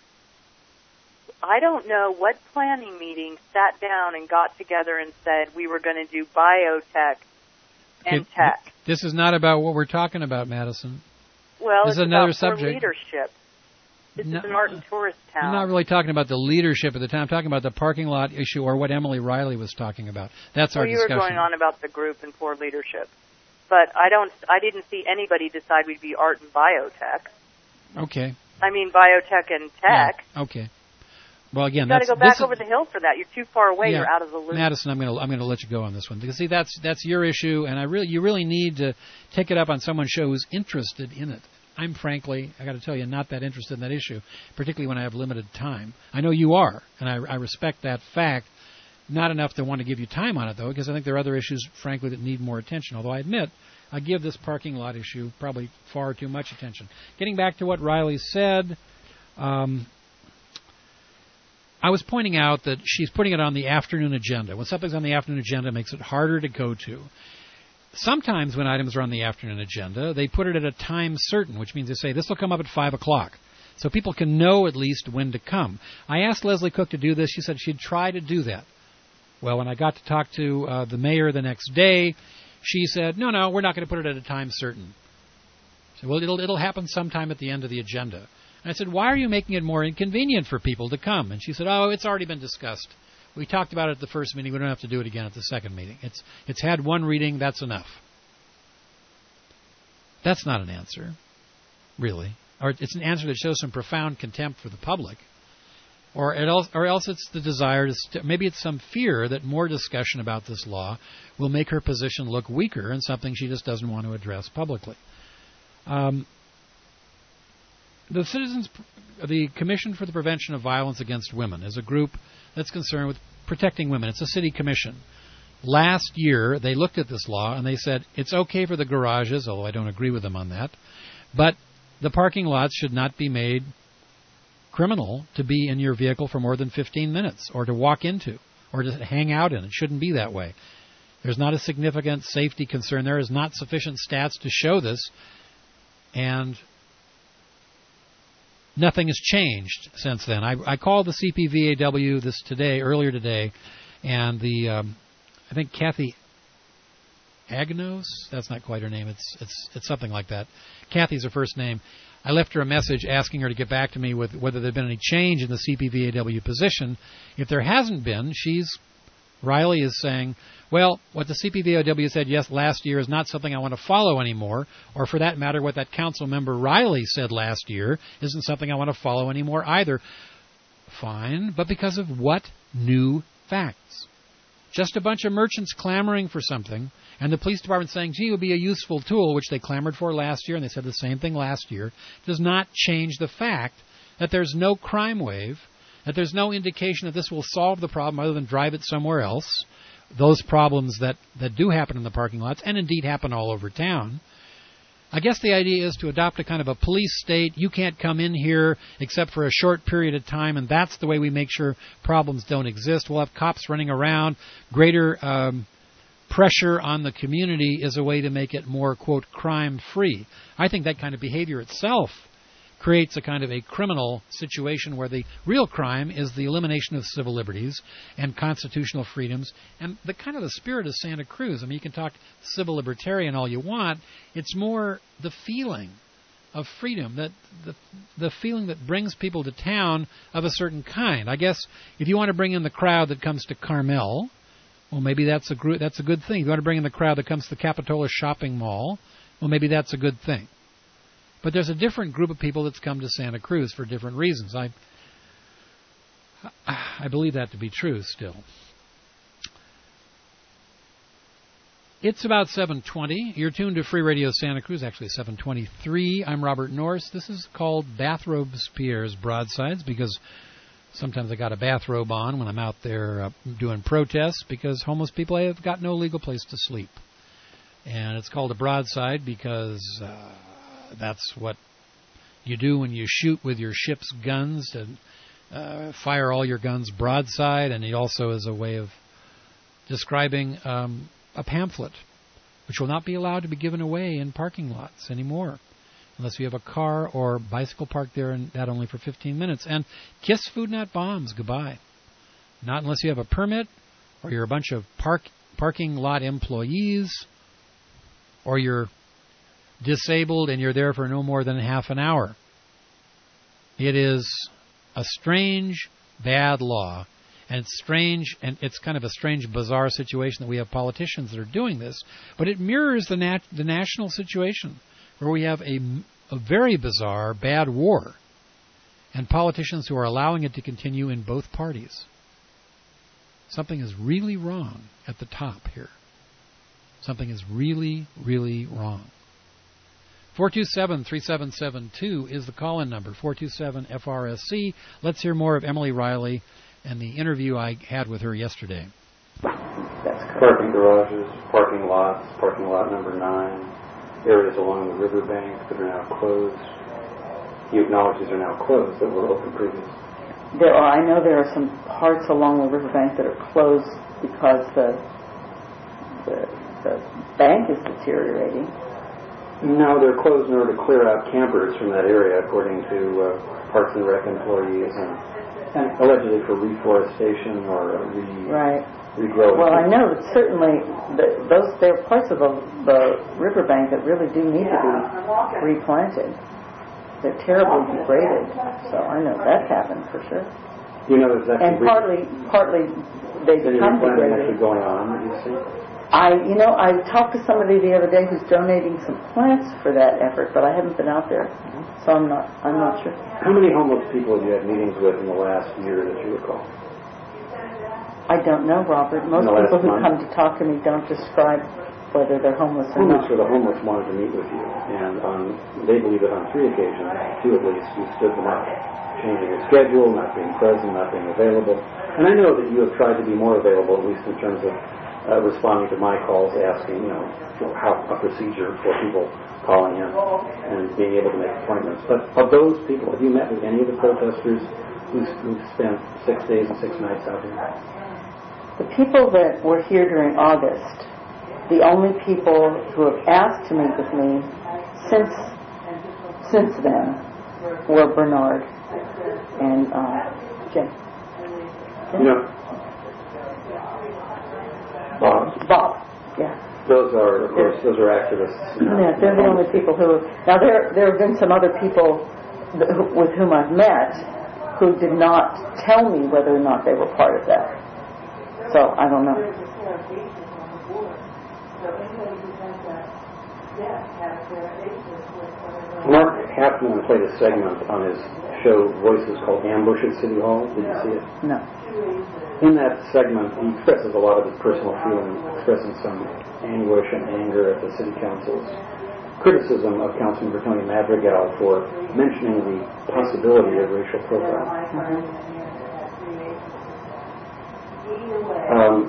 I don't know what planning meeting sat down and got together and said we were going to do biotech and it, tech. This is not about what we're talking about, Madison. Well, this it's is another about subject. leadership. This no, is an art and tourist town. I'm not really talking about the leadership of the town. I'm talking about the parking lot issue, or what Emily Riley was talking about. That's well, our you discussion. were going on about the group and poor leadership. But I don't. I didn't see anybody decide we'd be art and biotech. Okay. I mean, biotech and tech. Yeah. Okay. Well, again, you got that's to go back this over is, the hill for that. You're too far away. Yeah, You're out of the loop. Madison, I'm going to I'm going to let you go on this one, because see, that's that's your issue, and I really you really need to take it up on someone's show who's interested in it. I'm frankly, I got to tell you, not that interested in that issue, particularly when I have limited time. I know you are, and I, I respect that fact. Not enough to want to give you time on it, though, because I think there are other issues, frankly, that need more attention. Although I admit, I give this parking lot issue probably far too much attention. Getting back to what Riley said, um, I was pointing out that she's putting it on the afternoon agenda. When something's on the afternoon agenda, it makes it harder to go to. Sometimes when items are on the afternoon agenda, they put it at a time certain, which means they say, this will come up at five o'clock. So people can know at least when to come. I asked Leslie Cook to do this. She said she'd try to do that. Well, when I got to talk to uh, the mayor the next day, she said, no, no, we're not going to put it at a time certain. I said, well, it'll, it'll happen sometime at the end of the agenda. And I said, why are you making it more inconvenient for people to come? And she said, oh, it's already been discussed. We talked about it at the first meeting. We don't have to do it again at the second meeting. It's it's had one reading. That's enough. That's not an answer, really. Or it's an answer that shows some profound contempt for the public. Or else, or else it's the desire to st- maybe it's some fear that more discussion about this law will make her position look weaker and something she just doesn't want to address publicly. Um, the Citizens, the Commission for the Prevention of Violence Against Women is a group that's concerned with protecting women. It's a city commission. Last year, they looked at this law and they said it's okay for the garages, although I don't agree with them on that, but the parking lots should not be made criminal to be in your vehicle for more than fifteen minutes, or to walk into, or to hang out in. It shouldn't be that way. There's not a significant safety concern. There is not sufficient stats to show this, and nothing has changed since then. I, I called the C P V A W this today, earlier today, and the um, I think Kathy Agnos, that's not quite her name. It's it's it's something like that. Kathy's her first name. I left her a message asking her to get back to me with whether there had been any change in the C P V A W position. If there hasn't been, she's Riley is saying, well, what the C P V A W said yes last year is not something I want to follow anymore, or for that matter, what that council member Riley said last year isn't something I want to follow anymore either. Fine, but because of what new facts? Just a bunch of merchants clamoring for something, and the police department saying, gee, it would be a useful tool, which they clamored for last year, and they said the same thing last year, does not change the fact that there's no crime wave, that there's no indication that this will solve the problem other than drive it somewhere else. Those problems that, that do happen in the parking lots, and indeed happen all over town. I guess the idea is to adopt a kind of a police state. You can't come in here except for a short period of time, and that's the way we make sure problems don't exist. We'll have cops running around, greater um, pressure on the community is a way to make it more, quote, crime-free. I think that kind of behavior itself creates a kind of a criminal situation where the real crime is the elimination of civil liberties and constitutional freedoms and the kind of the spirit of Santa Cruz. I mean, you can talk civil libertarian all you want. It's more the feeling of freedom, that the, the feeling that brings people to town of a certain kind. I guess if you want to bring in the crowd that comes to Carmel, well, maybe that's a gr- that's a good thing. If you want to bring in the crowd that comes to the Capitola Shopping Mall, well, maybe that's a good thing. But there's a different group of people that's come to Santa Cruz for different reasons. I I believe that to be true still. It's about seven twenty. You're tuned to Free Radio Santa Cruz, actually seven twenty-three. I'm Robert Norris. This is called Bathrobes Pierre's Broadsides because sometimes I got a bathrobe on when I'm out there uh, doing protests because homeless people have got no legal place to sleep. And it's called a broadside because uh, that's what you do when you shoot with your ship's guns, to uh, fire all your guns broadside, and it also is a way of describing um, a pamphlet, which will not be allowed to be given away in parking lots anymore, unless you have a car or bicycle parked there, and that only for fifteen minutes. And kiss food, not bombs. Goodbye. Not unless you have a permit, or you're a bunch of park parking lot employees, or you're disabled and you're there for no more than half an hour. It is a strange, bad law. And it's strange, and it's kind of a strange, bizarre situation that we have politicians that are doing this. But it mirrors the, nat- the national situation, where we have a, a very bizarre, bad war, and politicians who are allowing it to continue in both parties. Something is really wrong at the top here. Something is really, really wrong. four two seven, three seven seven two is the call-in number, four two seven F R S C. Let's hear more of Emily Riley and the interview I had with her yesterday. Parking garages, parking lots, parking lot number nine, areas along the riverbank that are now closed. You acknowledge these are now closed that were open previously. There are, I know there are some parts along the riverbank that are closed because the the, the bank is deteriorating. No, they're closed in order to clear out campers from that area, according to uh, Parks and Rec employees, and, and allegedly for reforestation or re, right. regrowing. Well, I know that certainly the, those there are parts of the, the riverbank that really do need to be replanted. They're terribly degraded, so I know that's happened for sure. You know, there's actually and partly, partly they become degraded. Actually going on, you see. I, you know, I talked to somebody the other day who's donating some plants for that effort, but I haven't been out there, so I'm not, I'm not sure. How many homeless people have you had meetings with in the last year that you recall? I don't know, Robert. Most people who month? come to talk to me don't describe whether they're homeless or homeless not. For the homeless wanted to meet with you, and on, they believe that on three occasions, two at least, you stood them up, changing your schedule, not being present, not being available. And I know that you have tried to be more available, at least in terms of Uh, responding to my calls, asking, you know, how a procedure for people calling in and being able to make appointments. But of those people, have you met with any of the protesters who spent six days and six nights out here? The people that were here during August, the only people who have asked to meet with me since since then were Bernard and uh, Jim. Jim. You know, Bob. Bob, yeah. Those are, of course, those are activists. Yeah, they're the only people who. Now there, there have been some other people th- with whom I've met who did not tell me whether or not they were part of that. So I don't know. Mark Hapman played a segment on his show Voices called Ambush at City Hall. Did you see it? No. In that segment, he expresses a lot of his personal feelings, expressing some anguish and anger at the City Council's criticism of Councilmember Tony Madrigal for mentioning the possibility of racial profiling. Mm-hmm. Um,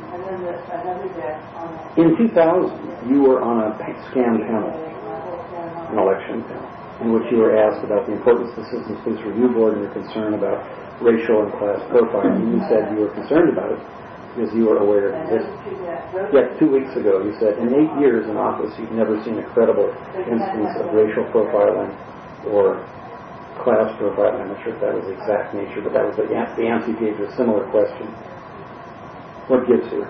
in two thousand, you were on a SCAN panel, an election panel, in which you were asked about the importance of the Citizens Police Review Board and your concern about racial and class profiling. And you said you were concerned about it because you were aware of this. Yes, two weeks ago you said, in eight years in office you've never seen a credible instance of racial profiling or class profiling. I'm not sure if that was the exact nature, but that was the, the answer you gave to a similar question. What gives here?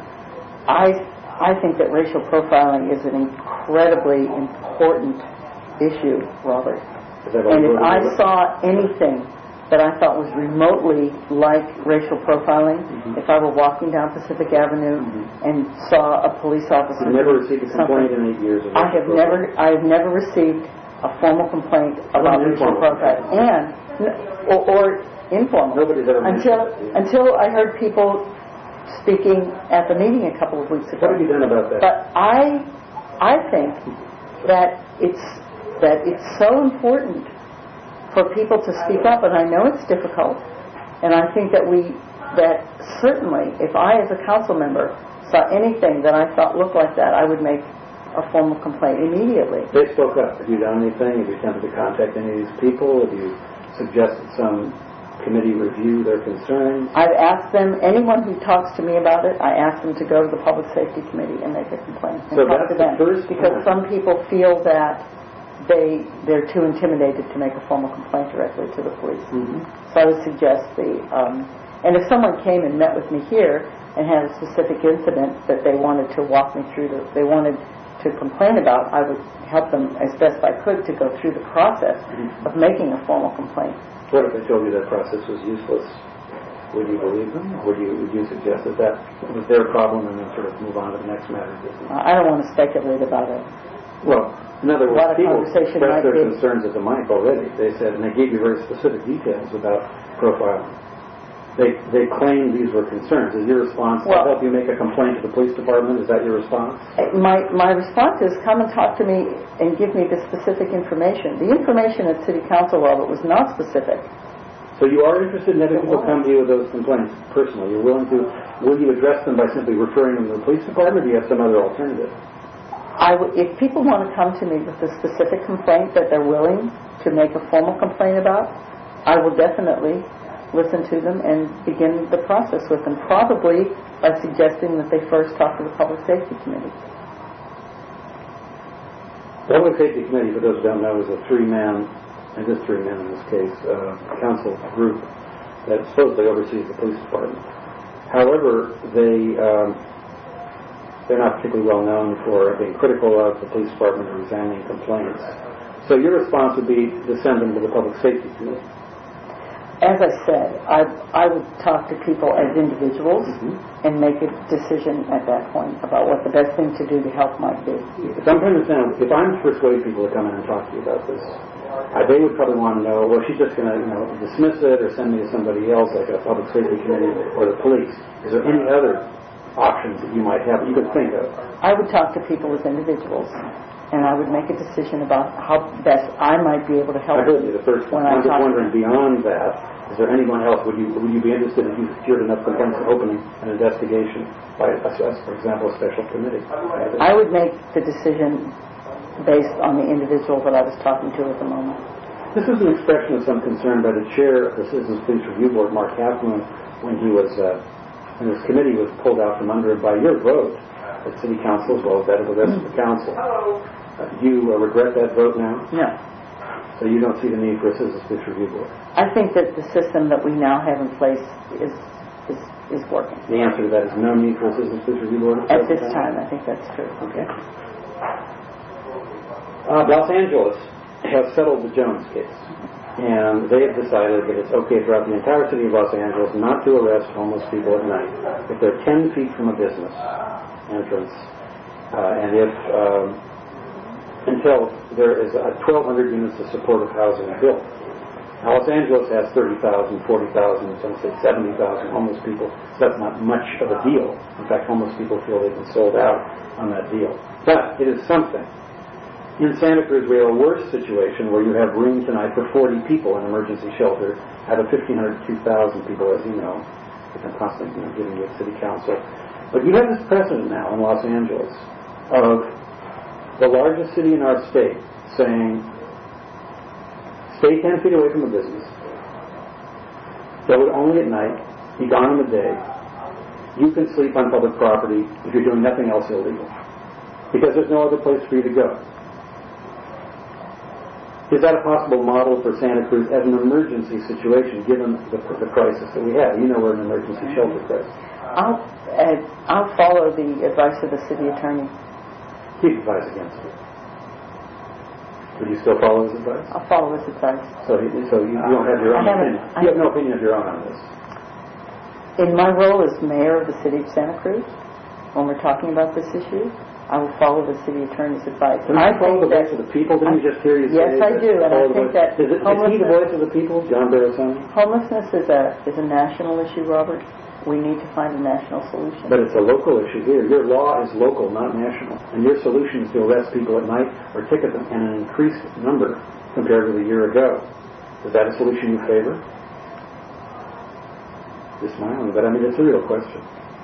I, I think that racial profiling is an incredibly important issue, Robert. And if I saw anything that I thought was remotely like racial profiling, mm-hmm. if I were walking down Pacific Avenue mm-hmm. and saw a police officer... You've never received a complaint in eight years of I have never, I have never received a formal complaint about racial profiling. And, or, or informal. Nobody's ever until, until I heard people speaking at the meeting a couple of weeks ago. What have you done about that? But I, I think that it's, that it's so important for people to speak up, and I know it's difficult, and I think that we, that certainly, if I as a council member saw anything that I thought looked like that, I would make a formal complaint immediately. They spoke up. Have you done anything? Have you attempted to contact any of these people? Have you suggested some committee review their concerns? I've asked them, anyone who talks to me about it, I ask them to go to the Public Safety Committee and make a complaint and so talk that's to them. The first because time. some people feel that they, they're too intimidated to make a formal complaint directly to the police. Mm-hmm. So I would suggest the, um, and if someone came and met with me here and had a specific incident that they wanted to walk me through, the, they wanted to complain about, I would help them as best I could to go through the process mm-hmm. of making a formal complaint. What if they told you that process was useless? Would you believe them? Or would you, would you suggest that that was their problem and then sort of move on to the next matter? Uh, I don't want to speculate about it. Well, in other words, people expressed their be. concerns at the mic already. They said, and they gave you very specific details about profiling. They they claimed these were concerns. Is your response well, to help you make a complaint to the police department? Is that your response? My my response is come and talk to me and give me the specific information. The information at City Council, Robert, was not specific. So you are interested in having people come to you with those complaints personally. You're willing to, will you address them by simply referring them to the police department, or do you have some other alternative? I w- if people want to come to me with a specific complaint that they're willing to make a formal complaint about, I will definitely listen to them and begin the process with them, probably by suggesting that they first talk to the Public Safety Committee. The Public Safety Committee, for those who don't know, is a three-man, and this three-man in this case, uh, council group that supposedly oversees the police department. However, they... Um, They're not particularly well known for being critical of the police department or examining complaints. So your response would be to send them to the Public Safety Committee. As I said, I, I would talk to people as individuals mm-hmm. and make a decision at that point about what the best thing to do to help might be. If I'm trying to understand, if I'm to persuade people to come in and talk to you about this, uh, they would probably want to know, well, she's just going to, you know, dismiss it or send me to somebody else, like a Public Safety Committee or the police. Is there any other options that you might have, you could think of? I would talk to people as individuals, and I would make a decision about how best I might be able to help. I heard you the first one. I'm just wondering, beyond that, is there anyone else? Would you would you be interested if you secured enough complaints of opening an investigation by, a, for example, a special committee? I would make the decision based on the individual that I was talking to at the moment. This was an expression of some concern by the chair of the Citizens Police Review Board, Mark Halfmoon, when he was. Uh, And this committee was pulled out from under it by your vote at City Council as well as that of the rest of the council. Uh, do you uh, regret that vote now? No. So you don't see the need for a Citizens Police Review Board? I think that the system that we now have in place is is, is working. The answer to that is no need for a Citizens Police Review Board? At this time, I think that's true. Okay. Uh, Los Angeles has settled the Jones case. And they have decided that it's okay throughout the entire city of Los Angeles not to arrest homeless people at night if they're ten feet from a business entrance, uh, and if um, until there is uh, twelve hundred units of supportive housing built. Now, Los Angeles has thirty thousand, forty thousand, some say seventy thousand homeless people, so that's not much of a deal. In fact, homeless people feel they've been sold out on that deal. But it is something. In Santa Cruz, we have a worse situation where you have room tonight for forty people in emergency shelter out of fifteen hundred to two thousand people, as you know, which I'm constantly you know, giving you at City Council. But you have this precedent now in Los Angeles of the largest city in our state saying, stay ten feet away from the business, go it only at night, be gone in the day, you can sleep on public property if you're doing nothing else illegal, because there's no other place for you to go. Is that a possible model for Santa Cruz as an emergency situation, given the, the crisis that we have? You know we're in an emergency shelter crisis. I'll, uh, I'll follow the advice of the city attorney. He'd advise against it. Would you still follow his advice? I'll follow his advice. So, he, so you, you don't have your own I opinion. I You have no opinion of your own on this. In my role as mayor of the city of Santa Cruz, when we're talking about this issue, I will follow the city attorney's advice. Didn't I you follow the think voice of the people? Didn't you just hear you yes, say I that? do, and I think that Is, it, is he the voice of the people, John Barrasoni? Homelessness is a is a national issue, Robert. We need to find a national solution. But it's a local issue here. Your law is local, not national. And your solution is to arrest people at night or ticket them in an increased number compared with a year ago. Is that a solution you favor? You're smiling, but I mean, it's a real question.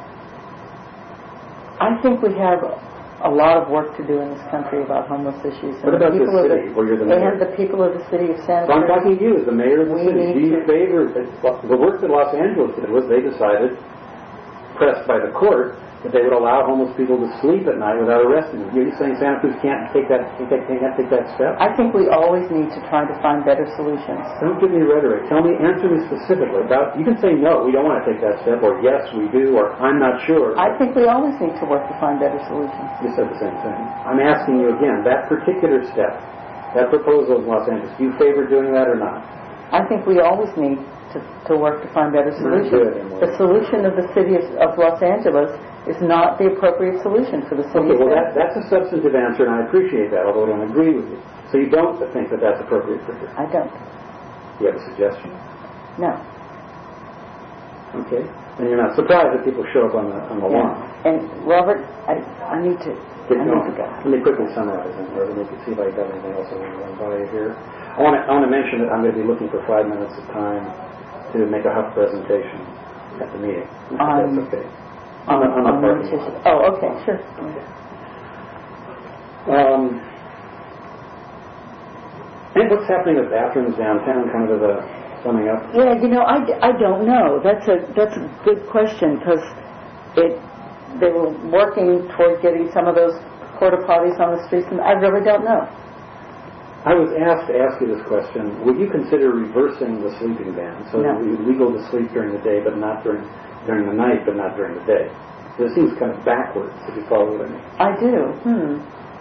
I think we have a lot of work to do in this country about homeless issues. What about the city, where you're the mayor? And the people of the city of Santa Cruz. So I'm talking to you as the mayor of the We city. need Do you to- favor the work that Los Angeles did was they decided, pressed by the court, that they would allow homeless people to sleep at night without arresting them. You're saying Santa Cruz can't take that can't take, can't take that step? I think we always need to try to find better solutions. Don't give me rhetoric. Tell me, answer me specifically about. You can say no, we don't want to take that step, or yes, we do, or I'm not sure. I think we always need to work to find better solutions. You said the same thing. I'm asking you again, that particular step, that proposal in Los Angeles, do you favor doing that or not? I think we always need to, to work to find better Not solutions. good anymore. The solution of the city of, of Los Angeles is not the appropriate solution for the city Okay, of well, Santa that, that's a substantive answer, and I appreciate that, although I don't agree with you. So you don't think that that's appropriate for here? I don't. You have a suggestion? No. Okay. And you're not surprised that people show up on the, on the Yeah. lawn. And Robert, I, I need to, Get I need going. to go. Let me quickly summarize them, or let me see if I got anything else I want to run by you here. I want to, I want to mention that I'm going to be looking for five minutes of time to make a Huff presentation at the meeting. If Um, that's okay. On the, on the on parking which lot. issue? Oh, okay, sure. Um, and what's happening with bathrooms downtown, kind of as a summing up? Yeah, you know, I, I don't know. That's a that's a good question, because it they were working toward getting some of those porta potties on the streets, and I really don't know. I was asked to ask you this question. Would you consider reversing the sleeping ban so No. that it would be legal to sleep during the day, but not during during the night, but not during the day? It seems kind of backwards, if you follow what I mean. I do. Hmm.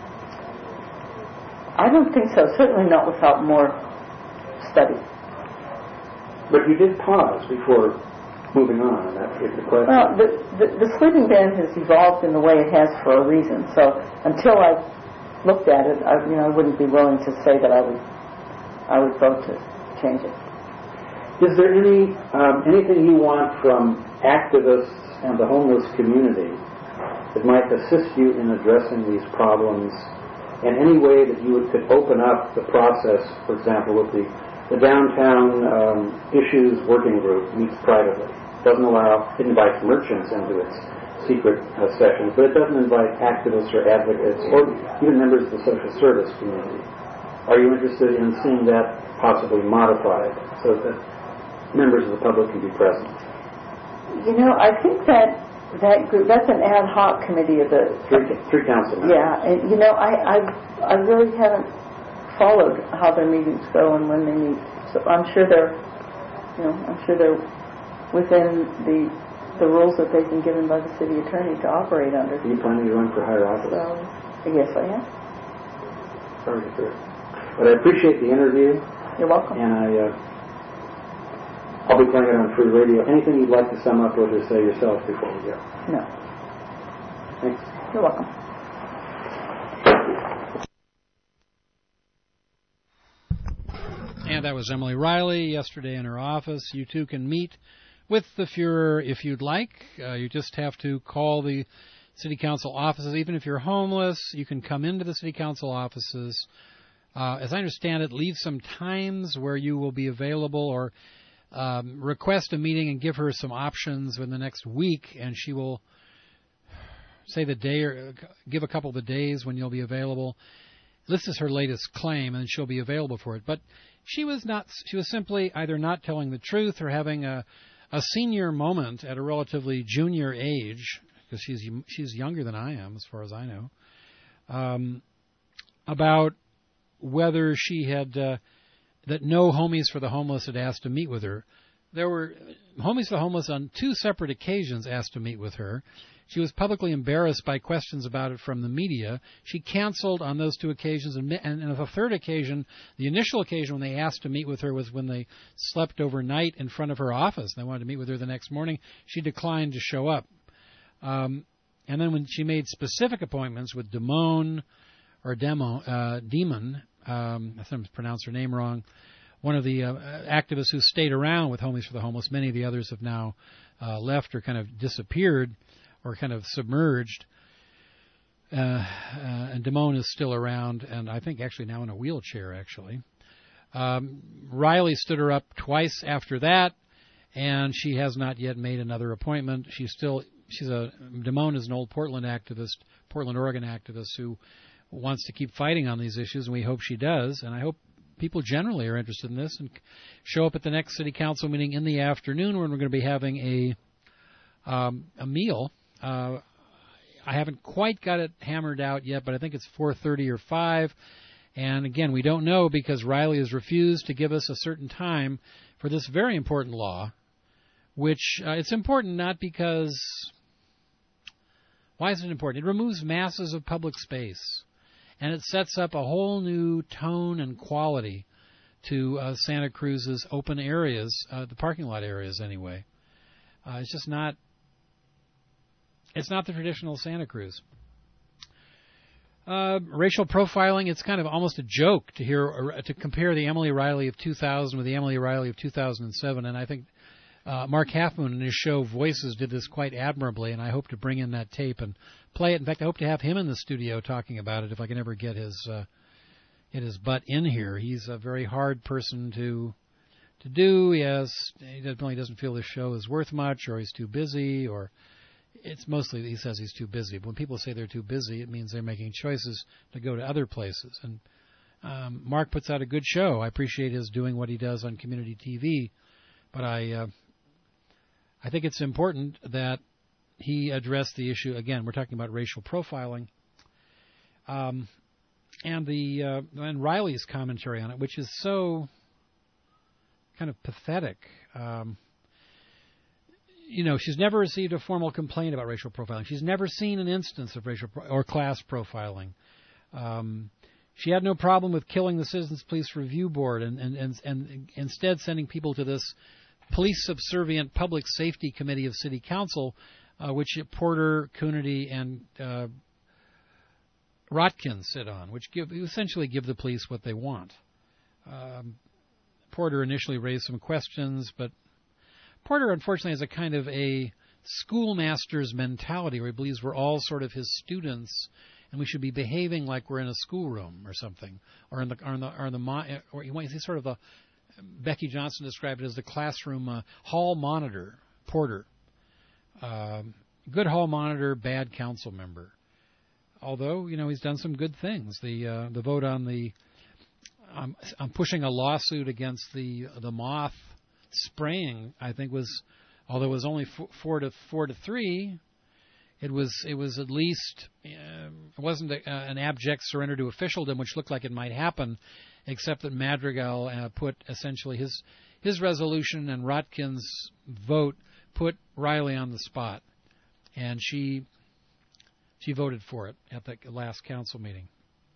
I don't think so. Certainly not without more study. But you did pause before moving on, and that is the question. Well, the, the the sleeping ban has evolved in the way it has for a reason. So until I looked at it, I, you know, I wouldn't be willing to say that I would I would vote to change it. Is there any um, anything you want from activists and the homeless community that might assist you in addressing these problems, and any way that you would, could open up the process, for example, with the, the downtown um, issues working group meets privately. Doesn't allow, it invites merchants into its secret uh, sessions, but it doesn't invite activists or advocates or even members of the social service community. Are you interested in seeing that possibly modified so that members of the public can be present? You know, I think that that group, that's an ad hoc committee of the Three, three council members. yeah, and you know, I, I I really haven't followed how their meetings go and when they meet. So I'm sure they're, you know, I'm sure they're within the the rules that they've been given by the city attorney to operate under. Are you planning to run for higher office? So, yes, I am. Sorry to hear. But I appreciate the interview, You're welcome. and I, uh, I'll be playing it on free radio. Anything you'd like to sum up or to say yourself before we go? No, Thanks. you're welcome. And that was Emily Riley yesterday in her office. You too can meet with the Fuhrer if you'd like. Uh, you just have to call the city council offices. Even if you're homeless, you can come into the city council offices. Uh, as I understand it, leave some times where you will be available, or um, request a meeting and give her some options in the next week, and she will say the day or give a couple of the days when you'll be available. This is her latest claim, and she'll be available for it. But she was not. She was simply either not telling the truth or having a, a senior moment at a relatively junior age, because she's she's younger than I am, as far as I know, um, about whether she had uh, that no Homies for the Homeless had asked to meet with her. There were Homies for the Homeless on two separate occasions asked to meet with her. She was publicly embarrassed by questions about it from the media. She canceled on those two occasions, and, and, and on the third occasion, the initial occasion when they asked to meet with her was when they slept overnight in front of her office. They wanted to meet with her the next morning. She declined to show up. Um, and then when she made specific appointments with Damone, or Demo, uh, Demon, um, I sometimes pronounce her name wrong, one of the uh, activists who stayed around with Homies for the Homeless. Many of the others have now uh, left or kind of disappeared or kind of submerged. Uh, uh, and Damone is still around, and I think actually now in a wheelchair, actually. Um, Riley stood her up twice after that, and she has not yet made another appointment. She's still, she's a, Damone is an old Portland activist, Portland, Oregon activist who wants to keep fighting on these issues, and we hope she does, and I hope people generally are interested in this and show up at the next city council meeting in the afternoon when we're going to be having a um, a meal. Uh, I haven't quite got it hammered out yet, but I think it's four thirty or five. And again, we don't know because Riley has refused to give us a certain time for this very important law, which uh, it's important not because... Why is it important? It removes masses of public space, and it sets up a whole new tone and quality to uh, Santa Cruz's open areas, uh, the parking lot areas anyway. Uh, it's just not... It's not the traditional Santa Cruz. Uh, racial profiling, it's kind of almost a joke to hear uh, to compare the Emily Riley of two thousand with the Emily Riley of two thousand seven, and I think uh, Mark Halfmoon in his show Voices did this quite admirably, and I hope to bring in that tape and play it. In fact, I hope to have him in the studio talking about it if I can ever get his uh, get his butt in here. He's a very hard person to to do. He has he definitely doesn't feel this show is worth much, or he's too busy, or it's mostly he says he's too busy. But when people say they're too busy, it means they're making choices to go to other places. And um, Mark puts out a good show. I appreciate his doing what he does on community T V, but I uh, I think it's important that he address the issue. Again, we're talking about racial profiling, um, and the uh, and Riley's commentary on it, which is so kind of pathetic. Um, You know, she's never received a formal complaint about racial profiling. She's never seen an instance of racial pro- or class profiling. Um, she had no problem with killing the Citizens Police Review Board and, and, and, and instead sending people to this police-subservient Public Safety Committee of City Council, uh, which Porter, Coonerty, and uh, Rotkin sit on, which give, essentially give the police what they want. Um, Porter initially raised some questions, but Porter, unfortunately, has a kind of a schoolmaster's mentality where he believes we're all sort of his students and we should be behaving like we're in a schoolroom or something, or in the or in the or in the or he's sort of the Becky Johnson described it as the classroom uh, hall monitor. Porter, um, good hall monitor, bad council member. Although you know he's done some good things. The uh, the vote on the I'm, I'm pushing a lawsuit against the the moth spraying, I think, was, although it was only four, four to four to three, it was it was at least uh, it wasn't a, uh, an abject surrender to officialdom, which looked like it might happen, except that Madrigal uh, put essentially his his resolution and Rotkin's vote put Riley on the spot, and she she voted for it at the last council meeting.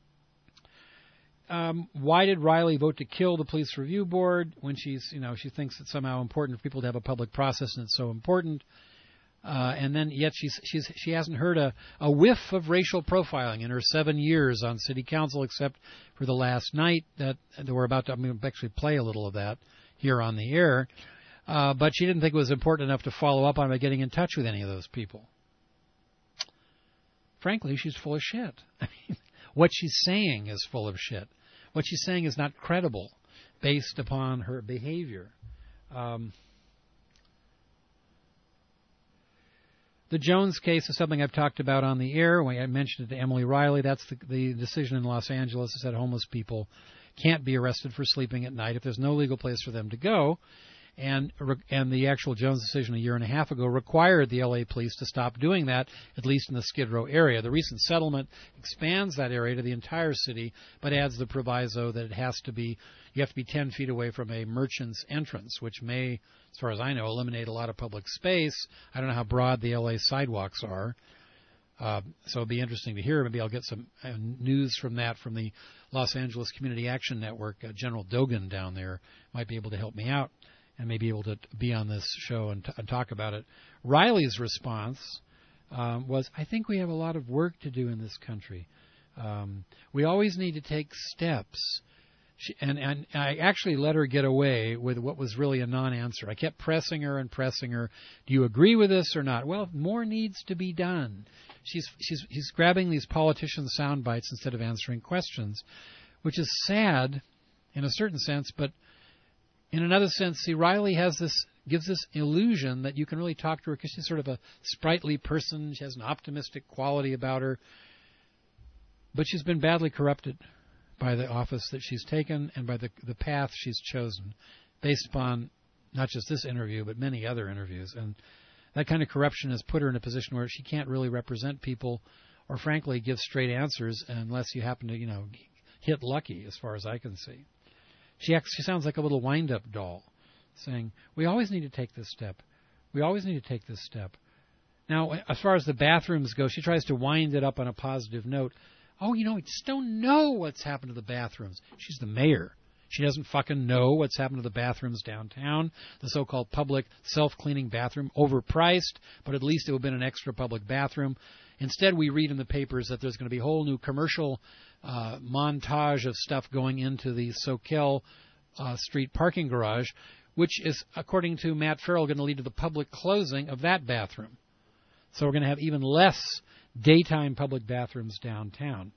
Um, why did Riley vote to kill the Police Review Board when she's, you know, she thinks it's somehow important for people to have a public process and it's so important? Uh, and then yet she's, she's, she hasn't heard a, a whiff of racial profiling in her seven years on City Council, except for the last night that, that we're about to, I'm going to actually play a little of that here on the air. Uh, but she didn't think it was important enough to follow up on by getting in touch with any of those people. Frankly, she's full of shit. I mean, what she's saying is full of shit. What she's saying is not credible based upon her behavior. Um, the Jones case is something I've talked about on the air. When I mentioned it to Emily Riley, that's the, the decision in Los Angeles that said homeless people can't be arrested for sleeping at night if there's no legal place for them to go. And and the actual Jones decision a year and a half ago required the L A police to stop doing that, at least in the Skid Row area. The recent settlement expands that area to the entire city, but adds the proviso that it has to be, you have to be ten feet away from a merchant's entrance, which may, as far as I know, eliminate a lot of public space. I don't know how broad the L A sidewalks are. Uh, so it'll be interesting to hear. Maybe I'll get some uh, news from that from the Los Angeles Community Action Network. Uh, General Dogan down there might be able to help me out and may be able to be on this show and, t- and talk about it. Riley's response um, was, I think we have a lot of work to do in this country. Um, we always need to take steps. She, and, and I actually let her get away with what was really a non-answer. I kept pressing her and pressing her. Do you agree with this or not? Well, more needs to be done. She's she's he's grabbing these politicians' sound bites instead of answering questions, which is sad in a certain sense, but in another sense, see, Riley has this gives this illusion that you can really talk to her because she's sort of a sprightly person. She has an optimistic quality about her, but she's been badly corrupted by the office that she's taken and by the the path she's chosen, based upon not just this interview but many other interviews. And that kind of corruption has put her in a position where she can't really represent people or, frankly, give straight answers unless you happen to, you know, hit lucky, as far as I can see. She acts, she sounds like a little wind-up doll saying, we always need to take this step. We always need to take this step. Now, as far as the bathrooms go, she tries to wind it up on a positive note. Oh, you know, we just don't know what's happened to the bathrooms. She's the mayor. She doesn't fucking know what's happened to the bathrooms downtown, the so-called public self-cleaning bathroom, overpriced, but at least it would have been an extra public bathroom. Instead, we read in the papers that there's going to be a whole new commercial uh, montage of stuff going into the Soquel uh, Street parking garage, which is, according to Matt Farrell, going to lead to the public closing of that bathroom. So we're going to have even less daytime public bathrooms downtown.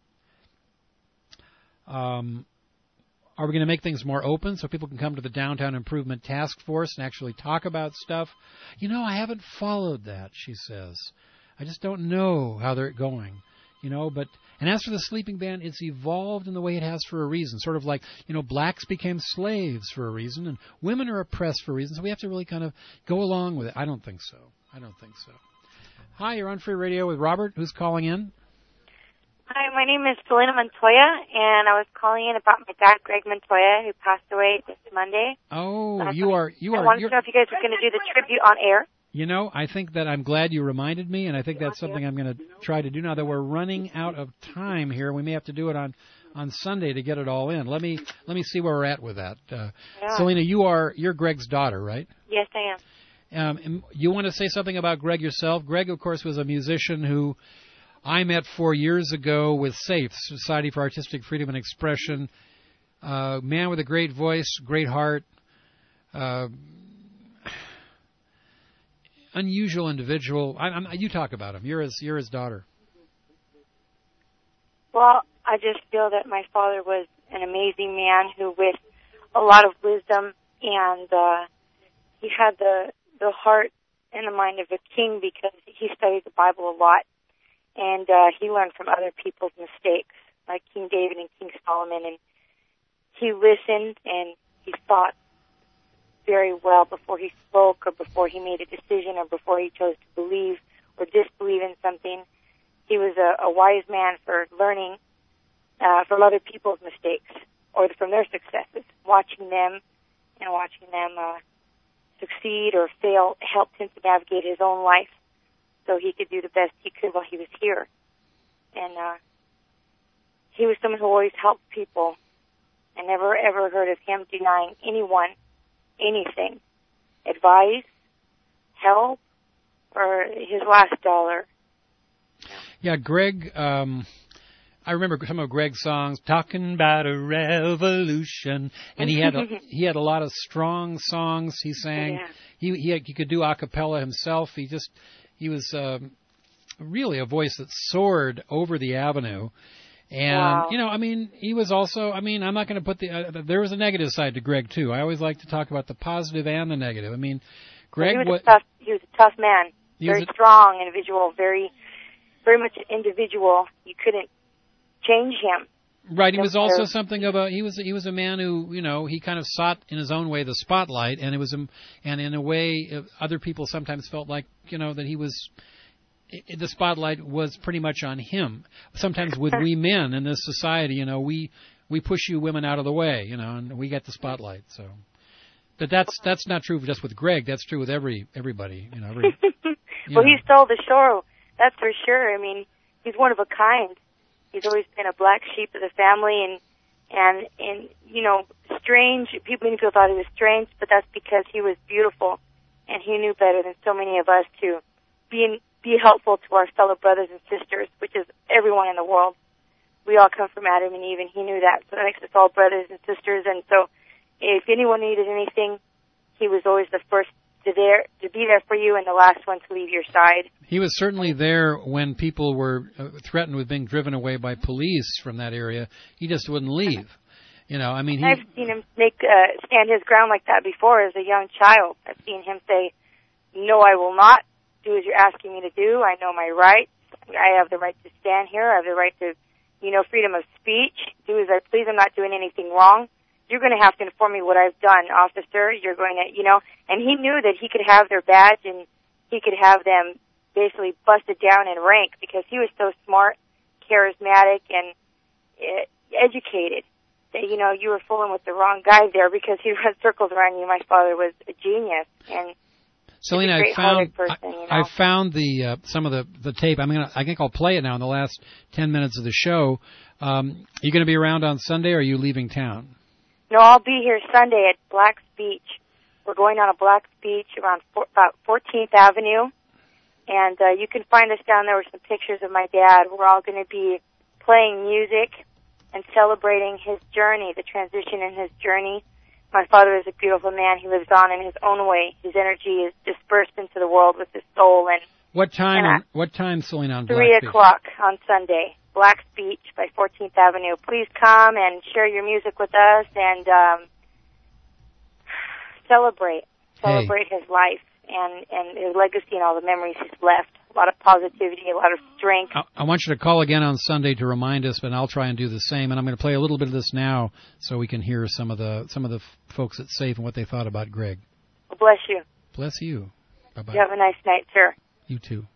Um... Are we going to make things more open so people can come to the Downtown Improvement Task Force and actually talk about stuff? You know, I haven't followed that, she says. I just don't know how they're going. You know, but, and as for the sleeping ban, it's evolved in the way it has for a reason. Sort of like, you know, blacks became slaves for a reason and women are oppressed for a reason. So we have to really kind of go along with it. I don't think so. I don't think so. Hi, you're on Free Radio with Robert. Who's calling in? Hi, my name is Selena Montoya, and I was calling in about my dad, Greg Montoya, who passed away this Monday. Oh, uh, you are you I are. I wanted to know if you guys were going to do the tribute on air. You know, I think that I'm glad you reminded me, and I think that's something I'm going to try to do now that we're running out of time here. We may have to do it on, on Sunday to get it all in. Let me let me see where we're at with that. Uh, yeah. Selena, you are you're Greg's daughter, right? Yes, I am. Um, you want to say something about Greg yourself? Greg, of course, was a musician who I met four years ago with SAFE, Society for Artistic Freedom and Expression. Uh, man with a great voice, great heart, uh, unusual individual. I, I'm, you talk about him. You're his, you're his daughter. Well, I just feel that my father was an amazing man who, with a lot of wisdom, and uh, he had the the heart and the mind of a king because he studied the Bible a lot. And uh, he learned from other people's mistakes, like King David and King Solomon. And he listened and he thought very well before he spoke or before he made a decision or before he chose to believe or disbelieve in something. He was a, a wise man for learning uh, from other people's mistakes or from their successes. Watching them and watching them uh, succeed or fail helped him to navigate his own life, so he could do the best he could while he was here. And uh, he was someone who always helped people. I never, ever heard of him denying anyone anything, advice, help, or his last dollar. Yeah, Greg, um, I remember some of Greg's songs, talking about a revolution, and he had a, he had a lot of strong songs he sang. Yeah. He, he, had, he could do a cappella himself. He just... He was um, really a voice that soared over the avenue. And, wow. you know, I mean, he was also, I mean, I'm not going to put the, uh, there was a negative side to Greg, too. I always like to talk about the positive and the negative. I mean, Greg well, he was wa- a tough, he was a tough man, very a, strong individual, very, very much an individual. You couldn't change him. Right. He was also something of a he was he was a man who, you know, he kind of sought in his own way the spotlight, and it was a, and in a way uh, other people sometimes felt like, you know, that he was it, the spotlight was pretty much on him. Sometimes with we men in this society, you know, we we push you women out of the way, you know, and we get the spotlight. So, but that's that's not true just with Greg. That's true with every everybody, you know. Every, you well, know. he stole the show. That's for sure. I mean, he's one of a kind. He's always been a black sheep of the family, and and and you know, strange. People, many people thought he was strange, but that's because he was beautiful, and he knew better than so many of us to be in, be helpful to our fellow brothers and sisters, which is everyone in the world. We all come from Adam and Eve, and he knew that, so that makes us all brothers and sisters. And so, if anyone needed anything, he was always the first to there to be there for you, and the last one to leave your side. He was certainly there when people were uh, threatened with being driven away by police from that area. He just wouldn't leave. You know, I mean, he, I've seen him make uh, stand his ground like that before as a young child. I've seen him say, "No, I will not do as you're asking me to do. I know my rights. I have the right to stand here. I have the right to, you know, freedom of speech. Do as I please. I'm not doing anything wrong. You're going to have to inform me what I've done, officer. You're going to, you know," and he knew that he could have their badge and he could have them basically busted down in rank because he was so smart, charismatic, and uh, educated that, you know, you were fooling with the wrong guy there because he run circles around you. My father was a genius. And Selena, I found person, I, you know? I found the uh, some of the, the tape. I'm gonna, I think I'll play it now in the last ten minutes of the show. Um, are you going to be around on Sunday, or are you leaving town? No, I'll be here Sunday at Black's Beach. We're going on a Black's Beach around four, about fourteenth Avenue, and uh, you can find us down there with some pictures of my dad. We're all going to be playing music and celebrating his journey, the transition in his journey. My father is a beautiful man. He lives on in his own way. His energy is dispersed into the world with his soul. And what time? And, uh, what time, Selena, on Black Three Beach? o'clock on Sunday. Black's Beach by fourteenth Avenue. Please come and share your music with us and um, celebrate. Celebrate hey. his life and, and his legacy and all the memories he's left. A lot of positivity, a lot of strength. I, I want you to call again on Sunday to remind us, but I'll try and do the same. And I'm going to play a little bit of this now so we can hear some of the some of the f- folks at SAFE and what they thought about Greg. Well, bless you. Bless you. Bye-bye. You have a nice night, sir. You too.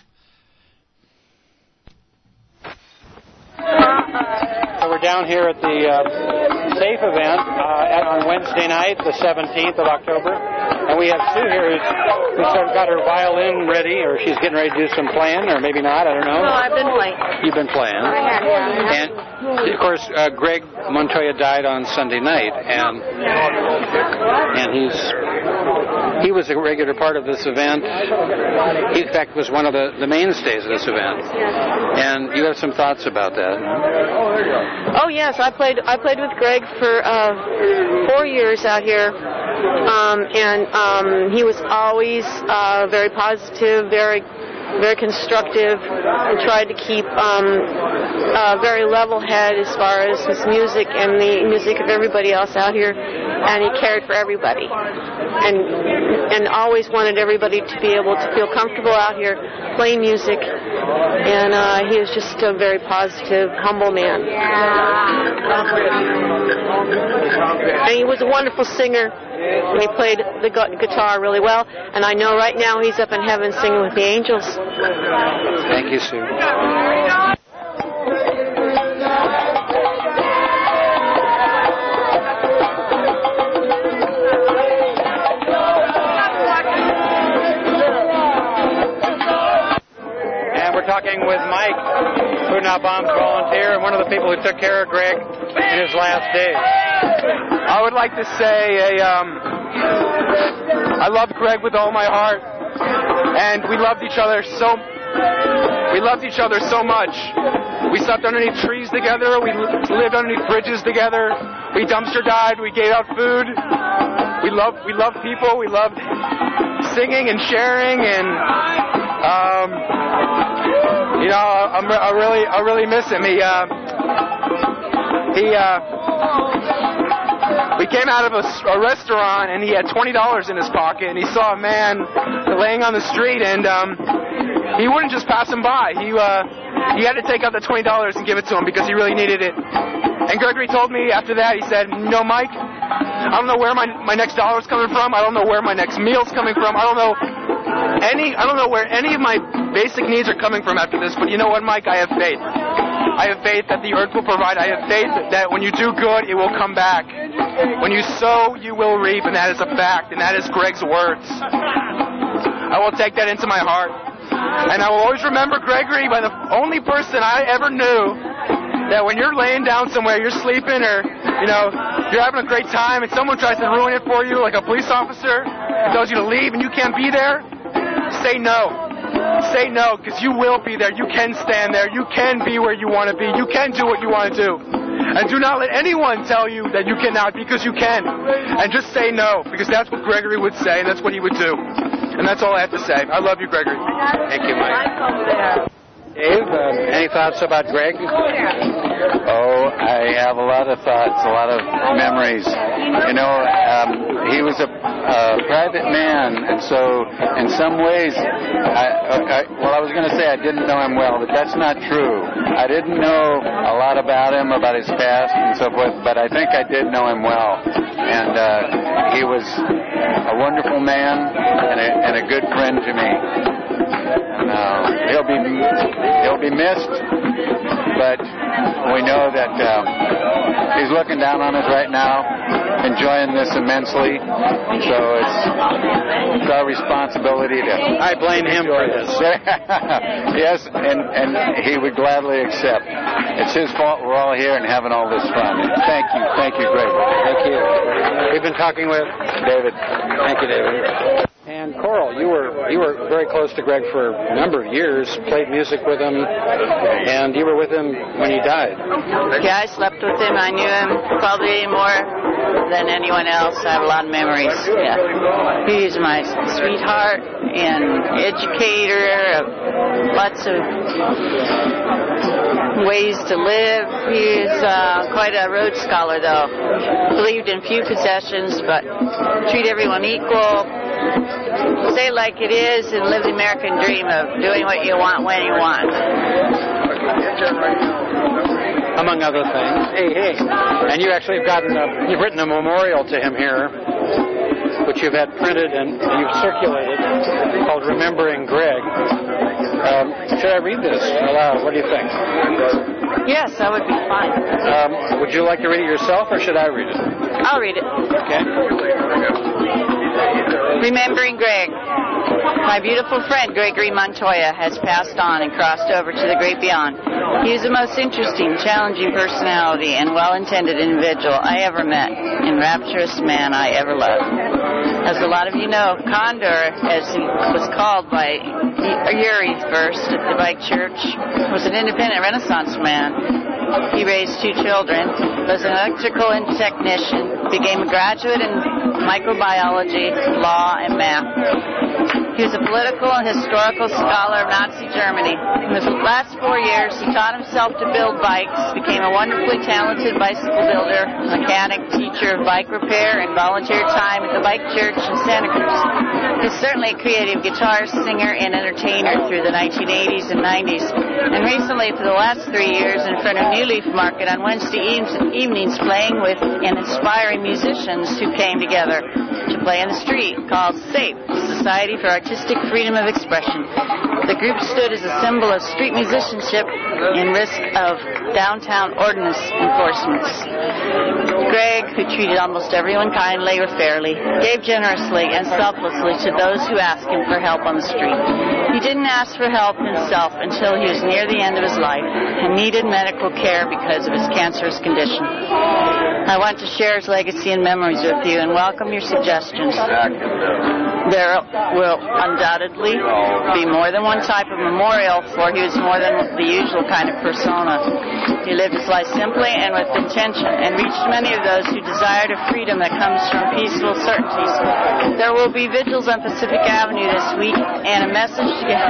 So we're down here at the uh, SAFE event uh, on Wednesday night, the seventeenth of October, and we have Sue here who's, who's sort of got her violin ready, or she's getting ready to do some playing, or maybe not, I don't know. No, I've been playing. You've been playing. I have, yeah. And, of course, uh, Greg Montoya died on Sunday night, and and he's he was a regular part of this event. He, in fact, was one of the, the mainstays of this event. And you have some thoughts about that. Oh yes, I played. I played with Greg for uh, four years out here, um, and um, he was always uh, very positive, very, very constructive, and tried to keep um, a very level head as far as his music and the music of everybody else out here. And he cared for everybody, and and always wanted everybody to be able to feel comfortable out here playing music. And uh, he was just a very positive, humble man. And he was a wonderful singer. And he played the gu- guitar really well. And I know right now he's up in heaven singing with the angels. Thank you, Sue. Talking with Mike, who now bombs volunteer, and one of the people who took care of Greg in his last days. I would like to say a, um, I loved Greg with all my heart, and we loved each other so, we loved each other so much. We slept underneath trees together, we lived underneath bridges together, we dumpster dived, we gave out food, we loved, we loved people, we loved singing and sharing, and, um, you know, I'm, I really, I really miss him. He, uh, he, uh, we came out of a, a restaurant and he had twenty dollars in his pocket, and he saw a man laying on the street, and um, he wouldn't just pass him by. He, uh, he had to take out the twenty dollars and give it to him because he really needed it. And Gregory told me after that, he said, no, Mike, I don't know where my my next dollar's coming from. I don't know where my next meal's coming from. I don't know any. I don't know where any of my basic needs are coming from after this. But you know what, Mike? I have faith. I have faith that the earth will provide. I have faith that when you do good, it will come back. When you sow, you will reap, and that is a fact. And that is Greg's words. I will take that into my heart, and I will always remember Gregory by the only person I ever knew that when you're laying down somewhere, you're sleeping, or, you know, you're having a great time, and someone tries to ruin it for you, like a police officer, and tells you to leave and you can't be there, say no. Say no, because you will be there. You can stand there. You can be where you want to be. You can do what you want to do. And do not let anyone tell you that you cannot, because you can. And just say no, because that's what Gregory would say, and that's what he would do. And that's all I have to say. I love you, Gregory. Thank you, Mike. Dave, uh, any thoughts about Greg? Oh, I have a lot of thoughts, a lot of memories. You know, um, he was a, a private man, and so in some ways, I, I, well, I was going to say I didn't know him well, but that's not true. I didn't know a lot about him, about his past and so forth, but I think I did know him well. And uh, he was a wonderful man and a, and a good friend to me. And uh, he'll be he'll be missed, but we know that uh, he's looking down on us right now, enjoying this immensely. So it's, it's our responsibility to. I blame him for this. Yes, and and he would gladly accept. It's his fault we're all here and having all this fun. Thank you, thank you, Greg. Thank you. We've been talking with David. Thank you, David. And Coral, you were you were very close to Greg for a number of years, played music with him, and you were with him when he died. Yeah, I slept with him. I knew him probably more than anyone else. I have a lot of memories. Yeah, he's my sweetheart and educator of lots of ways to live. He's uh, quite a Rhodes Scholar, though. Believed in few possessions, but treat everyone equal. Say it like it is and live the American dream of doing what you want when you want. Among other things. Hey, hey. And you actually have gotten a, you've written a memorial to him here, which you've had printed and you've circulated, called Remembering Greg. Um, should I read this aloud? What do you think? Yes, that would be fine. Um, would you like to read it yourself, or should I read it? I'll read it. Okay. Remembering Greg. My beautiful friend Gregory Montoya has passed on and crossed over to the great beyond. He is the most interesting, challenging personality and well-intended individual I ever met, and rapturous man I ever loved. As a lot of you know, Condor, as he was called by Uri first at the Bike Church, was an independent Renaissance man. He raised two children, was an electrical technician, became a graduate in microbiology, law, and math. He was a political and historical scholar of Nazi Germany. In his last four years, he taught himself to build bikes, became a wonderfully talented bicycle builder, mechanic, teacher of bike repair, and volunteered time at the Bike Church in Santa Cruz. He's certainly a creative guitar singer and entertainer through the nineteen eighties and nineties, and recently for the last three years in front of New Leaf Market on Wednesday evenings playing with and inspiring musicians who came together to play in the street, called SAFE, Society for Artistic Freedom of Expression. The group stood as a symbol of street musicianship in risk of downtown ordinance enforcements. Greg, who treated almost everyone kindly or fairly, gave generously and selflessly to those who asked him for help on the street. He didn't ask for help himself until he was near the end of his life and needed medical care because of his cancerous condition. I want to share his legacy and memories with you and welcome your suggestions. There will undoubtedly be more than one type of memorial, for he was more than the usual kind of persona. He lived his life simply and with intention, and reached many of those who desired a freedom that comes from peaceful certainties. There will be vigils on Pacific Avenue this week, and a message to get,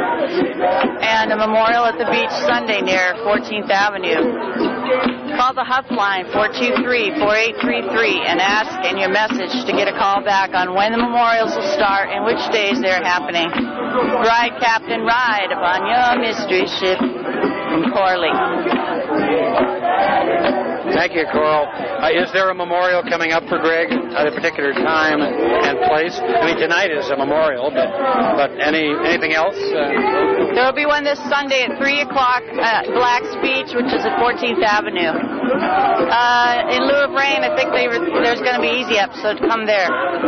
and a memorial at the beach Sunday near fourteenth Avenue. Call the Huff line, four two three, four eight three three, and ask in your message to get a call back on when the memorials will start and which days they're happening. Ride, Captain, ride upon your mystery ship from Corley. Thank you, Coral. Uh, is there a memorial coming up for Greg at a particular time and place? I mean, tonight is a memorial, but but any anything else? Uh, There will be one this Sunday at three o'clock at Black's Beach, which is at fourteenth Avenue. Uh, in lieu of rain, I think they re- there's going to be easy up, so come there.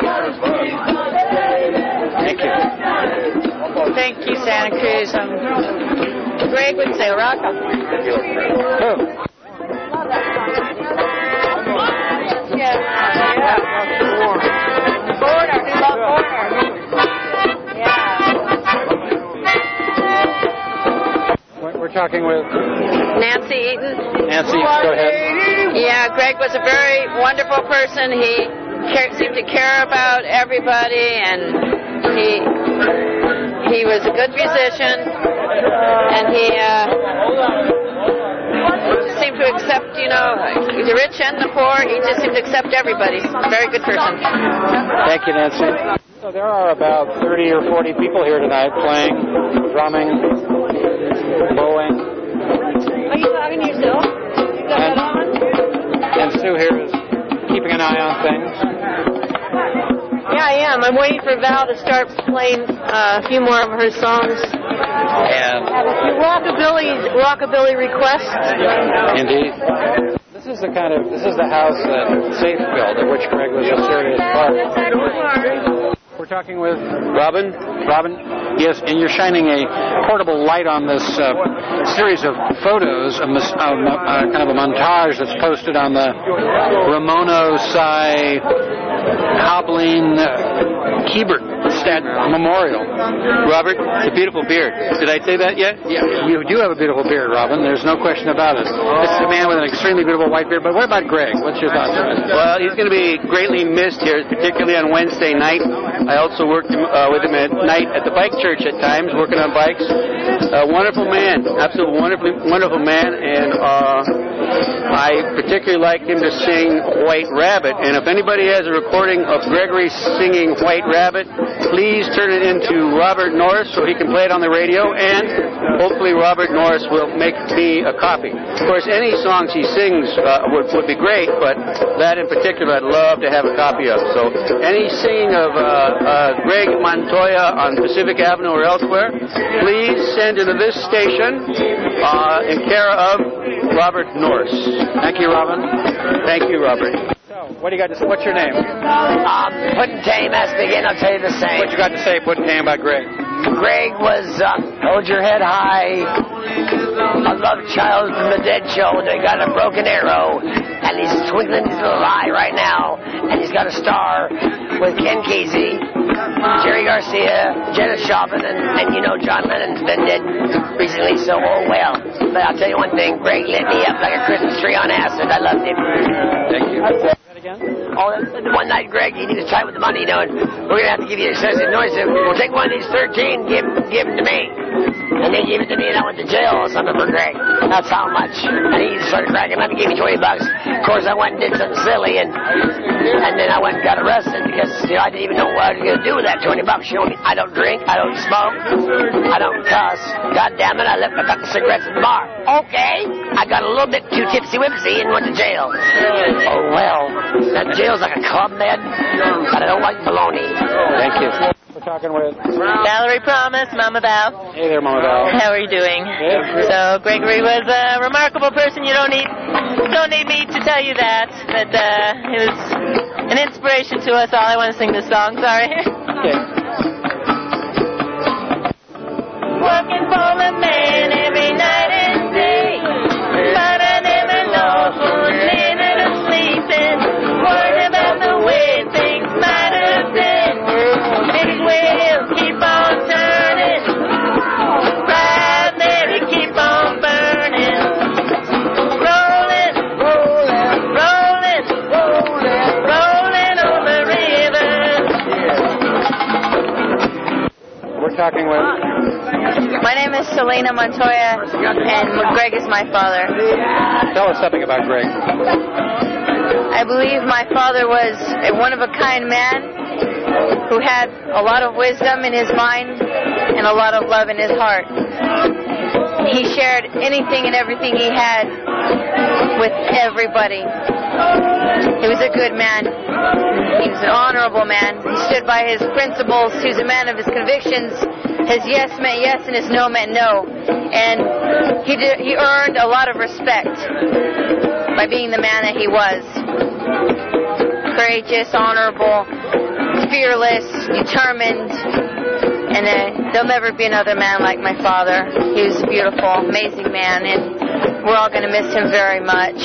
Thank you. Thank you, Santa Cruz. Um, Greg would say, rock up. Oh. Yeah. Yeah. Border, we love border. Yeah. We're talking with Nancy Eaton. Nancy. Go ahead. Yeah, Greg was a very wonderful person. He care, seemed to care about everybody, and he he was a good musician, and he uh, seemed to accept, you know, the rich and the poor. He just seemed to accept everybody. A very good person. Thank you, Nancy. So there are about thirty or forty people here tonight playing, drumming, bowing. Are you talking to yourself? You got that on? And Sue here is keeping an eye on things. Yeah, I am. I'm waiting for Val to start playing uh, a few more of her songs. And Have a few rockabilly rockabilly requests. Indeed. This is the kind of this is the house that Safe built, of which Greg was a serious part. We're talking with Robin. Robin, yes, and you're shining a portable light on this uh, series of photos, of uh, uh, kind of a montage that's posted on the Ramono Sai Hobbling uh, Kiebert Stat Memorial. Robert, it's a beautiful beard. Did I say that yet? Yeah. You do have a beautiful beard, Robin. There's no question about it. This is a man with an extremely beautiful white beard. But what about Greg? What's your thoughts on it? Well, he's going to be greatly missed here, particularly on Wednesday night. I also worked uh, with him at night at the bike church at times, working on bikes. A wonderful man, absolutely wonderful, wonderful man, and uh, I particularly liked him to sing White Rabbit. And if anybody has a recording of Gregory singing White Rabbit, please turn it into Robert Norris so he can play it on the radio, and hopefully Robert Norris will make me a copy. Of course, any songs he sings uh, would, would be great, but that in particular I'd love to have a copy of. So any singing of uh, uh, Greg Montoya on Pacific Avenue or elsewhere, please send into this station uh, in care of Robert Norris. Thank you, Robin. Thank you, Robert. So, what do you got to say? What's your name? Um, Puddin' Tame has to begin. I'll tell you the same. What you got to say, Puddin' Tame, about Greg? Greg was uh, hold your head high, a love child from the Dead Show. They got a broken arrow, and he's twinkling his little eye right now, and he's got a star with Ken Kesey, Jerry Garcia, Janis Joplin, and, and you know John Lennon's been dead recently, so oh well. But I'll tell you one thing, Greg lit me up like a Christmas tree on acid. I loved him. Thank you. Oh, one night, Greg, you need to try with the money, you know, and we're going to have to give you a sense of noise. We'll take one of these thirteen, give, give them to me. And they gave it to me, and I went to jail or something for Greg. That's how much. And he started cracking up and gave me twenty bucks. Of course, I went and did something silly, and and then I went and got arrested because, you know, I didn't even know what I was going to do with that twenty bucks. You know, I don't drink, I don't smoke, I don't cuss. God damn it, I left I got the cigarettes in the bar. Okay, I got a little bit too tipsy-whipsy and went to jail. Oh, well, that jail's like a club med, but I don't like baloney. Thank you. We're talking with Valerie Promise, Mama Val. Hey there, Mama Val. How are you doing? Good. So Gregory was a remarkable person. You don't need don't need me to tell you that. But uh, he was an inspiration to us all. I want to sing this song. Sorry. Okay. Working for the man every night and day, but I never know who's living or sleeping. Worried about the way things might have been. Big wheels keep on turning, right there you keep on burning, rolling, rolling, rolling, rolling, rolling on the river. We're talking with. My name is Selena Montoya, and Greg is my father. Tell us something about Greg. I believe my father was a one-of-a-kind man who had a lot of wisdom in his mind and a lot of love in his heart. he shared anything and everything he had with everybody. He was a good man. He was an honorable man. He stood by his principles. He was a man of his convictions. His yes meant yes and his no meant no. And he did, he earned a lot of respect by being the man that he was. Courageous, honorable, fearless, determined. And uh, there'll never be another man like my father. He was a beautiful, amazing man, and we're all going to miss him very much.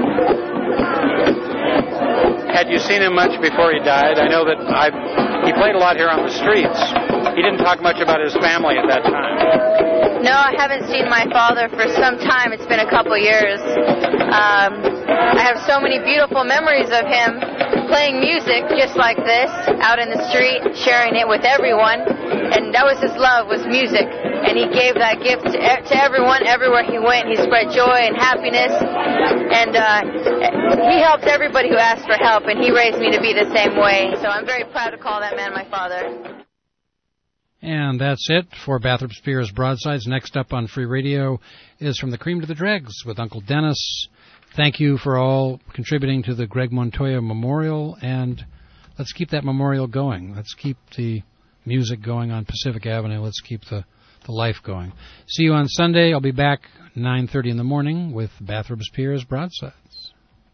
Had you seen him much before he died? I know that I he played a lot here on the streets. He didn't talk much about his family at that time. No, I haven't seen my father for some time. It's been a couple years. Um, I have so many beautiful memories of him playing music just like this, out in the street, sharing it with everyone. And that was his love, was music. And he gave that gift to, to everyone, everywhere he went. He spread joy and happiness. And uh, he helped everybody who asked for help, and he raised me to be the same way. So I'm very proud to call that man my father. And that's it for Bathrop Spears Broadsides. Next up on Free Radio is From the Cream to the Dregs with Uncle Dennis. Thank you for all contributing to the Greg Montoya Memorial, and let's keep that memorial going. Let's keep the music going on Pacific Avenue. Let's keep the, the life going. See you on Sunday. I'll be back nine thirty in the morning with Bathrop Spears Broadsides.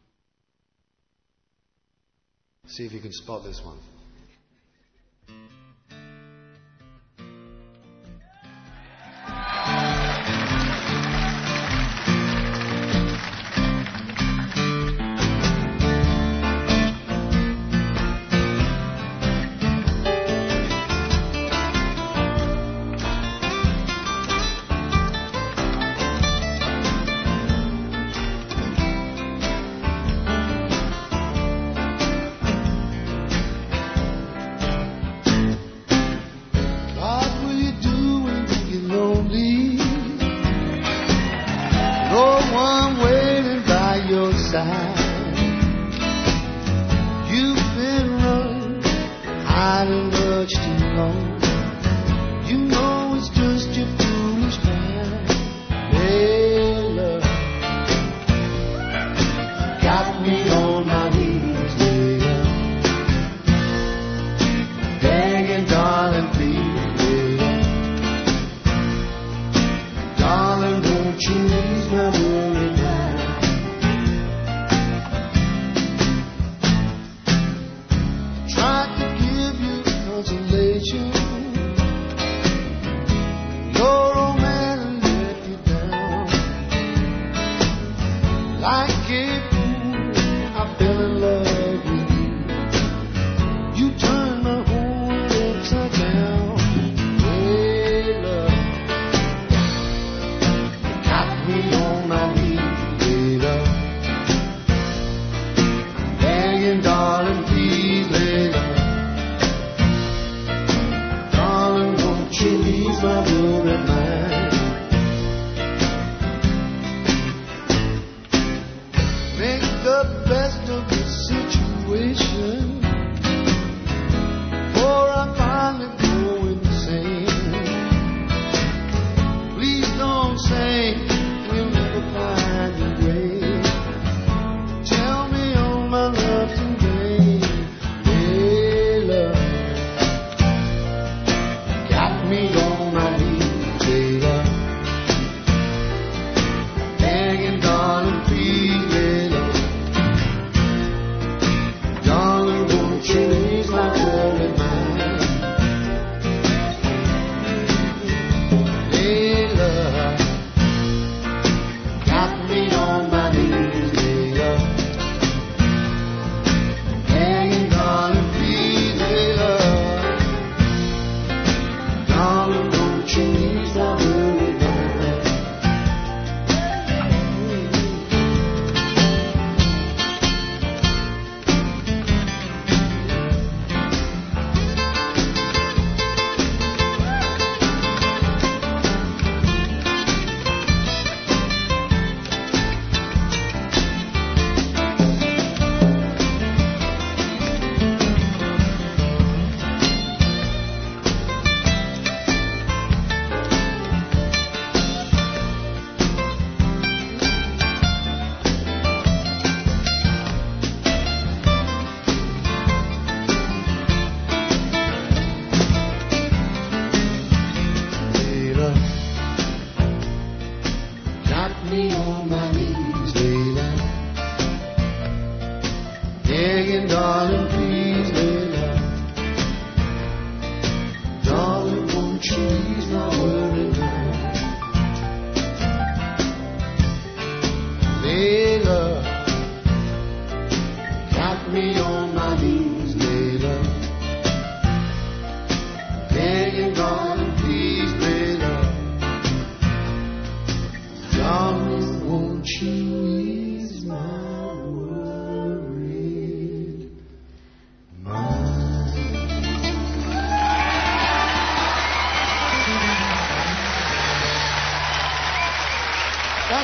See if you can spot this one.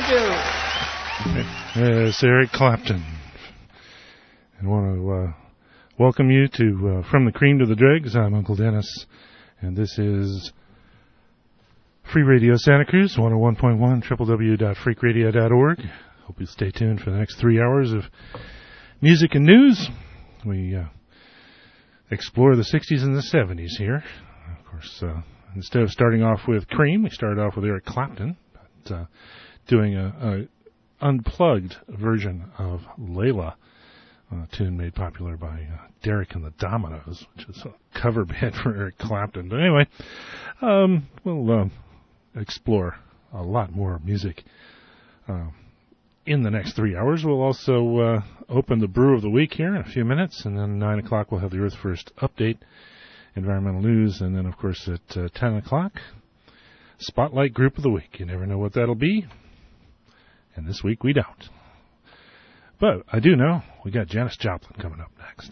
do. It's Eric Clapton. I want to uh, welcome you to uh, From the Cream to the Dregs. I'm Uncle Dennis, and this is Free Radio Santa Cruz, one oh one point one, w w w dot freak radio dot org. Hope you stay tuned for the next three hours of music and news. We uh, explore the sixties and the seventies here. Of course, uh, instead of starting off with Cream, we started off with Eric Clapton, but, uh, doing a, a unplugged version of Layla, a tune made popular by uh, Derek and the Dominoes, which is a cover band for Eric Clapton. But anyway, um, we'll uh, explore a lot more music uh, in the next three hours. We'll also uh, open the Brew of the Week here in a few minutes, and then nine o'clock we'll have the Earth First Update, environmental news, and then, of course, at uh, ten o'clock, Spotlight Group of the Week. You never know what that'll be, and this week we don't. But I do know we got Janis Joplin coming up next.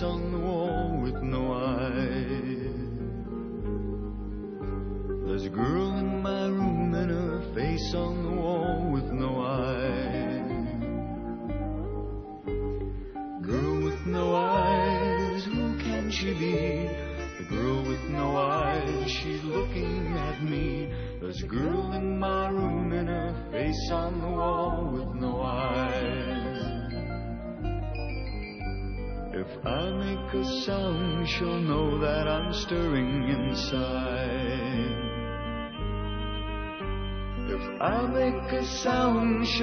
on the wall with no eyes. There's a girl in my room and her face on the wall with no eyes. Girl with no eyes, who can she be? The girl with no eyes, she's looking at me. There's a girl in my room and her face on the wall with no eyes. If I make a sound, she'll know that I'm stirring inside. If I make a sound, she'll